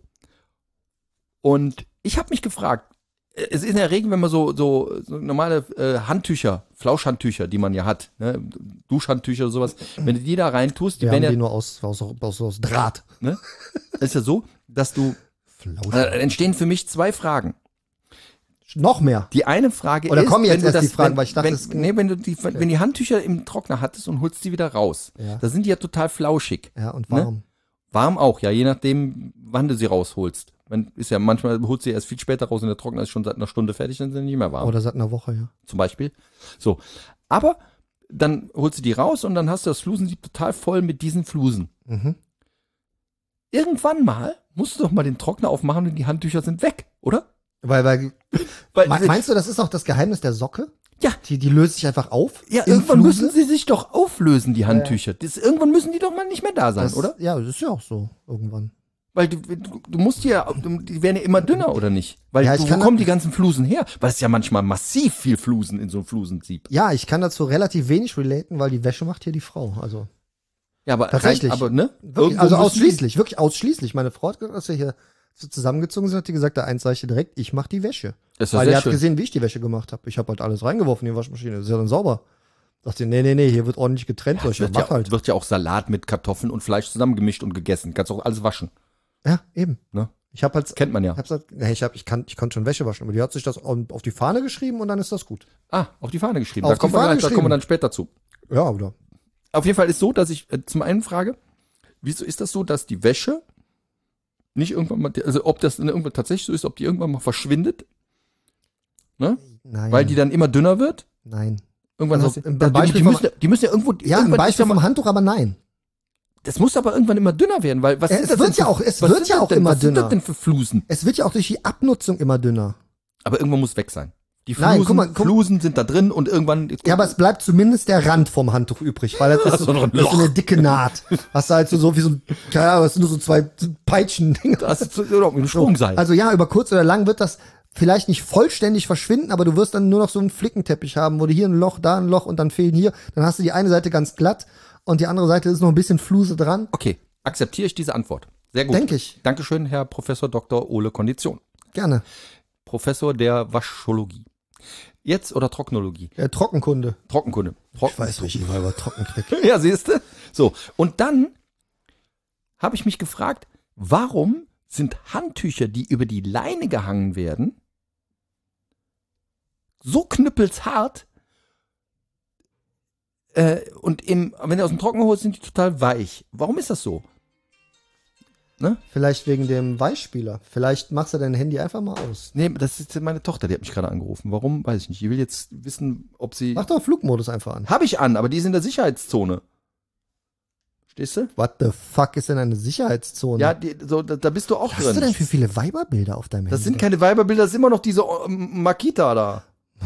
Und ich habe mich gefragt, äh, es ist in der Regel, wenn man so, so, so normale äh, Handtücher, Flauschhandtücher, die man ja hat, ne, Duschhandtücher oder sowas, wenn du die da reintust, die Wir werden haben ja, die nur aus, aus, aus, aus Draht. ne, ist ja so, dass du, Flausch. äh, entstehen für mich zwei Fragen. Noch mehr. Die eine Frage Oder ist, kommen jetzt wenn du erst die das, Fragen, wenn, weil ich dachte, wenn, es- nee, wenn du die, wenn die Handtücher im Trockner hattest und holst die wieder raus, Ja. da sind die ja total flauschig. Ja, und Ne? warum? Warm auch, ja, je nachdem, wann du sie rausholst. Man ist ja manchmal holst du sie erst viel später raus und der Trockner ist schon seit einer Stunde fertig, dann sind sie nicht mehr warm. Oder seit einer Woche, ja. Zum Beispiel. So. Aber dann holst du die raus und dann hast du das Flusensieb total voll mit diesen Flusen. Mhm. Irgendwann mal musst du doch mal den Trockner aufmachen und die Handtücher sind weg, oder? Weil, weil, Weil, me- meinst du, das ist auch das Geheimnis der Socke? ja, Die, die löst sich einfach auf? ja, in irgendwann Fluse? müssen sie sich doch auflösen, die Handtücher. Das, irgendwann müssen die doch mal nicht mehr da sein, Das, oder? Ja, das ist ja auch so, irgendwann. Weil du, du, du musst ja, die werden ja immer dünner, oder nicht? Weil Ja, ich wo kann- kommen die ganzen Flusen her? Weil es ja manchmal massiv viel Flusen in so einem Flusensieb. Ja, ich kann dazu relativ wenig relaten, weil die Wäsche macht hier die Frau. Also, Ja, aber Tatsächlich. aber ne? wirklich, Irgendwo also müssen ausschließlich, wirklich ausschließlich. Meine Frau hat gesagt, als wir hier so zusammengezogen sind, hat die gesagt, da eins sag ich dir direkt, ich mach die Wäsche. Das ist doch Weil die sehr hat schön. gesehen, wie ich die Wäsche gemacht habe. Ich habe halt alles reingeworfen in die Waschmaschine. Das ist ja dann sauber. Sagt sie, nee, nee, nee, hier wird ordentlich getrennt. Ja, Es ich wird, mach ja, halt. wird ja auch Salat mit Kartoffeln und Fleisch zusammengemischt und gegessen. Kannst auch alles waschen. Ja, eben. Ne? Ich habe halt, Kennt man ja. ich hab's halt, nee, ich hab, ich kann, ich konnte schon Wäsche waschen, aber die hat sich das auf auf die Fahne geschrieben und dann ist das gut. Ah, auf die Fahne geschrieben. Auf Da die kommen, wir Fahne gleich, da kommen wir dann später zu. Ja, oder? Auf jeden Fall ist so, dass ich äh, zum einen frage, wieso ist das so, dass die Wäsche nicht irgendwann mal, also ob das dann irgendwann tatsächlich so ist, ob die irgendwann mal verschwindet, ne? Nein. Weil die dann immer dünner wird. Nein. Irgendwann Also hast du, im die, Beispiel die, vom- müssen, ja- die müssen ja irgendwo, Ja, ein irgendwann ist Beispiel ja mal, vom Handtuch, aber nein. das muss aber irgendwann immer dünner werden, weil was Ja, sind es das wird denn ja für, auch- es was wird sind ja das auch denn, immer was sind dünner. das denn für Flusen? Es wird ja auch durch die Abnutzung immer dünner. Aber irgendwann muss es weg sein. Die Nein, Flusen, guck mal, guck- Flusen sind da drin und irgendwann. Ja, aber es bleibt zumindest der Rand vom Handtuch übrig, weil das ist, ist so, doch noch ein das ist so Loch. eine dicke Naht. Hast du halt so, so wie so ein, keine Ahnung, das sind nur so zwei Peitschen-Dinger. das ist so, oder ein Sprungseil. Also ja, über kurz oder lang wird das vielleicht nicht vollständig verschwinden, aber du wirst dann nur noch so einen Flickenteppich haben, wo du hier ein Loch, da ein Loch und dann fehlen hier. Dann hast du die eine Seite ganz glatt und die andere Seite ist noch ein bisschen Fluse dran. Okay, akzeptiere ich diese Antwort. Sehr gut. Denke ich. Dankeschön, Herr Professor Doktor Ole Kondition. Gerne. Professor der Waschologie. Jetzt oder Trocknologie? Ja, Trockenkunde. Trockenkunde. Trocken richtig, weil wir trocken kriegt. Ja, siehst du? So, und dann habe ich mich gefragt, warum sind Handtücher, die über die Leine gehangen werden, so knüppelshart äh, und im, wenn du aus dem Trockner holst, sind die total weich. Warum ist das so? Vielleicht wegen dem Weichspieler. Vielleicht machst du dein Handy einfach mal aus. Nee, das ist meine Tochter, die hat mich gerade angerufen. Warum? Weiß ich nicht. Ich will jetzt wissen, ob sie... Mach doch Flugmodus einfach an. Habe ich an, aber die ist in der Sicherheitszone. Stehst du? What the fuck ist denn eine Sicherheitszone? Ja, die, so, da, da bist du auch Was drin. hast du denn für viele Weiberbilder auf deinem Das Handy? sind keine Weiberbilder, das ist immer noch diese ähm, Makita da.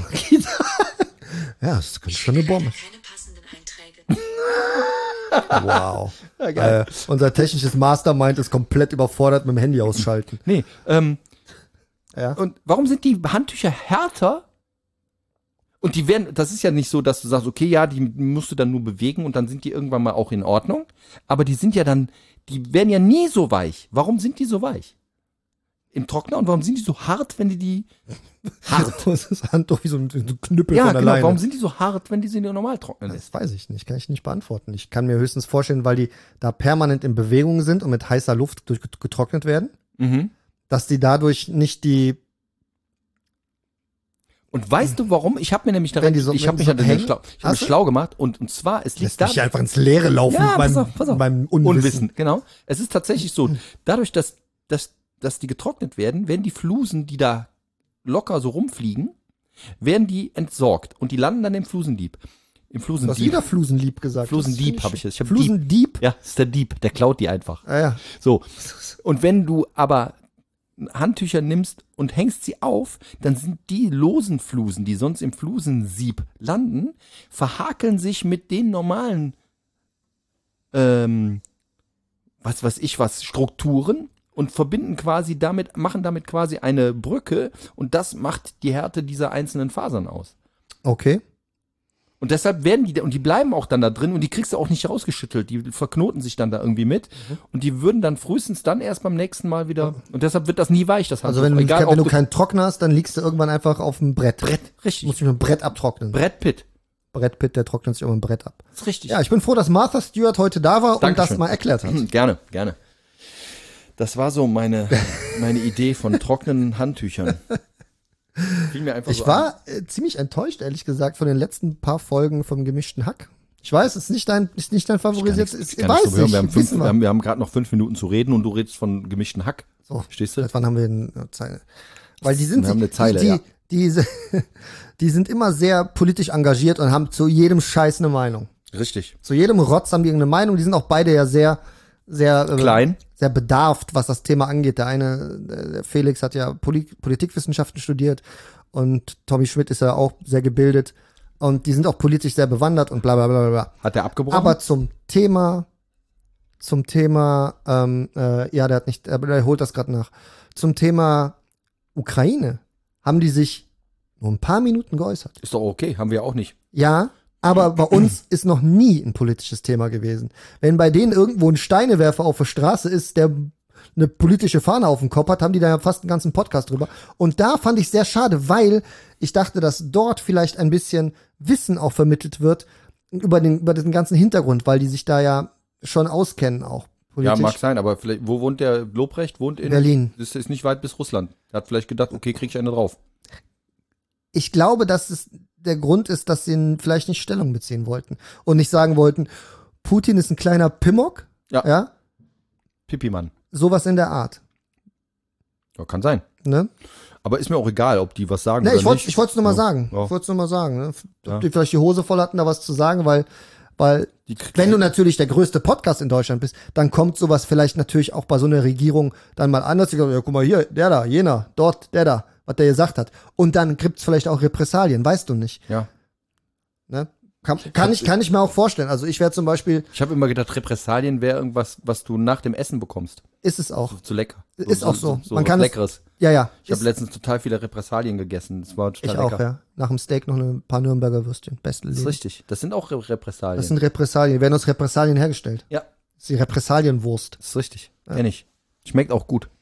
Ja, das ist schon eine Bombe. Keine passenden Einträge. Wow. Ja, geil. Äh, unser technisches Mastermind ist komplett überfordert mit dem Handy ausschalten. Nee, ähm, Ja. und warum sind die Handtücher härter? Und die werden, das ist ja nicht so, dass du sagst, okay, ja, die musst du dann nur bewegen und dann sind die irgendwann mal auch in Ordnung. Aber die sind ja dann, die werden ja nie so weich. Warum sind die so weich? Im Trockner und warum sind die so hart, wenn die die hart? Das ist Handtuch wie so ein, so ein Knüppel Ja, von genau. alleine. Warum sind die so hart, wenn die sie normal trocknen lässt? Das weiß ich nicht, kann ich nicht beantworten. Ich kann mir höchstens vorstellen, weil die da permanent in Bewegung sind und mit heißer Luft durch, getrocknet werden, Mhm. dass die dadurch nicht die, Und weißt du warum? Ich habe mir nämlich Wenn direkt, die so- ich wenn habe die mich so ja dann hängen? schlau, ich hab Hast mich du? schlau gemacht und und zwar es liegt lässt da mich einfach ins Leere laufen Ja, beim, pass auf, pass auf. beim Unwissen. Unwissen, genau. Es ist tatsächlich so, dadurch, dass, dass, dass die getrocknet werden, werden die Flusen, die da locker so rumfliegen, werden die entsorgt und die landen dann im Flusendieb. Im Du hast Flusendieb. wieder Flusenlieb gesagt. Flusendieb Das habe ich jetzt. Ich hab Flusendieb? Ja, ist der Dieb, der klaut die einfach. Ah, ja. So. Und wenn du aber Handtücher nimmst und hängst sie auf, dann sind die losen Flusen, die sonst im Flusensieb landen, verhakeln sich mit den normalen, ähm, was weiß ich was, Strukturen und verbinden quasi damit, machen damit quasi eine Brücke und das macht die Härte dieser einzelnen Fasern aus. Okay. Und deshalb werden die, und die bleiben auch dann da drin und die kriegst du auch nicht rausgeschüttelt. Die verknoten sich dann da irgendwie mit. Mhm. Und die würden dann frühestens dann erst beim nächsten Mal wieder, und deshalb wird das nie weich, das Also Handtuch. wenn, du, Egal, wenn ob du keinen Trockner hast, dann liegst du irgendwann einfach auf dem Brett. Brett, Du richtig. musst dich mit dem Brett abtrocknen. Brett Pitt. Brett Pitt, der trocknet sich immer ein Brett ab. Das ist richtig. Ja, ich bin froh, dass Martha Stewart heute da war und Dankeschön. das mal erklärt hat. Hm, Gerne, gerne. Das war so meine, meine Idee von trockenen Handtüchern. Fiel mir einfach Ich so war äh, ziemlich enttäuscht, ehrlich gesagt, von den letzten paar Folgen vom gemischten Hack. Ich weiß, es ist nicht dein, ist nicht dein favorisiertes. Ich Ich kann nicht weiß so hören. ich, Wir haben, fünf, wissen wir wir. haben, wir haben gerade noch fünf Minuten zu reden und du redest von gemischten Hack. So, Verstehst du? seit wann haben wir eine Zeile? Weil die sind Wir haben eine Zeile, die, ja. diese, die sind immer sehr politisch engagiert und haben zu jedem Scheiß eine Meinung. Richtig. Zu jedem Rotz haben die irgendeine Meinung. Die sind auch beide ja sehr, sehr äh, Klein. sehr bedarft, was das Thema angeht. Der eine, der Felix hat ja Poli- Politikwissenschaften studiert und Tommy Schmidt ist ja auch sehr gebildet und die sind auch politisch sehr bewandert und bla bla bla bla. Hat der abgebrochen? Aber zum Thema, zum Thema, ähm, äh, ja, der hat nicht, aber der holt das gerade nach. Zum Thema Ukraine haben die sich nur ein paar Minuten geäußert. Ist doch okay, haben wir auch nicht. Ja, aber bei uns ist noch nie ein politisches Thema gewesen. Wenn bei denen irgendwo ein Steinewerfer auf der Straße ist, der eine politische Fahne auf dem Kopf hat, haben die da ja fast einen ganzen Podcast drüber. Und da fand ich sehr schade, weil ich dachte, dass dort vielleicht ein bisschen Wissen auch vermittelt wird über den, über den ganzen Hintergrund, weil die sich da ja schon auskennen auch politisch. Ja, mag sein, aber vielleicht, wo wohnt der Lobrecht? Wohnt in Berlin. Das ist nicht weit bis Russland. Er hat vielleicht gedacht, okay, krieg ich eine drauf. Ich glaube, dass es der Grund ist, dass sie vielleicht nicht Stellung beziehen wollten und nicht sagen wollten, Putin ist ein kleiner Pimmock, Ja. ja, Pipi-Mann. sowas in der Art, Ja, kann sein. ne? Aber ist mir auch egal, ob die was sagen Ne, oder ich wollte nicht. ich wollte es nur mal Ja. sagen. Ja. Ich wollte es nur mal sagen, ne? Ob Ja. die vielleicht die Hose voll hatten, da was zu sagen, weil weil Die, wenn du natürlich der größte Podcast in Deutschland bist, dann kommt sowas vielleicht natürlich auch bei so einer Regierung dann mal anders. Ja, guck mal hier, der da, jener, dort, der da, was der gesagt hat. Und dann gibt's vielleicht auch Repressalien, weißt du nicht. ja. Ne? Kann, kann, ich, kann ich mir auch vorstellen. Also ich wäre zum Beispiel, Ich habe immer gedacht, Repressalien wäre irgendwas, was du nach dem Essen bekommst. ist es auch. Zu lecker. Ist auch so. so Man was kann es- Leckeres. Ja, ja. Ich habe Ist- letztens total viele Repressalien gegessen. Das war total ich auch, lecker. ja. Nach dem Steak noch ein paar Nürnberger Würstchen. Beste Das ist Leben. richtig. Das sind auch Re Repressalien. Das sind Repressalien. Die werden aus Repressalien hergestellt. ja, Das ist die Repressalienwurst. das ist richtig. Kenn ich. Schmeckt auch gut.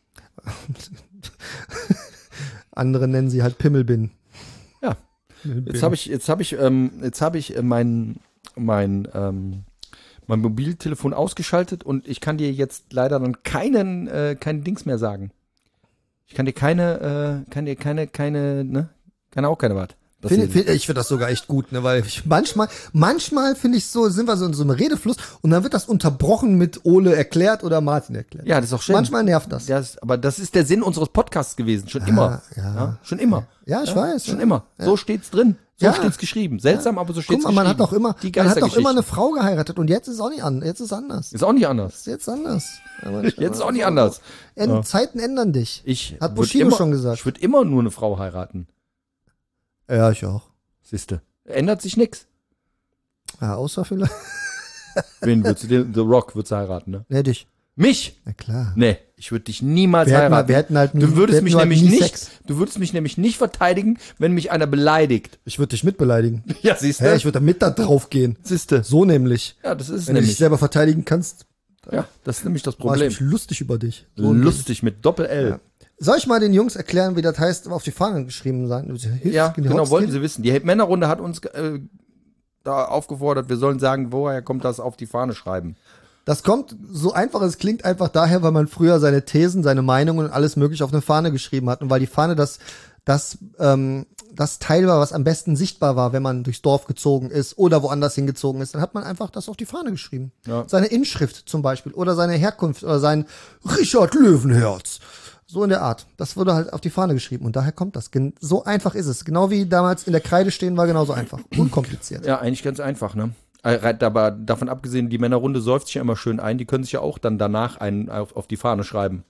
Andere nennen sie halt Pimmelbin. Ja. Jetzt habe ich, jetzt habe ich, ähm, jetzt habe ich äh, mein, mein, ähm, mein Mobiltelefon ausgeschaltet und ich kann dir jetzt leider dann keinen, äh, keinen Dings mehr sagen. Ich kann dir keine, äh, kann dir keine, keine, ne, kann auch keine was. Find, find, ich finde das sogar echt gut, ne, weil ich manchmal, manchmal finde ich so, sind wir so in so einem Redefluss und dann wird das unterbrochen mit Ole erklärt oder Martin erklärt. Ja, das ist auch schön. Manchmal nervt das. Das, aber das ist der Sinn unseres Podcasts gewesen, schon immer. ja. Schon immer. Ja, ich weiß. Schon ja. immer. So steht's drin. So Ja. steht's geschrieben. Seltsam, aber so steht's Guck mal, geschrieben. man hat doch immer, Die man hat doch Geistergeschichte. immer eine Frau geheiratet und jetzt ist auch nicht an, jetzt ist anders. Ist auch nicht anders. Ist jetzt anders. Aber Jetzt ist auch nicht anders. Ja. Zeiten ändern dich. Ich Hat würd Bushido immer, schon gesagt. Ich würde immer nur eine Frau heiraten. Ja, ich auch. Siehste. Ändert sich nix. Ja, außer vielleicht. Wen würdest du den? The Rock würdest du heiraten, ne? Nee, dich. Mich? Na klar. Nee, ich würde dich niemals Wir hätten, heiraten. wir hätten halt nie, du wir würdest hätten mich nur halt nämlich nie nicht, Sex. du würdest mich nämlich nicht verteidigen, wenn mich einer beleidigt. Ich würde dich mitbeleidigen. Ja, siehst Hä, ich würde da mit da drauf gehen. Siehste. So nämlich. Ja, das ist Wenn du dich nämlich. selber verteidigen kannst, Ja, das ist nämlich das mach ich Problem. mich lustig über dich. So Lustig mit Doppel-L. Ja. Soll ich mal den Jungs erklären, wie das heißt, auf die Fahnen geschrieben sein? Hilfst- Ja, die genau, Hops wollten gehen? sie wissen. Die Männerrunde hat uns äh, da aufgefordert, wir sollen sagen, woher kommt das auf die Fahne schreiben. Das kommt, so einfach es klingt, einfach daher, weil man früher seine Thesen, seine Meinungen und alles mögliche auf eine Fahne geschrieben hat. Und weil die Fahne das, das, ähm, das Teil war, was am besten sichtbar war, wenn man durchs Dorf gezogen ist oder woanders hingezogen ist, dann hat man einfach das auf die Fahne geschrieben. Ja. Seine Inschrift zum Beispiel oder seine Herkunft oder sein Richard Löwenherz. So in der Art. Das wurde halt auf die Fahne geschrieben und daher kommt das. Gen- So einfach ist es. Genau wie damals in der Kreide stehen war genauso einfach. Unkompliziert. Ja, eigentlich ganz einfach, ne? Äh, Aber davon abgesehen, die Männerrunde säuft sich ja immer schön ein, die können sich ja auch dann danach einen auf, auf die Fahne schreiben.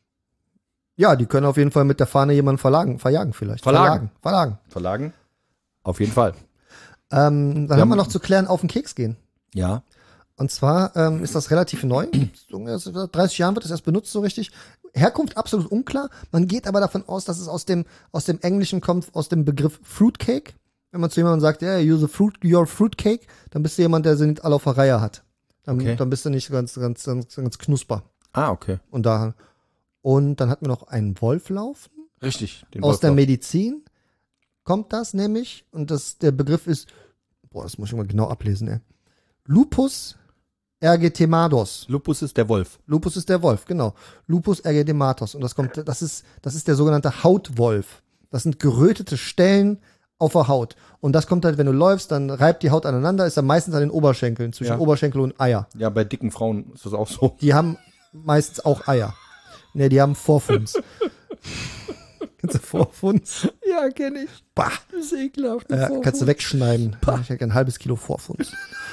Ja, die können auf jeden Fall mit der Fahne jemanden verlagen, verjagen vielleicht. Verlagen. Verlagen. Verlagen? Auf jeden Fall. Ähm, dann Ja, haben wir noch zu klären, auf den Keks gehen. Ja. Und zwar ähm, ist das relativ neu. So, seit dreißig Jahren wird das erst benutzt, so richtig. Herkunft absolut unklar. Man geht aber davon aus, dass es aus dem, aus dem Englischen kommt, aus dem Begriff Fruitcake. Wenn man zu jemandem sagt, ja, yeah, use a fruit, your fruitcake, dann bist du jemand, der sie nicht alle auf der Reihe hat. Dann, Okay. dann bist du nicht ganz, ganz, ganz, ganz knusper. Ah, okay. Und da, und dann hatten wir noch einen Wolflauf. Richtig. Den Aus der Wolflauf. Medizin kommt das nämlich, und das, der Begriff ist, boah, das muss ich mal genau ablesen, ey. Lupus ergetematos. Lupus ist der Wolf. Lupus ist der Wolf, genau. Lupus ergetematos. Und das kommt, das ist, das ist der sogenannte Hautwolf. Das sind gerötete Stellen auf der Haut. Und das kommt halt, wenn du läufst, dann reibt die Haut aneinander, ist dann meistens an den Oberschenkeln, zwischen Ja. Oberschenkel und Eier. Ja, bei dicken Frauen ist das auch so. Die haben meistens auch Eier. Ne, die haben Vorfunds. Kennst du Vorfunds? Ja, kenn ich. Bah. Das ist ekelhaft. Ja, kannst du wegschneiden. Ich hätte gerne ein halbes Kilo Vorfunds.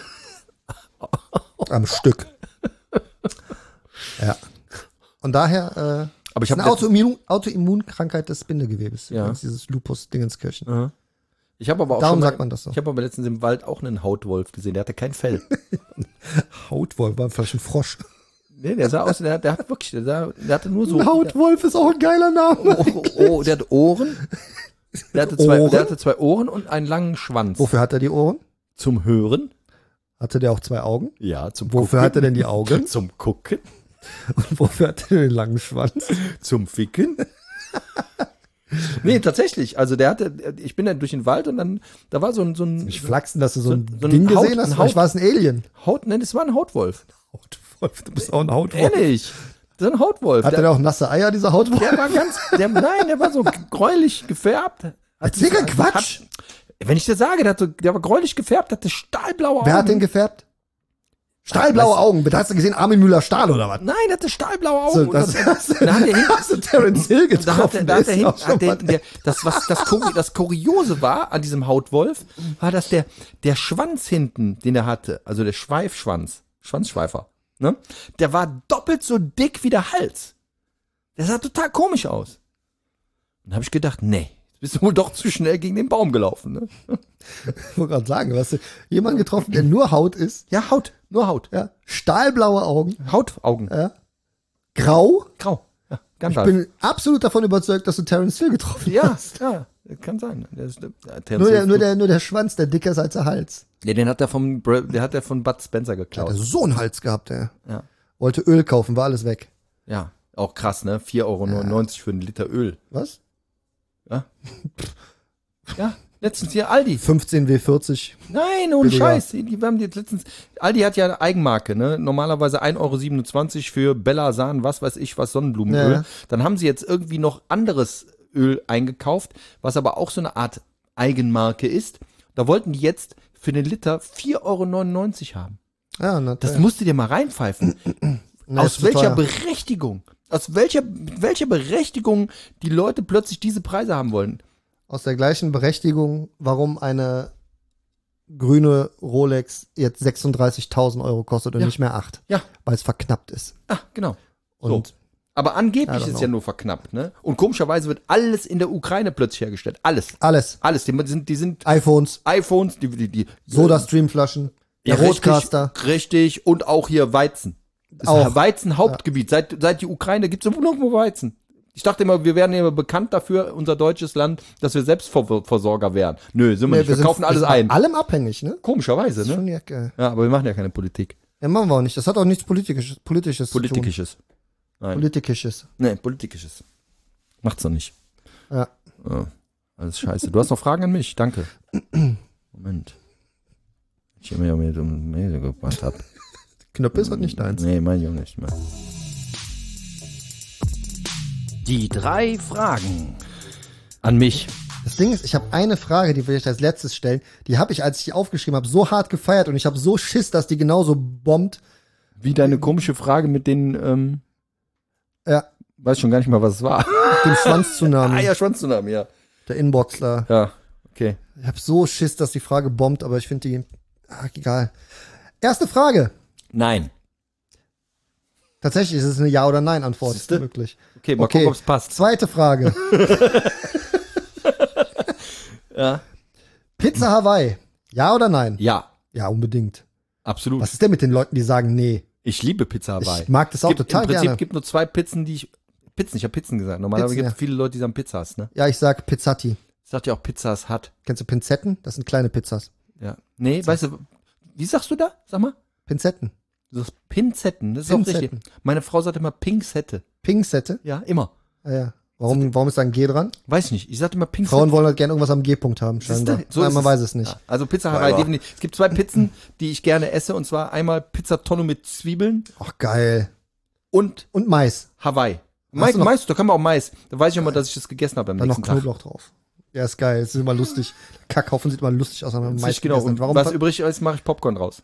Am Stück. Ja. Und daher, äh, Aber ich ist hab eine letztens- Autoimmun Autoimmunkrankheit des Bindegewebes. Ja. Das ist dieses Lupus-Dingenskirchen. Aha. Ich habe aber auch Darum schon mal, sagt man das so. Ich habe aber letztens im Wald auch einen Hautwolf gesehen. Der hatte kein Fell. Hautwolf war vielleicht ein Frosch. Nee, der sah aus, der, der hat wirklich, der, sah, der hatte nur so. Ein Hautwolf ist auch ein geiler Name. Oh, oh, der hatte Ohren. Der hatte, zwei, Ohren? der hatte zwei Ohren und einen langen Schwanz. Wofür hat er die Ohren? Zum Hören. Hatte der auch zwei Augen? Ja, zum Wofür Gucken. hat er denn die Augen? Zum Gucken. Und wofür hat er den langen Schwanz? Zum Ficken. Nee, tatsächlich. Also der hatte, ich bin dann durch den Wald und dann, da war so ein, so ein Ich flachsen, dass du so ein, so ein Ding Haut- gesehen hast. ein Vielleicht Haut- war es ein Alien. Haut, nein, das war ein Hautwolf. Hautwolf, du bist auch ein Hautwolf. Ehrlich. Das ist ein Hautwolf. Hat der, er auch nasse Eier, dieser Hautwolf? der war ganz, der, nein, der war so gräulich gefärbt. Hat- Erzähl keinen Quatsch. Hat, wenn ich dir sage, der, hat so, der war gräulich gefärbt, hatte stahlblaue Augen. Wer hat den gefärbt? Stahlblaue Weiß- Augen. Bitte hast du gesehen, Armin Müller-Stahl oder was? Nein, der hatte stahlblaue Augen. So, Und das, dann- das, dann hat er hinten- hast du Terence Hill Da hat, getroffen. er- da hat Der er ist auch hinten, schon hat der, mal- der, das, was das, Kuri- das Kuriose war an diesem Hautwolf, war, dass der, der Schwanz hinten, den er hatte, also der Schweifschwanz, Schwanzschweifer, ne, der war doppelt so dick wie der Hals. Der sah total komisch aus. Und da habe ich gedacht, nee, jetzt bist du wohl doch zu schnell gegen den Baum gelaufen. Ne? Ich wollte gerade sagen, hast du jemanden getroffen, der nur Haut ist? Ja, Haut, nur Haut. Ja. Stahlblaue Augen. Hautaugen, Ja. Grau. grau. Ja, Ich Gandalf. bin absolut davon überzeugt, dass du Terence Hill getroffen ja, hast. ja, kann sein. Der ist, der, Nur der, nur, der, nur der Schwanz, der dicker ist als der Hals. Ja, den hat er vom, Bra- der hat er von Bud Spencer Der geklaut. hat so einen Hals gehabt, ey. Ja. Wollte Öl kaufen, war alles weg. Ja, auch krass, ne? vier Euro neunundneunzig für einen Liter Öl. Was? Ja, letztens hier Aldi. fünfzehn W vierzig. Nein, ohne Billiger. Scheiß. Die, wir haben die jetzt letztens, Aldi hat ja eine Eigenmarke, ne? Normalerweise ein Euro siebenundzwanzig für Bella San, was weiß ich, was Sonnenblumenöl. Ja. Dann haben sie jetzt irgendwie noch anderes Öl eingekauft, was aber auch so eine Art Eigenmarke ist. Da wollten die jetzt für den Liter vier Euro neunundneunzig haben. Ja, na, Das ja. musst du dir mal reinpfeifen. Na, ist Aus zu welcher teuer. Berechtigung? Aus welcher, mit welcher Berechtigung die Leute plötzlich diese Preise haben wollen? Aus der gleichen Berechtigung, warum eine grüne Rolex jetzt sechsunddreißigtausend Euro kostet und Ja. nicht mehr acht. Ja. Weil es verknappt ist. Ah, genau. Und So. Aber angeblich I don't ist know. ja nur verknappt, ne? Und komischerweise wird alles in der Ukraine plötzlich hergestellt. Alles. alles. Alles. Die sind, die sind iPhones, iPhones, die, die, die Soda-Streamflaschen, ja, der Roadcaster. Richtig, richtig. Und auch hier Weizen. Das Auch. ist Weizen Hauptgebiet. Seit, seit die Ukraine gibt es nirgendwo Weizen. Ich dachte immer, wir wären immer bekannt dafür, unser deutsches Land, dass wir Selbstversorger wären. Nö, sind wir nicht. Wir, sind- kaufen alles sind ein. Von allem abhängig, ne? Komischerweise, Schon ne? ja, geil. Ja, aber wir machen ja keine Politik. Ja, machen wir auch nicht. Das hat auch nichts Politisches, Politisches zu Politikisches. tun. Nein. Politikisches. Nee, Politikisches. Macht's doch nicht. Ja. Ja, alles scheiße. Du hast noch Fragen an mich? Danke. Moment. Ich mir mir um Mail gemacht hab. Knöpfe ist halt nicht deins. Nee, mein Junge nicht mehr. Die drei Fragen an mich. Das Ding ist, ich habe eine Frage, die will ich als letztes stellen. Die habe ich, als ich die aufgeschrieben habe, so hart gefeiert und ich habe so Schiss, dass die genauso bombt. Wie deine komische Frage mit den, ähm, Ja, weiß schon gar nicht mal, was es war. dem Schwanz-Tsunami. Ah ja, Schwanztsunami, ja. Der Inbox da. Ja, okay. Ich habe so Schiss, dass die Frage bombt, aber ich finde die, ach, egal. Erste Frage. Nein. Tatsächlich ist es eine Ja- oder Nein-Antwort. Siehste? Möglich. Okay, mal Okay. gucken, ob es passt. Zweite Frage. Ja. Pizza Hawaii. Ja oder nein? Ja, Ja, unbedingt. absolut. Was ist denn mit den Leuten, die sagen nee? Ich liebe Pizza Hawaii. Ich mag das auch gibt, total Im Prinzip gerne. gibt nur zwei Pizzen, die ich. Pizzen, ich habe Pizzen gesagt. Normalerweise Pizzen, gibt es viele Leute, die sagen Pizzas, ne? Ja, ich sag Pizzati. Sagt ja auch Pizzas hat. Kennst du Pinzetten? Das sind kleine Pizzas. Ja. Nee, weißt du, wie sagst du da? Sag mal. Pinzetten. Du sagst Pinzetten, das ist auch Pinzetten. richtig. Meine Frau sagt immer Pinzette. Pingsette. Ja, immer. Ah, ja. Warum, warum ist da ein G dran? Weiß ich nicht. Ich sagte immer Pinzette. Frauen wollen halt gerne irgendwas am G-Punkt haben, scheinbar. Siehste? So Nein, ist man weiß es nicht. Ja, also Pizza Hawaii, Aber- definitiv. Es gibt zwei Pizzen, die ich gerne esse, und zwar einmal Pizzatonno mit Zwiebeln Ach, geil. und Und Mais. Hawaii. Mais, du noch- Mais, da kann man auch Mais. Da weiß ich immer, dass ich das gegessen habe am Dann noch nächsten Tag. Knoblauch drauf. Ja, ist geil. Es ist immer lustig. Kackhaufen sieht immer lustig aus, wenn man Das Mais ist genau. gegessen hat. Und Warum was pa- übrig ist, mache ich Popcorn draus.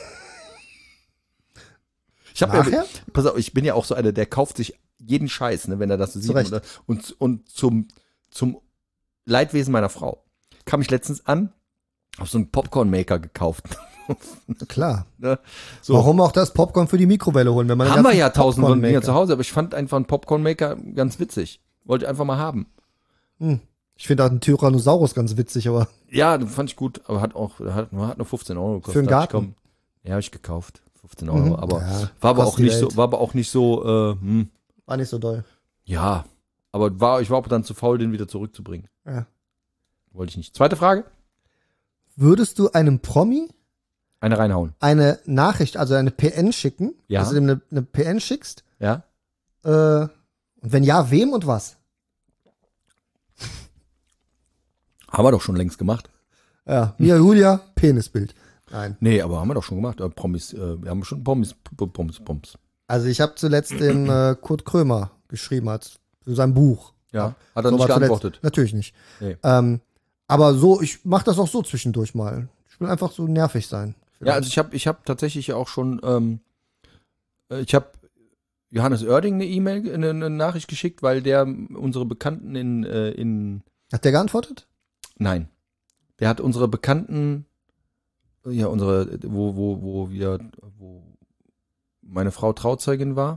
Ich habe ja, Nachher? pass auf, ich bin ja auch so einer, der kauft sich jeden Scheiß, ne, wenn er das so sieht. Recht. Oder, und, und zum zum Leidwesen meiner Frau kam ich letztens an, habe so einen Popcorn-Maker gekauft. Klar. Ne? So. Warum auch das Popcorn für die Mikrowelle holen? Wenn man den Haben wir ganzen ja tausend von Dingen Popcorn-Maker- zu Hause, aber ich fand einfach einen Popcorn-Maker ganz witzig. Wollte einfach mal haben. Hm. Ich finde auch einen Tyrannosaurus ganz witzig, aber Ja, das fand ich gut, aber hat auch, hat, hat nur fünfzehn Euro gekostet. Für den Da hab ich, Garten? komm, ja, habe ich gekauft. fünfzehn Euro, Mhm. aber Ja, war aber auch kostet die nicht Welt. so, war aber auch nicht so, äh, hm, war nicht so doll. ja, aber war, ich war auch dann zu faul, den wieder zurückzubringen. Ja. Wollte ich nicht. Zweite Frage? Würdest du einem Promi Eine reinhauen. eine Nachricht, also eine P N schicken, Ja. also dem eine, eine P N schickst, Ja? äh, und wenn ja, wem und was? Haben wir doch schon längst gemacht. Ja, Mia Julia, Penisbild. Nein. Nee, aber haben wir doch schon gemacht. Äh, Promis, äh, wir haben schon Promis, P- Promis, Promis. Also ich habe zuletzt dem äh, Kurt Krömer geschrieben als für sein Buch. Ja, hat er So nicht war zuletzt- geantwortet. Natürlich nicht. Nee. Ähm, aber so, ich mache das auch so zwischendurch mal. Ich will einfach so nervig sein. Ja, also ich habe ich hab tatsächlich auch schon, ähm, äh, ich habe Johannes Oerding eine E-Mail, eine, eine Nachricht geschickt, weil der unsere Bekannten in, äh, in, Hat der geantwortet? nein, der hat unsere Bekannten, ja, unsere, wo, wo, wo wir, wo meine Frau Trauzeugin war,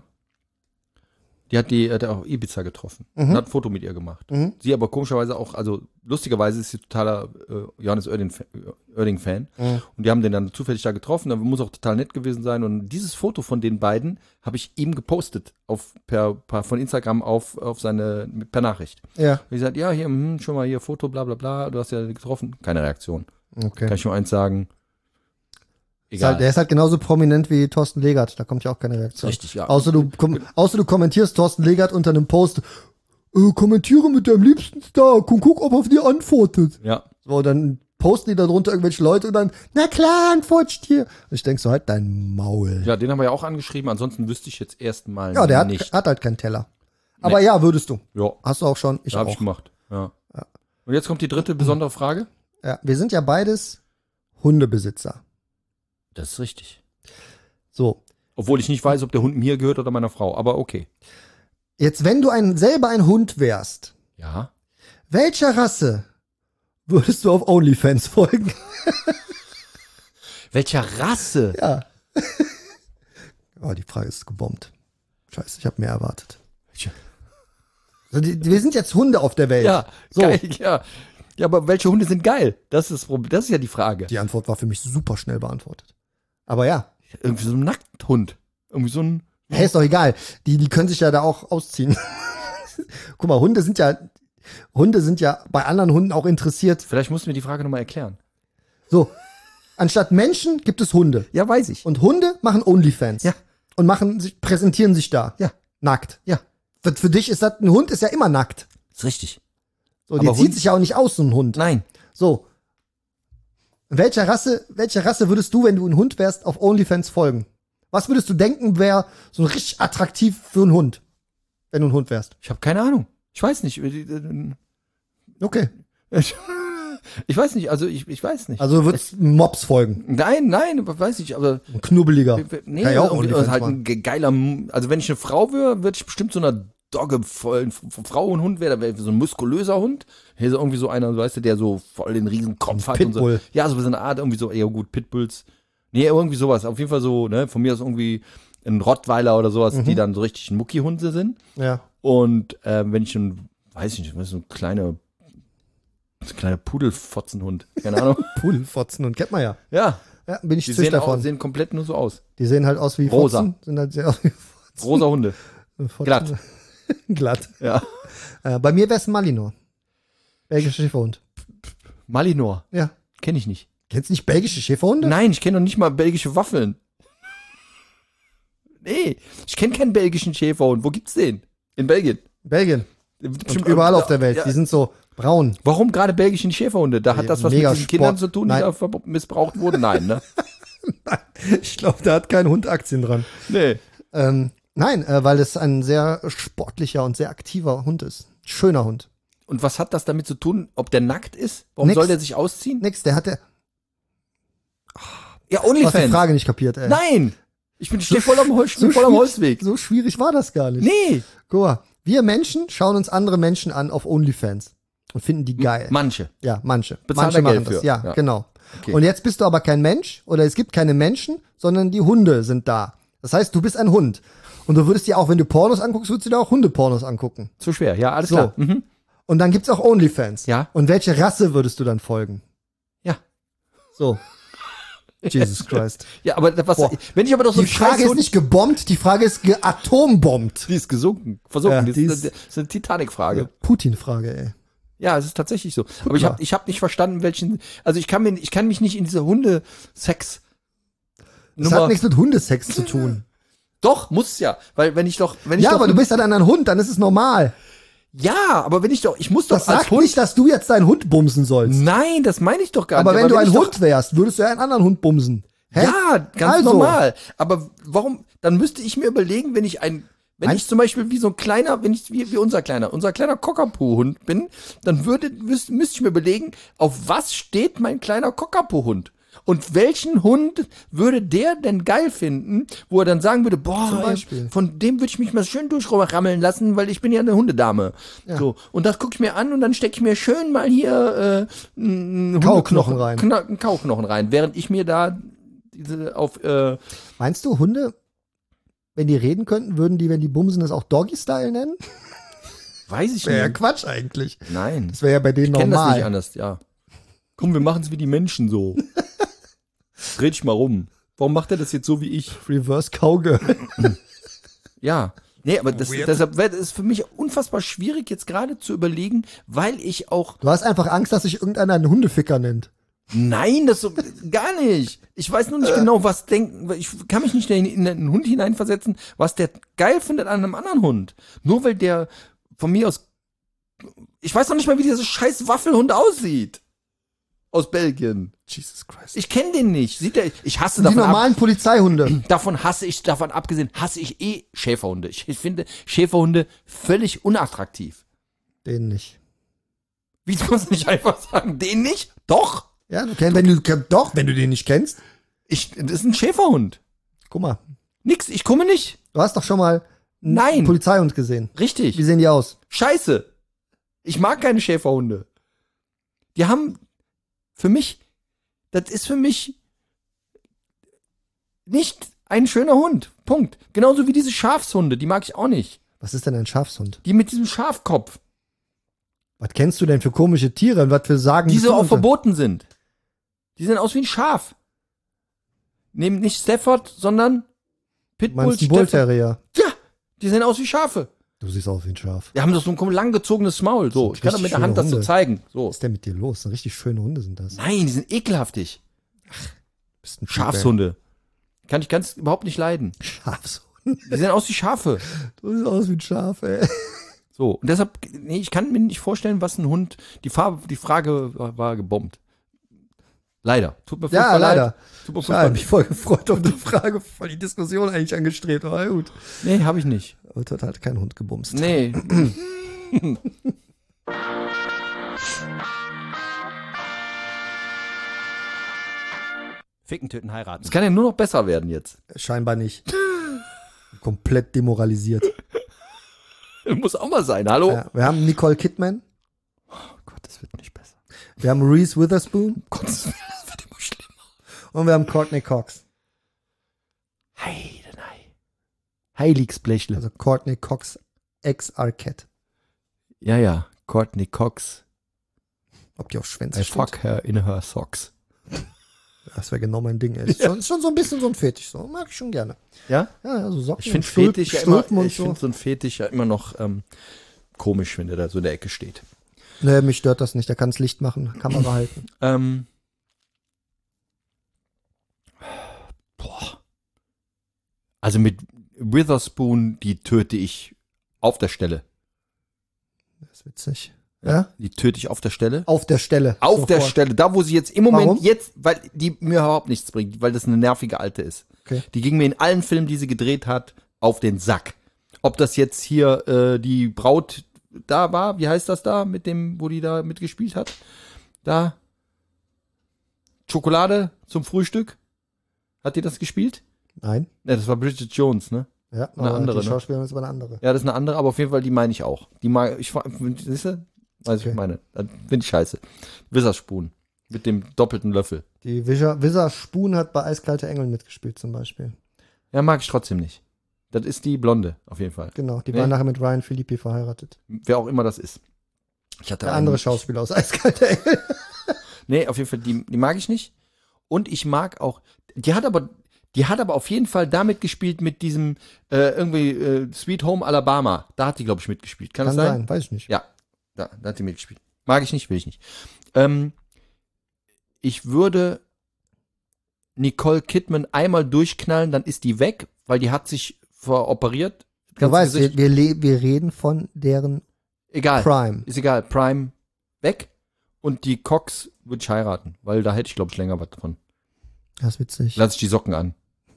die hat die, hat er auch Ibiza getroffen Mhm. und hat ein Foto mit ihr gemacht. Mhm. Sie aber komischerweise auch, also lustigerweise ist sie totaler äh, Johannes Oerding-Fan. Mhm. Und die haben den dann zufällig da getroffen. Da muss auch total nett gewesen sein. Und dieses Foto von den beiden habe ich ihm gepostet auf per, per von Instagram auf auf seine per Nachricht. Ja, Und ich gesagt, ja hier hm, schon mal hier Foto, bla bla bla. Du hast ja getroffen. Keine Reaktion. okay. Kann ich nur eins sagen. Ist Egal. halt, der ist halt genauso prominent wie Thorsten Legert. Da kommt ja auch keine Reaktion. Richtig, ja. Außer du, kom außer du kommentierst Thorsten Legert unter einem Post, äh, kommentiere mit deinem liebsten Star, guck, guck, ob er auf dir antwortet. Ja. So, dann posten die da drunter irgendwelche Leute und dann, na klar, antwortest dir. Und ich denk so, halt dein Maul. Ja, den haben wir ja auch angeschrieben. Ansonsten wüsste ich jetzt erstmal Ja, der hat, nicht. hat halt keinen Teller. Aber ja, würdest du. Ja, Hast du auch schon. Ich da habe auch. ich gemacht. Ja. Und jetzt kommt die dritte besondere Frage. Ja, wir sind ja beides Hundebesitzer. Das ist richtig. So. Obwohl ich nicht weiß, ob der Hund mir gehört oder meiner Frau. Aber okay. Jetzt, wenn du ein, selber ein Hund wärst, Ja. welcher Rasse würdest du auf OnlyFans folgen? Welcher Rasse? Ja. Oh, die Frage ist gebombt. Scheiße, ich habe mehr erwartet. Also die, die, wir sind jetzt Hunde auf der Welt. Ja, So. geil, ja. Ja, aber welche Hunde sind geil? Das ist das Problem. Das ist ja die Frage. Die Antwort war für mich super schnell beantwortet. Aber ja. Irgendwie so ein Nackthund. Irgendwie so ein. Hey, ist doch egal. Die, die können sich ja da auch ausziehen. Guck mal, Hunde sind ja, Hunde sind ja bei anderen Hunden auch interessiert. Vielleicht musst du mir die Frage nochmal erklären. So. Anstatt Menschen gibt es Hunde. Ja, weiß ich. Und Hunde machen Onlyfans. Ja. Und machen sich, präsentieren sich da. Ja. Nackt. Ja. Für, für dich ist das, ein Hund ist ja immer nackt. Ist richtig. So, die Aber zieht Hund- sich ja auch nicht aus, so ein Hund. Nein. So. Welcher Rasse, welcher Rasse würdest du, wenn du ein Hund wärst, auf OnlyFans folgen? Was würdest du denken, wäre so richtig attraktiv für einen Hund, wenn du ein Hund wärst? Ich habe keine Ahnung. Ich weiß nicht. Okay. Ich weiß nicht. Also ich, ich weiß nicht. Also würdest Mobs folgen. Nein, nein, weiß ich. Aber Ein knubbeliger. nee, Kann ja auch irgendwie OnlyFans halt machen. ein ge- geiler. Also wenn ich eine Frau wäre, würde ich bestimmt so einer Dogge voll. Frau und Hund wäre, da wäre so ein muskulöser Hund. Hier so irgendwie so einer, weißt du, der so voll den riesen Kopf hat und so. Pitbull. Ja, so eine Art irgendwie so, ja gut, Pitbulls. Nee, irgendwie sowas. Auf jeden Fall so, ne, von mir aus irgendwie ein Rottweiler oder sowas, Mhm. die dann so richtig ein Muckihunde sind. Ja. Und äh, wenn ich ein, weiß ich nicht, was so ein kleiner, so ein kleiner Pudelfotzenhund, keine Ahnung. Pudelfotzen und kennt man ja. Ja, Ja, bin ich die Züchter sehen, auch, davon. sehen komplett nur so aus. Die sehen halt aus wie Rosa. Fotzen. Sind halt sehr aus wie Fotzen. Rosa Hunde. Fotzen. Glatt. Glatt. Ja. Äh, bei mir wär's ein Malinois. Belgischer Schäferhund. Malinor. Ja. Kenne ich nicht. Kennst du nicht belgische Schäferhunde? Nein, ich kenne noch nicht mal belgische Waffeln. Nee, ich kenne keinen belgischen Schäferhund. Wo gibt's den? In Belgien. Belgien. Bestimmt Und überall ja, auf der Welt. Ja. Die sind so braun. Warum gerade belgische Schäferhunde? Da hat Ja, das was mega mit diesen Kindern Sport. zu tun, die Nein. da ver- missbraucht wurden? Nein, ne? Ich glaube, da hat kein Hund Aktien dran. Nee. Ähm, nein, äh, weil es ein sehr sportlicher und sehr aktiver Hund ist. Schöner Hund. Und was hat das damit zu tun, ob der nackt ist? Warum Nix. soll der sich ausziehen? Nix, der hat der. Ja, Du hast die OnlyFans. Frage nicht kapiert, ey. Nein! Ich bin steh voll am, Hol So voll am schwierig- Holzweg. So schwierig war das gar nicht. Nee! Guck mal, wir Menschen schauen uns andere Menschen an auf OnlyFans. und finden die geil. Manche. Ja, manche. Bezahlt manche er machen Geld das. für. Ja, Ja. genau. Okay. Und jetzt bist du aber kein Mensch oder es gibt keine Menschen, sondern die Hunde sind da. Das heißt, du bist ein Hund. Und du würdest dir auch, wenn du Pornos anguckst, würdest du dir auch Hundepornos angucken. Zu schwer, ja, alles So. klar. Mhm. Und dann gibt's auch Onlyfans. Ja. Und welche Rasse würdest du dann folgen? Ja. So. Jesus Christ. Ja, aber was, Boah. wenn ich aber doch so Die einen Frage ist Scheißhund- nicht gebombt, die Frage ist geatombombt. Die ist gesunken, versunken. Ja, die die ist, ist- das ist eine Titanic-Frage. Putin-Frage, ey. Ja, es ist tatsächlich so. Aber ich mal. habe ich hab nicht verstanden, welchen. Also ich kann mir, ich kann mich nicht in diese Hunde-Sex. Das hat nichts mit Hundesex zu tun. Doch, muss ja, weil wenn ich doch, wenn ich Ja, doch, aber du bist ja dann ein Hund, dann ist es normal. ja, aber wenn ich doch, ich muss doch Das als sagt Hund. nicht, dass du jetzt deinen Hund bumsen sollst. Nein, das meine ich doch gar Aber nicht. wenn du ein ich Hund wärst, würdest du ja einen anderen Hund bumsen. Doch, Hä? ja, ganz Also. normal. Aber warum? Dann müsste ich mir überlegen, wenn ich ein Wenn Nein. ich zum Beispiel wie so ein kleiner, wenn ich wie, wie unser kleiner, unser kleiner Cockapoo-Hund bin, dann würde, müsste müsste ich mir überlegen, auf was steht mein kleiner Cockapoo-Hund? Und welchen Hund würde der denn geil finden, wo er dann sagen würde, boah, Zum Beispiel. von dem würde ich mich mal schön durchrammeln lassen, weil ich bin ja eine Hundedame. So, und das gucke ich mir an und dann stecke ich mir schön mal hier äh, einen Kauknochen Hundeknochen- rein. Kno- einen Kauknochen rein, während ich mir da diese auf äh, Meinst du, Hunde, wenn die reden könnten, würden die, wenn die bumsen, das auch Doggy-Style nennen? weiß ich Wäre ja nicht. Quatsch eigentlich. Nein. Das wäre ja bei denen Ich kenne das nicht normal. anders, ja. Komm, wir machen es wie die Menschen so. Dreh dich mal rum. Warum macht er das jetzt so wie ich? Reverse Cowgirl. Ja. Nee, aber das, Weird. deshalb wäre es für mich unfassbar schwierig, jetzt gerade zu überlegen, weil ich auch. Du hast einfach Angst, dass sich irgendeiner einen Hundeficker nennt. Nein, das so gar nicht. Ich weiß nur nicht genau, was denken. Ich kann mich nicht in, in einen Hund hineinversetzen, was der geil findet an einem anderen Hund. Nur weil der von mir aus. Ich weiß noch nicht mal, wie dieser scheiß Waffelhund aussieht. Aus Belgien. Jesus Christ. Ich kenne den nicht. Sieht der, ich hasse Die davon ab, normalen Polizeihunde. davon hasse ich, davon abgesehen, hasse ich eh Schäferhunde. Ich finde Schäferhunde völlig unattraktiv. Den nicht. Wie kannst du nicht einfach sagen, den nicht? Doch. Ja, du kennst, wenn du, doch, wenn du den nicht kennst. Ich, das ist ein Schäferhund. Guck mal. Nix, ich komme nicht. Du hast doch schon mal einen Nein. Polizeihund gesehen. Richtig. Wie sehen die aus? Scheiße. Ich mag keine Schäferhunde. Die haben für mich, das ist für mich nicht ein schöner Hund. Punkt. Genauso wie diese Schafshunde, die mag ich auch nicht. Was ist denn ein Schafshund? Die mit diesem Schafkopf, Was kennst du denn für komische Tiere und was für Sagen? die so auch Bestimmte? verboten sind. Die sehen aus wie ein Schaf. Nehmen nicht Stafford, sondern Pitbull, Meinst du einen Stafford. Bullterrier? Ja, die sehen aus wie Schafe. Du siehst aus wie ein Schaf. Die haben doch so ein langgezogenes Maul. So, Das ich sind kann doch mit der richtig Hand das schöne so Hunde. zeigen. So. Was ist denn mit dir los? Das sind richtig schöne Hunde sind das. Nein, die sind ekelhaftig. Bist ein Typ, Schafshunde. Kann ich ganz überhaupt nicht leiden. ey. Schafshund. Die sehen aus wie Schafe. Du siehst aus wie ein Schaf, ey. So, und deshalb, nee, ich kann mir nicht vorstellen, was ein Hund, die Farbe, die Frage war, war gebombt. Leider. Tut mir Ja, furchtbar leider. leid. Tut mir Ich furchtbar habe mich voll gefreut auf die Frage, voll die Diskussion eigentlich angestrebt. Aber gut. Nee, habe ich nicht. Aber dort hat kein Hund gebumst. Nee. Ficken, töten, heiraten. Es kann ja nur noch besser werden jetzt. Scheinbar nicht. Komplett demoralisiert. Muss auch mal sein, hallo? Ja, wir haben Nicole Kidman. Oh Gott, das wird nicht besser. Wir haben Reese Witherspoon. Gottes Willen, das wird immer schlimmer. Und wir haben Courtney Cox. Heidenei. Heiligsblechle. Also Courtney Cox ex Arquette. Ja, ja. Courtney Cox. Ob die auf Schwänze I steht? fuck her in her socks. Das wäre genau mein Ding. Ey. Ist, schon, ist schon so ein bisschen so ein Fetisch. So. Mag ich schon gerne. Ja? Ja, ja, so Socken Ich finde und Stulpen- Fetisch ja immer, Stulpen und ich so. finde so ein Fetisch ja immer noch ähm, komisch, wenn der da so in der Ecke steht. Nee, mich stört das nicht. Der kann das Licht machen, Kamera halten. Ähm, boah. Also mit Witherspoon, die töte ich auf der Stelle. Das ist witzig. Ja? Die töte ich auf der Stelle. Auf der Stelle. Auf der Sofort. Stelle, da wo sie jetzt im Moment Warum? jetzt, weil die mir überhaupt nichts bringt, weil das eine nervige Alte ist. Okay. Die ging mir in allen Filmen, die sie gedreht hat, auf den Sack. Ob das jetzt hier äh, die Braut da war, wie heißt das da, mit dem, wo die da mitgespielt hat? Da. Schokolade zum Frühstück. Hat die das gespielt? Nein. Ne, das war Bridget Jones, ne? Ja, Eine aber andere, die ne? Schauspielerin ist aber eine andere. Ja, das ist eine andere, aber auf jeden Fall, die meine ich auch. Die mag, ich, siehst du? Weiß Okay. ich meine. Das finde ich scheiße. Wisserspoon. Mit dem doppelten Löffel. Die Wizard Spoon hat bei Eiskalte Engel mitgespielt zum Beispiel. Ja, mag ich trotzdem nicht. Das ist die Blonde, auf jeden Fall. Genau, die Nee. war nachher mit Ryan Phillippe verheiratet. Wer auch immer das ist. Ich hatte Der einen- andere Schauspieler aus Eiskalte Engel. Nee, auf jeden Fall, die, die mag ich nicht. Und ich mag auch, die hat aber, die hat aber auf jeden Fall damit gespielt mit diesem, äh, irgendwie, äh, Sweet Home Alabama. Da hat die, glaube ich, mitgespielt. Kann, Kann das sein? sein, weiß ich nicht. Ja, da, da hat die mitgespielt. Mag ich nicht, will ich nicht. Ähm, ich würde Nicole Kidman einmal durchknallen, dann ist die weg, weil die hat sich veroperiert. Du Ganze weißt, wir, Gesicht- wir, le- wir reden von deren egal. Prime. Ist egal. Prime weg. Und die Cox würde ich heiraten, weil da hätte ich, glaube ich, länger was davon. Das ist witzig. Lass ich die Socken an.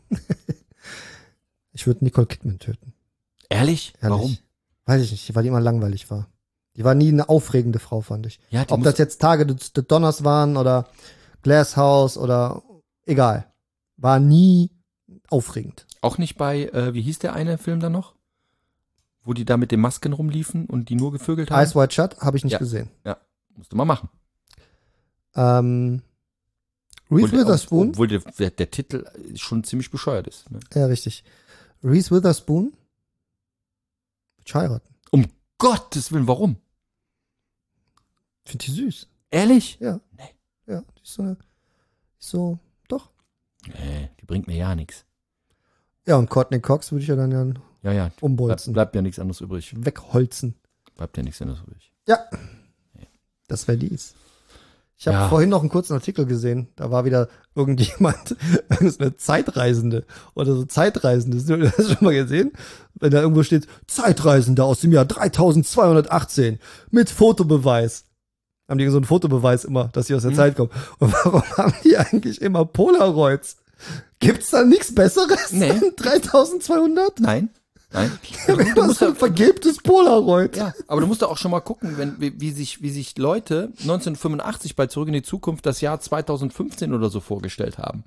Ich würde Nicole Kidman töten. Ehrlich? Ehrlich. Warum? Weiß ich nicht, weil die immer langweilig war. Die war nie eine aufregende Frau, fand ich. Ja, die Ob muss- das jetzt Tage des, des Donners waren oder Glass House oder egal. War nie aufregend. Auch nicht bei, äh, wie hieß der eine Film da noch? Wo die da mit den Masken rumliefen und die nur gevögelt haben? Ice White Shut habe ich nicht Ja. gesehen. Musste man machen. Ähm, Reese Obwohl der- Witherspoon. Obwohl der, der, der Titel schon ziemlich bescheuert ist. Ne? Ja, richtig. Reese Witherspoon. Will ich heiraten. Um Gottes Willen, warum? Ich finde die süß. Ehrlich? Ja. Ja, die ist so, eine, ist so, doch. Nee, die bringt mir ja nichts. Ja, und Courtney Cox würde ich ja dann ja Ja, ja. Bleibt, umbolzen. bleibt ja nichts anderes übrig. Wegholzen. Bleibt ja nichts anderes übrig. Ja. Das wäre dies. Ich habe Ja. vorhin noch einen kurzen Artikel gesehen. Da war wieder irgendjemand, eine Zeitreisende oder so Zeitreisende. Hast du das schon mal gesehen? Wenn da irgendwo steht, Zeitreisende aus dem Jahr dreitausendzweihundertachtzehn mit Fotobeweis. Haben die so einen Fotobeweis immer, dass sie aus der Hm. Zeit kommen. Und warum haben die eigentlich immer Polaroids? Gibt's da nichts Besseres? Nee. dreitausendzweihundert? Nein, nein. Du musst ein vergilbtes Polaroid. Ja, aber du musst da auch schon mal gucken, wenn, wie, wie, sich, wie sich Leute neunzehnhundertfünfundachtzig bei Zurück in die Zukunft das Jahr zweitausendfünfzehn oder so vorgestellt haben.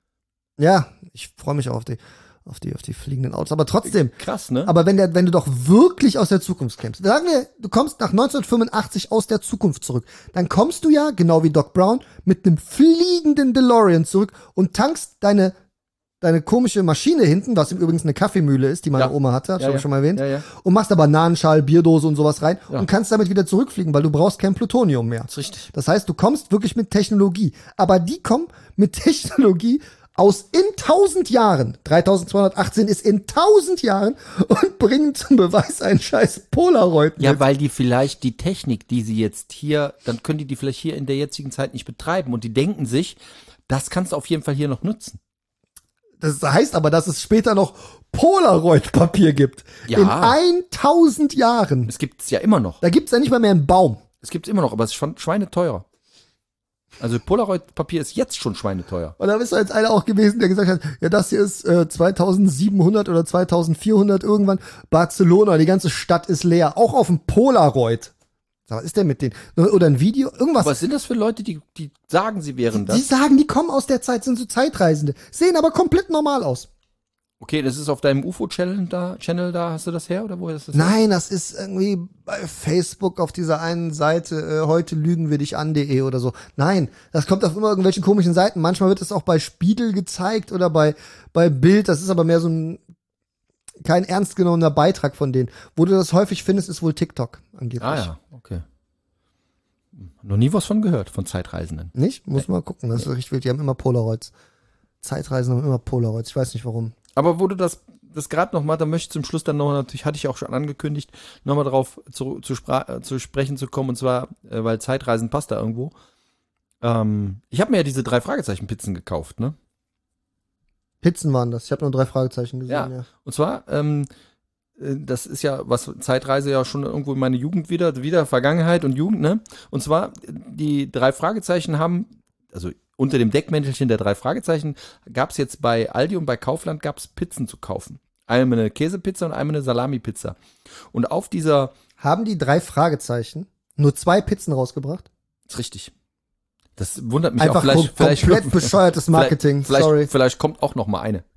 Ja, ich freue mich auch auf die, auf die, auf die fliegenden Autos. Aber trotzdem, Krass, ne? aber wenn der, wenn du doch wirklich aus der Zukunft kämpfst, sagen wir, du kommst nach neunzehnhundertfünfundachtzig aus der Zukunft zurück, dann kommst du ja, genau wie Doc Brown, mit einem fliegenden DeLorean zurück und tankst deine, deine komische Maschine hinten, was übrigens eine Kaffeemühle ist, die meine Ja. Oma hatte, hab ich Ja, aber ja. schon mal erwähnt, Ja, ja. und machst da Bananenschal, Bierdose und sowas rein Ja. und kannst damit wieder zurückfliegen, weil du brauchst kein Plutonium mehr. Das ist richtig. Das heißt, du kommst wirklich mit Technologie. Aber die kommen mit Technologie aus in tausend Jahren. dreitausendzweihundertachtzehn ist in tausend Jahren und bringen zum Beweis einen scheiß Polaroid mit. Ja, weil die vielleicht die Technik, die sie jetzt hier, dann können die die vielleicht hier in der jetzigen Zeit nicht betreiben und die denken sich, das kannst du auf jeden Fall hier noch nutzen. Das heißt aber, dass es später noch Polaroid-Papier gibt. Ja. In tausend Jahren. Es gibt's ja immer noch. Da gibt's ja nicht mal mehr einen Baum. Es gibt's immer noch, aber es ist schon schweineteuer. Also Polaroid-Papier ist jetzt schon schweineteuer. Und da ist jetzt einer auch gewesen, der gesagt hat, ja, das hier ist äh, zweitausendsiebenhundert oder zweitausendvierhundert irgendwann. Barcelona, die ganze Stadt ist leer. Auch auf dem Polaroid. Was ist denn mit denen? Oder ein Video, irgendwas. Was sind das für Leute, die, die sagen, sie wären Die das? sagen, die kommen aus der Zeit, sind so Zeitreisende. Sehen aber komplett normal aus. Okay, das ist auf deinem U F O-Channel da, Channel da, hast du das her oder wo ist das her? Nein, das ist irgendwie bei Facebook auf dieser einen Seite, äh, heute lügen wir dich an.de oder so. Nein, das kommt auf immer irgendwelchen komischen Seiten. Manchmal wird es auch bei Spiegel gezeigt oder bei, bei Bild. Das ist aber mehr so ein, kein ernst genommener Beitrag von denen. Wo du das häufig findest, ist wohl TikTok angeblich. Ah ja, okay. Noch nie was von gehört, von Zeitreisenden. Nicht? Muss mal gucken. Das ist richtig wild. Die haben immer Polaroids. Zeitreisende haben immer Polaroids. Ich weiß nicht warum. Aber wo du das, das gerade noch mal, da möchte ich zum Schluss dann noch, natürlich hatte ich auch schon angekündigt, noch mal drauf zu, zu, spra- zu sprechen zu kommen, und zwar, äh, weil Zeitreisen passt da irgendwo. Ähm, ich habe mir ja diese drei Fragezeichen-Pizzen gekauft, ne? Pizzen waren das. Ich habe nur drei Fragezeichen gesehen. Ja. Ja. Und zwar, ähm, äh, das ist ja, was Zeitreise ja schon irgendwo in meine Jugend wieder, wieder Vergangenheit und Jugend, ne? Und zwar, die drei Fragezeichen haben, also unter dem Deckmäntelchen der drei Fragezeichen, gab es jetzt bei Aldi und bei Kaufland gab es Pizzen zu kaufen. Einmal eine Käsepizza und einmal eine Salami-Pizza. Und auf dieser, Haben die drei Fragezeichen nur zwei Pizzen rausgebracht? ist richtig. Das wundert mich Einfach auch vielleicht, kom- vielleicht komplett bescheuertes Marketing. Vielleicht, Sorry. vielleicht, vielleicht kommt auch noch mal eine.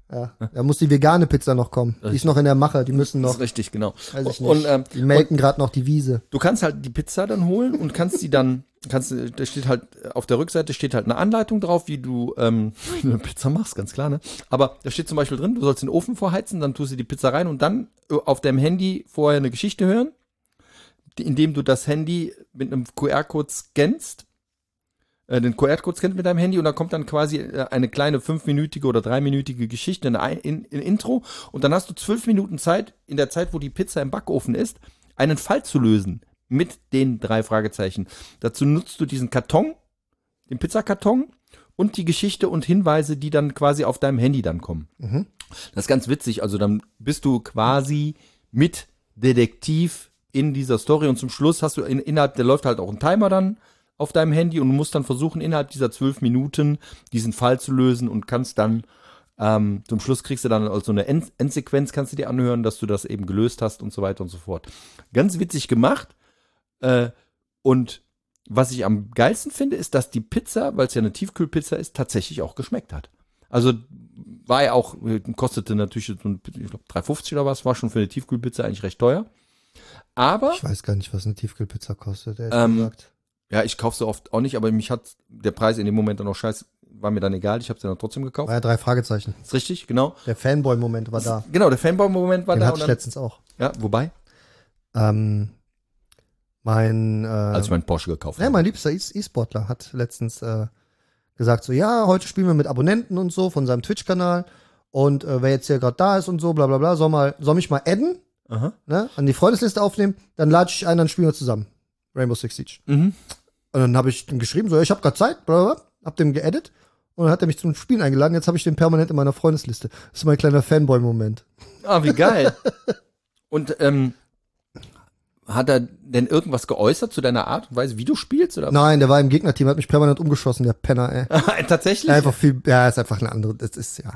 Ja, da muss die vegane Pizza noch kommen. Die ist noch in der Mache, die müssen Das noch, ist richtig, genau. weiß ich nicht. Und, ähm, die melken gerade noch die Wiese. du kannst halt die Pizza dann holen und kannst die dann, kannst, da steht halt, auf der Rückseite steht halt eine Anleitung drauf, wie du, ähm, wie du eine Pizza machst, ganz klar, ne? Aber da steht zum Beispiel drin, du sollst den Ofen vorheizen, dann tust du die Pizza rein und dann auf deinem Handy vorher eine Geschichte hören, indem du das Handy mit einem Q R-Code scannst, äh, den Q R-Code scannst mit deinem Handy und da kommt dann quasi äh, eine kleine fünfminütige oder dreiminütige Geschichte, ein, ein, ein Intro und dann hast du zwölf Minuten Zeit, in der Zeit, wo die Pizza im Backofen ist, einen Fall zu lösen mit den drei Fragezeichen. Dazu nutzt du diesen Karton, den Pizzakarton und die Geschichte und Hinweise, die dann quasi auf deinem Handy dann kommen. Mhm. Das ist ganz witzig, also dann bist du quasi mit Detektiv in dieser Story und zum Schluss hast du in, innerhalb, der läuft halt auch ein Timer dann auf deinem Handy und du musst dann versuchen, innerhalb dieser zwölf Minuten diesen Fall zu lösen und kannst dann, ähm, zum Schluss kriegst du dann also eine End Endsequenz, kannst du dir anhören, dass du das eben gelöst hast und so weiter und so fort. Ganz witzig gemacht. Äh, und was ich am geilsten finde, ist, dass die Pizza, weil es ja eine Tiefkühlpizza ist, tatsächlich auch geschmeckt hat. Also war ja auch, kostete natürlich so ein, ich glaube drei fünfzig oder was, war schon für eine Tiefkühlpizza eigentlich recht teuer. Aber, Ich weiß gar nicht, was eine Tiefkühlpizza kostet, ehrlich Ähm, gesagt. ja, ich kaufe so oft auch nicht, aber mich hat der Preis in dem Moment dann auch scheiß, war mir dann egal, ich habe sie dann trotzdem gekauft. War ja drei Fragezeichen. Ist richtig, genau. Der Fanboy-Moment war da. Genau, der Fanboy-Moment war Den da. hatte Und ich dann, letztens auch. ja, wobei, Ähm, mein, äh, als ich meinen Porsche gekauft ja, habe. mein liebster E- E-Sportler hat letztens äh, gesagt so, ja, heute spielen wir mit Abonnenten und so von seinem Twitch-Kanal und äh, wer jetzt hier gerade da ist und so, bla bla bla, soll, mal, soll mich mal adden, Aha. ne, an die Freundesliste aufnehmen, dann lade ich ein, dann spielen wir zusammen. Rainbow Six Siege. Mhm. Und dann habe ich ihm geschrieben, so, ja, ich habe gerade Zeit, bla bla bla, hab dem geaddet und dann hat er mich zum Spielen eingeladen, jetzt habe ich den permanent in meiner Freundesliste. Das ist mein kleiner Fanboy-Moment. Ah, wie geil. Und ähm, hat er denn irgendwas geäußert zu deiner Art und Weise, wie du spielst? Oder? Nein, der war im Gegnerteam, hat mich permanent umgeschossen, der Penner, ey. Tatsächlich? Einfach viel, ja, ist einfach eine andere, das ist, ja.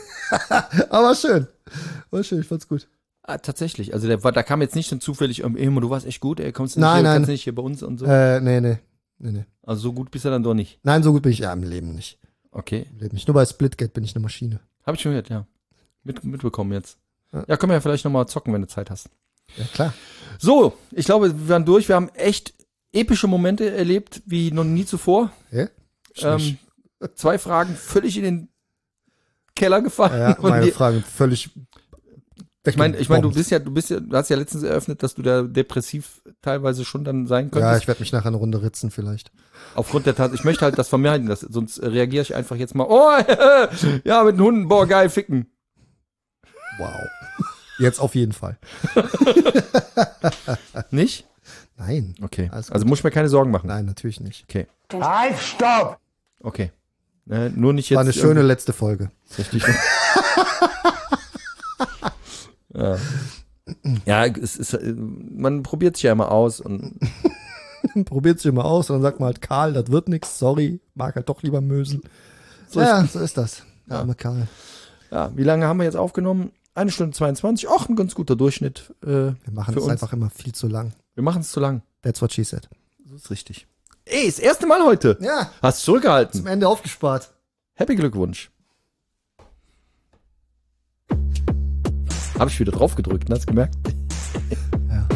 Aber schön. War schön, ich fand's gut. Ah, tatsächlich. Also der war, da kam jetzt nicht dann zufällig, ähm, ey, du warst echt gut, ey, kommst du nicht Nein, hier, nein. kannst du nicht hier bei uns und so. Äh, nee, nee. Nee, nee. Also so gut bist du dann doch nicht. Nein, so gut bin ich ja im Leben nicht. Okay. Im Leben nicht. Nur bei Splitgate bin ich eine Maschine. Habe ich schon gehört, ja. Mit, mitbekommen jetzt. Ja. Ja, können wir ja vielleicht nochmal zocken, wenn du Zeit hast. Ja, klar. So, ich glaube, wir waren durch. Wir haben echt epische Momente erlebt, wie noch nie zuvor. Ja? Ähm, zwei Fragen völlig in den Keller gefallen. ja, Und meine die, Fragen völlig. ich meine, ich meine, du bist ja, du bist ja, du hast ja letztens eröffnet, dass du da depressiv teilweise schon dann sein Ja, könntest. ich werde mich nachher eine Runde ritzen vielleicht. Aufgrund der Tat, ich möchte halt das vermeiden, das, sonst reagiere ich einfach jetzt mal, oh, ja, mit den Hunden, boah, geil, ficken. Wow. Jetzt auf jeden Fall. Nicht? Nein. Okay. Alles gut. Also muss ich mir keine Sorgen machen. Nein, natürlich nicht. Okay. Halt, stopp! Okay. Äh, nur nicht jetzt. War eine schöne letzte Folge. Richtig. ja. Ja, es ist, äh, man probiert sich ja immer aus und Probiert sich immer aus und dann sagt man halt, Karl, das wird nix, sorry, mag halt doch lieber Mösel. So ja, ist- so ist das. Der Ja. arme Karl. ja, wie lange haben wir jetzt aufgenommen? Eine Stunde zweiundzwanzig. Ach, ein ganz guter Durchschnitt. Äh, Wir machen für es uns. einfach immer viel zu lang. Wir machen es zu lang. That's what she said. So ist richtig. Ey, das erste Mal heute. Ja, Hast zurückgehalten. zum Ende aufgespart. Happy Glückwunsch. Habe ich wieder drauf gedrückt, ne? Hast du gemerkt? Ja.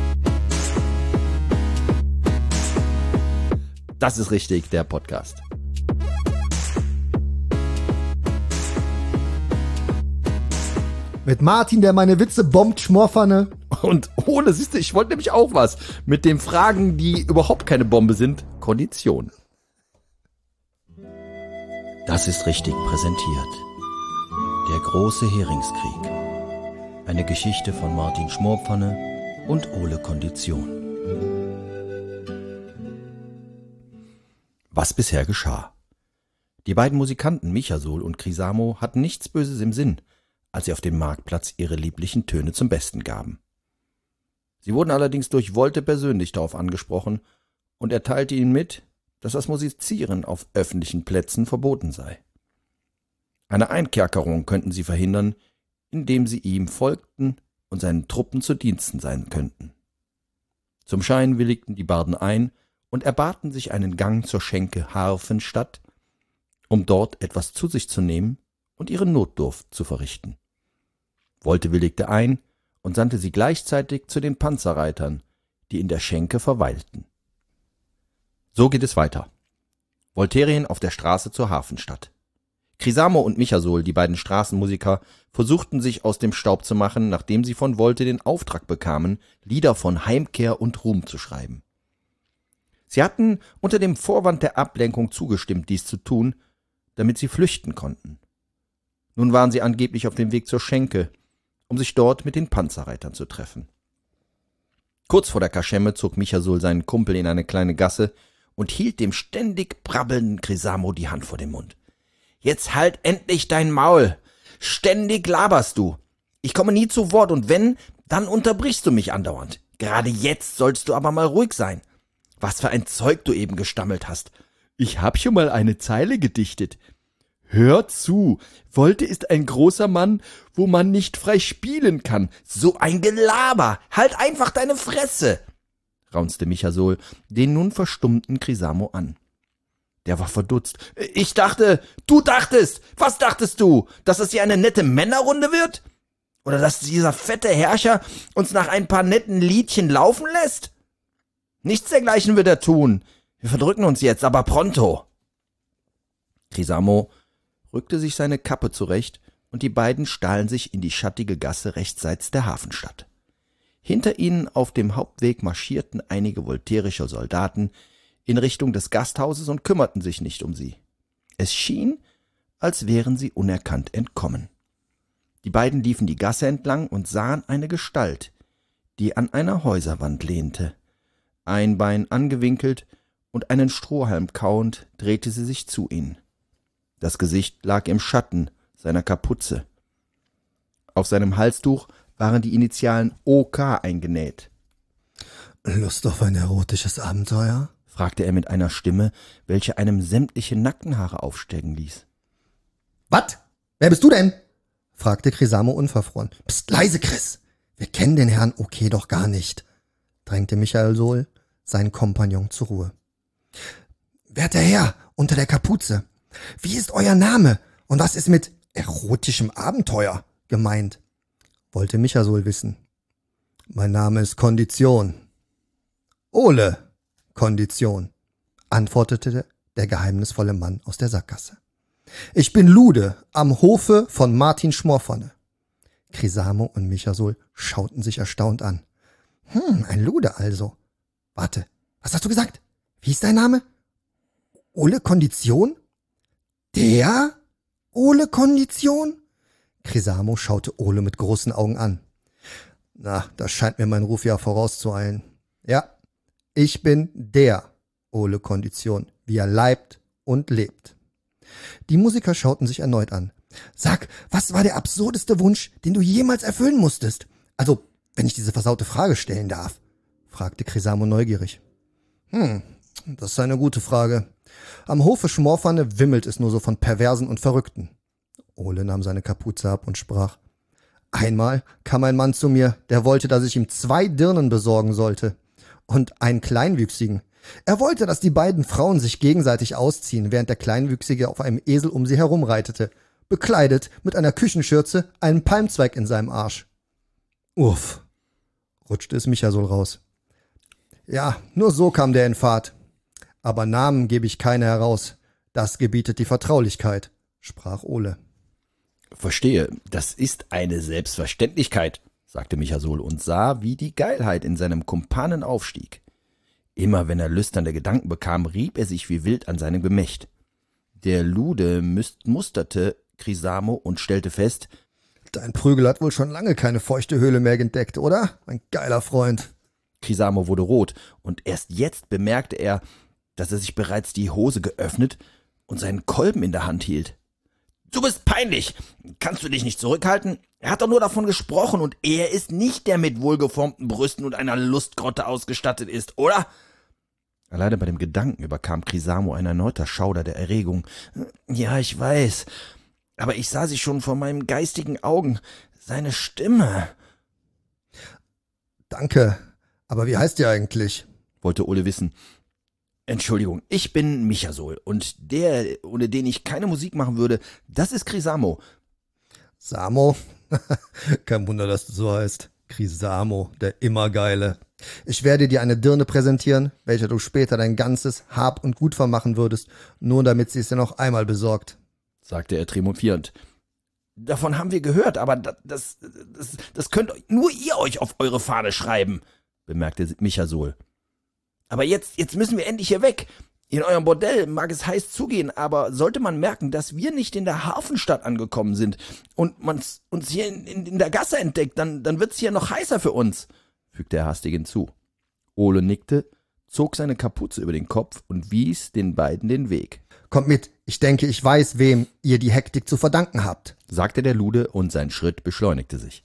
Das ist richtig, der Podcast. Mit Martin, der meine Witze bombt, Schmorpfanne. Und ohne, siehst du, ich wollte nämlich auch was. Mit den Fragen, die überhaupt keine Bombe sind. Kondition. Das ist richtig präsentiert. Der große Heringskrieg. Eine Geschichte von Martin Schmorpfanne und Ole Kondition. Was bisher geschah. Die beiden Musikanten Michasol und Crisamo hatten nichts Böses im Sinn, als sie auf dem Marktplatz ihre lieblichen Töne zum Besten gaben. Sie wurden allerdings durch Wolte persönlich darauf angesprochen und er teilte ihnen mit, dass das Musizieren auf öffentlichen Plätzen verboten sei. Eine Einkerkerung könnten sie verhindern, indem sie ihm folgten und seinen Truppen zu Diensten sein könnten. Zum Schein willigten die Barden ein und erbaten sich einen Gang zur Schenke Harfenstadt, um dort etwas zu sich zu nehmen und ihre Notdurft zu verrichten. Wolte willigte ein und sandte sie gleichzeitig zu den Panzerreitern, die in der Schenke verweilten. So geht es weiter. Volterien auf der Straße zur Hafenstadt. Crisamo und Michasol, die beiden Straßenmusiker, versuchten sich aus dem Staub zu machen, nachdem sie von Volte den Auftrag bekamen, Lieder von Heimkehr und Ruhm zu schreiben. Sie hatten unter dem Vorwand der Ablenkung zugestimmt, dies zu tun, damit sie flüchten konnten. Nun waren sie angeblich auf dem Weg zur Schenke, um sich dort mit den Panzerreitern zu treffen. Kurz vor der Kaschemme zog Michasol seinen Kumpel in eine kleine Gasse und hielt dem ständig brabbelnden Crisamo die Hand vor den Mund. »Jetzt halt endlich dein Maul! Ständig laberst du! Ich komme nie zu Wort und wenn, dann unterbrichst du mich andauernd. Gerade jetzt sollst du aber mal ruhig sein. Was für ein Zeug du eben gestammelt hast. Ich hab schon mal eine Zeile gedichtet. Hör zu, Volte ist ein großer Mann, wo man nicht frei spielen kann. So ein Gelaber! Halt einfach deine Fresse!« raunzte Michasol den nun verstummten Crisamo an. Der war verdutzt. »Ich dachte, du dachtest, was dachtest du, dass es hier eine nette Männerrunde wird? Oder dass dieser fette Herrscher uns nach ein paar netten Liedchen laufen lässt? Nichts dergleichen wird er tun. Wir verdrücken uns jetzt, aber pronto!« Crisamo rückte sich seine Kappe zurecht und die beiden stahlen sich in die schattige Gasse rechtsseits der Hafenstadt. Hinter ihnen auf dem Hauptweg marschierten einige volterische Soldaten in Richtung des Gasthauses und kümmerten sich nicht um sie. Es schien, als wären sie unerkannt entkommen. Die beiden liefen die Gasse entlang und sahen eine Gestalt, die an einer Häuserwand lehnte. Ein Bein angewinkelt und einen Strohhalm kauend, drehte sie sich zu ihnen. Das Gesicht lag im Schatten seiner Kapuze. Auf seinem Halstuch waren die Initialen O K eingenäht. »Lust auf ein erotisches Abenteuer?« fragte er mit einer Stimme, welche einem sämtliche Nackenhaare aufsteigen ließ. »Was? Wer bist du denn?« fragte Crisamo unverfroren. »Psst, leise, Chris! Wir kennen den Herrn Okay doch gar nicht«, drängte Michasol seinen Kompagnon zur Ruhe. »Werter Herr, unter der Kapuze, wie ist euer Name und was ist mit erotischem Abenteuer gemeint?« wollte Michasol wissen. »Mein Name ist Kondition.« »Ole Kondition«, antwortete der geheimnisvolle Mann aus der Sackgasse. »Ich bin Lude am Hofe von Martin Schmorfonne.« Crisamo und Michasol schauten sich erstaunt an. »Hm, ein Lude also. Warte, was hast du gesagt? Wie ist dein Name? Ole Kondition? Der Ole Kondition?« Crisamo schaute Ole mit großen Augen an. »Na, da scheint mir mein Ruf ja vorauszueilen. Ja, ich bin der Ole Kondition, wie er leibt und lebt.« Die Musiker schauten sich erneut an. »Sag, was war der absurdeste Wunsch, den du jemals erfüllen musstest? Also, wenn ich diese versaute Frage stellen darf«, fragte Crisamo neugierig. »Hm, das ist eine gute Frage. Am Hofe Schmorfanne wimmelt es nur so von Perversen und Verrückten.« Ole nahm seine Kapuze ab und sprach. »Einmal kam ein Mann zu mir, der wollte, dass ich ihm zwei Dirnen besorgen sollte. Und einen Kleinwüchsigen. Er wollte, dass die beiden Frauen sich gegenseitig ausziehen, während der Kleinwüchsige auf einem Esel um sie herumreitete, bekleidet mit einer Küchenschürze, einen Palmzweig in seinem Arsch.« »Uff«, rutschte es Michasol raus. »Ja, nur so kam der in Fahrt. Aber Namen gebe ich keine heraus. Das gebietet die Vertraulichkeit«, sprach Ole. »Verstehe, das ist eine Selbstverständlichkeit«, sagte Michasol und sah, wie die Geilheit in seinem Kumpanen aufstieg. Immer wenn er lüsternde Gedanken bekam, rieb er sich wie wild an seinem Gemächt. Der Lude musterte Crisamo und stellte fest: »Dein Prügel hat wohl schon lange keine feuchte Höhle mehr entdeckt, oder? Ein geiler Freund.« Crisamo wurde rot, und erst jetzt bemerkte er, dass er sich bereits die Hose geöffnet und seinen Kolben in der Hand hielt. »Du bist peinlich! Kannst du dich nicht zurückhalten? Er hat doch nur davon gesprochen, und er ist nicht der mit wohlgeformten Brüsten und einer Lustgrotte ausgestattet ist, oder?« Alleine bei dem Gedanken überkam Crisamo ein erneuter Schauder der Erregung. »Ja, ich weiß, aber ich sah sie schon vor meinen geistigen Augen. Seine Stimme.« »Danke, aber wie heißt ihr eigentlich?« wollte Ole wissen. Entschuldigung, ich bin Michasol und der, ohne den ich keine Musik machen würde, das ist Crisamo. Samo? Kein Wunder, dass du so heißt. Crisamo, der Immergeile. Ich werde dir eine Dirne präsentieren, welcher du später dein ganzes Hab und Gut vermachen würdest, nur damit sie es dir noch einmal besorgt, sagte er triumphierend. Davon haben wir gehört, aber das, das, das, das könnt nur ihr euch auf eure Fahne schreiben, bemerkte Michasol. Aber jetzt, jetzt müssen wir endlich hier weg. In eurem Bordell mag es heiß zugehen, aber sollte man merken, dass wir nicht in der Hafenstadt angekommen sind und man uns hier in, in, in der Gasse entdeckt, dann, dann wird's hier noch heißer für uns, fügte er hastig hinzu. Ole nickte, zog seine Kapuze über den Kopf und wies den beiden den Weg. Kommt mit, ich denke, ich weiß, wem ihr die Hektik zu verdanken habt, sagte der Lude und sein Schritt beschleunigte sich.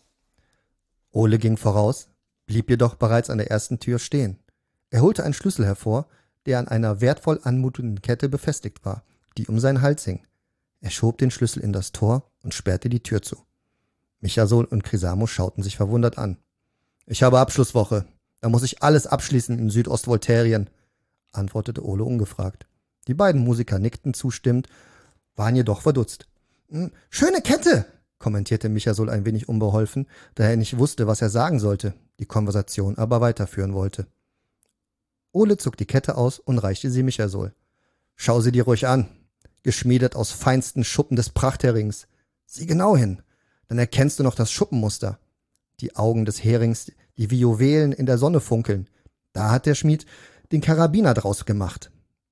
Ole ging voraus, blieb jedoch bereits an der ersten Tür stehen. Er holte einen Schlüssel hervor, der an einer wertvoll anmutenden Kette befestigt war, die um seinen Hals hing. Er schob den Schlüssel in das Tor und sperrte die Tür zu. Michasol und Crisamo schauten sich verwundert an. »Ich habe Abschlusswoche. Da muss ich alles abschließen in Südostvoltärien«, antwortete Ole ungefragt. Die beiden Musiker nickten zustimmend, waren jedoch verdutzt. »Schöne Kette«, kommentierte Michasol ein wenig unbeholfen, da er nicht wusste, was er sagen sollte, die Konversation aber weiterführen wollte. Ole zog die Kette aus und reichte sie Michasol. »Schau sie dir ruhig an. Geschmiedet aus feinsten Schuppen des Prachterings. Sieh genau hin, dann erkennst du noch das Schuppenmuster. Die Augen des Herings, die wie Juwelen in der Sonne funkeln. Da hat der Schmied den Karabiner draus gemacht.«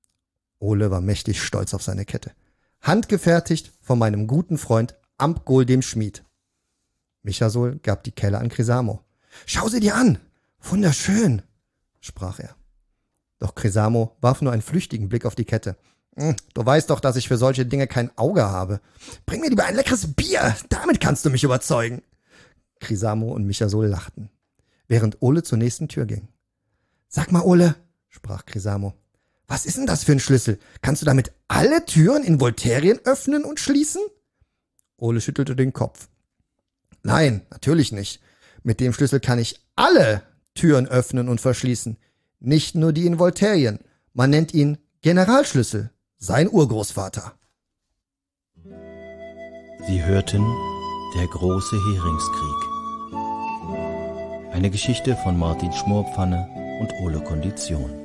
Ole war mächtig stolz auf seine Kette. »Handgefertigt von meinem guten Freund Amtgol dem Schmied.« Michasol gab die Kelle an Crisamo. »Schau sie dir an! Wunderschön!« sprach er. Doch Crisamo warf nur einen flüchtigen Blick auf die Kette. Hm, »Du weißt doch, dass ich für solche Dinge kein Auge habe. Bring mir lieber ein leckeres Bier, damit kannst du mich überzeugen.« Crisamo und Michasol lachten, während Ole zur nächsten Tür ging. »Sag mal, Ole«, sprach Crisamo, »was ist denn das für ein Schlüssel? Kannst du damit alle Türen in Voltärien öffnen und schließen?« Ole schüttelte den Kopf. »Nein, natürlich nicht. Mit dem Schlüssel kann ich alle Türen öffnen und verschließen. Nicht nur die in Voltärien. Man nennt ihn Generalschlüssel, sein Urgroßvater.« Sie hörten Der große Heringskrieg. Eine Geschichte von Martin Schmorpfanne und Ole Kondition.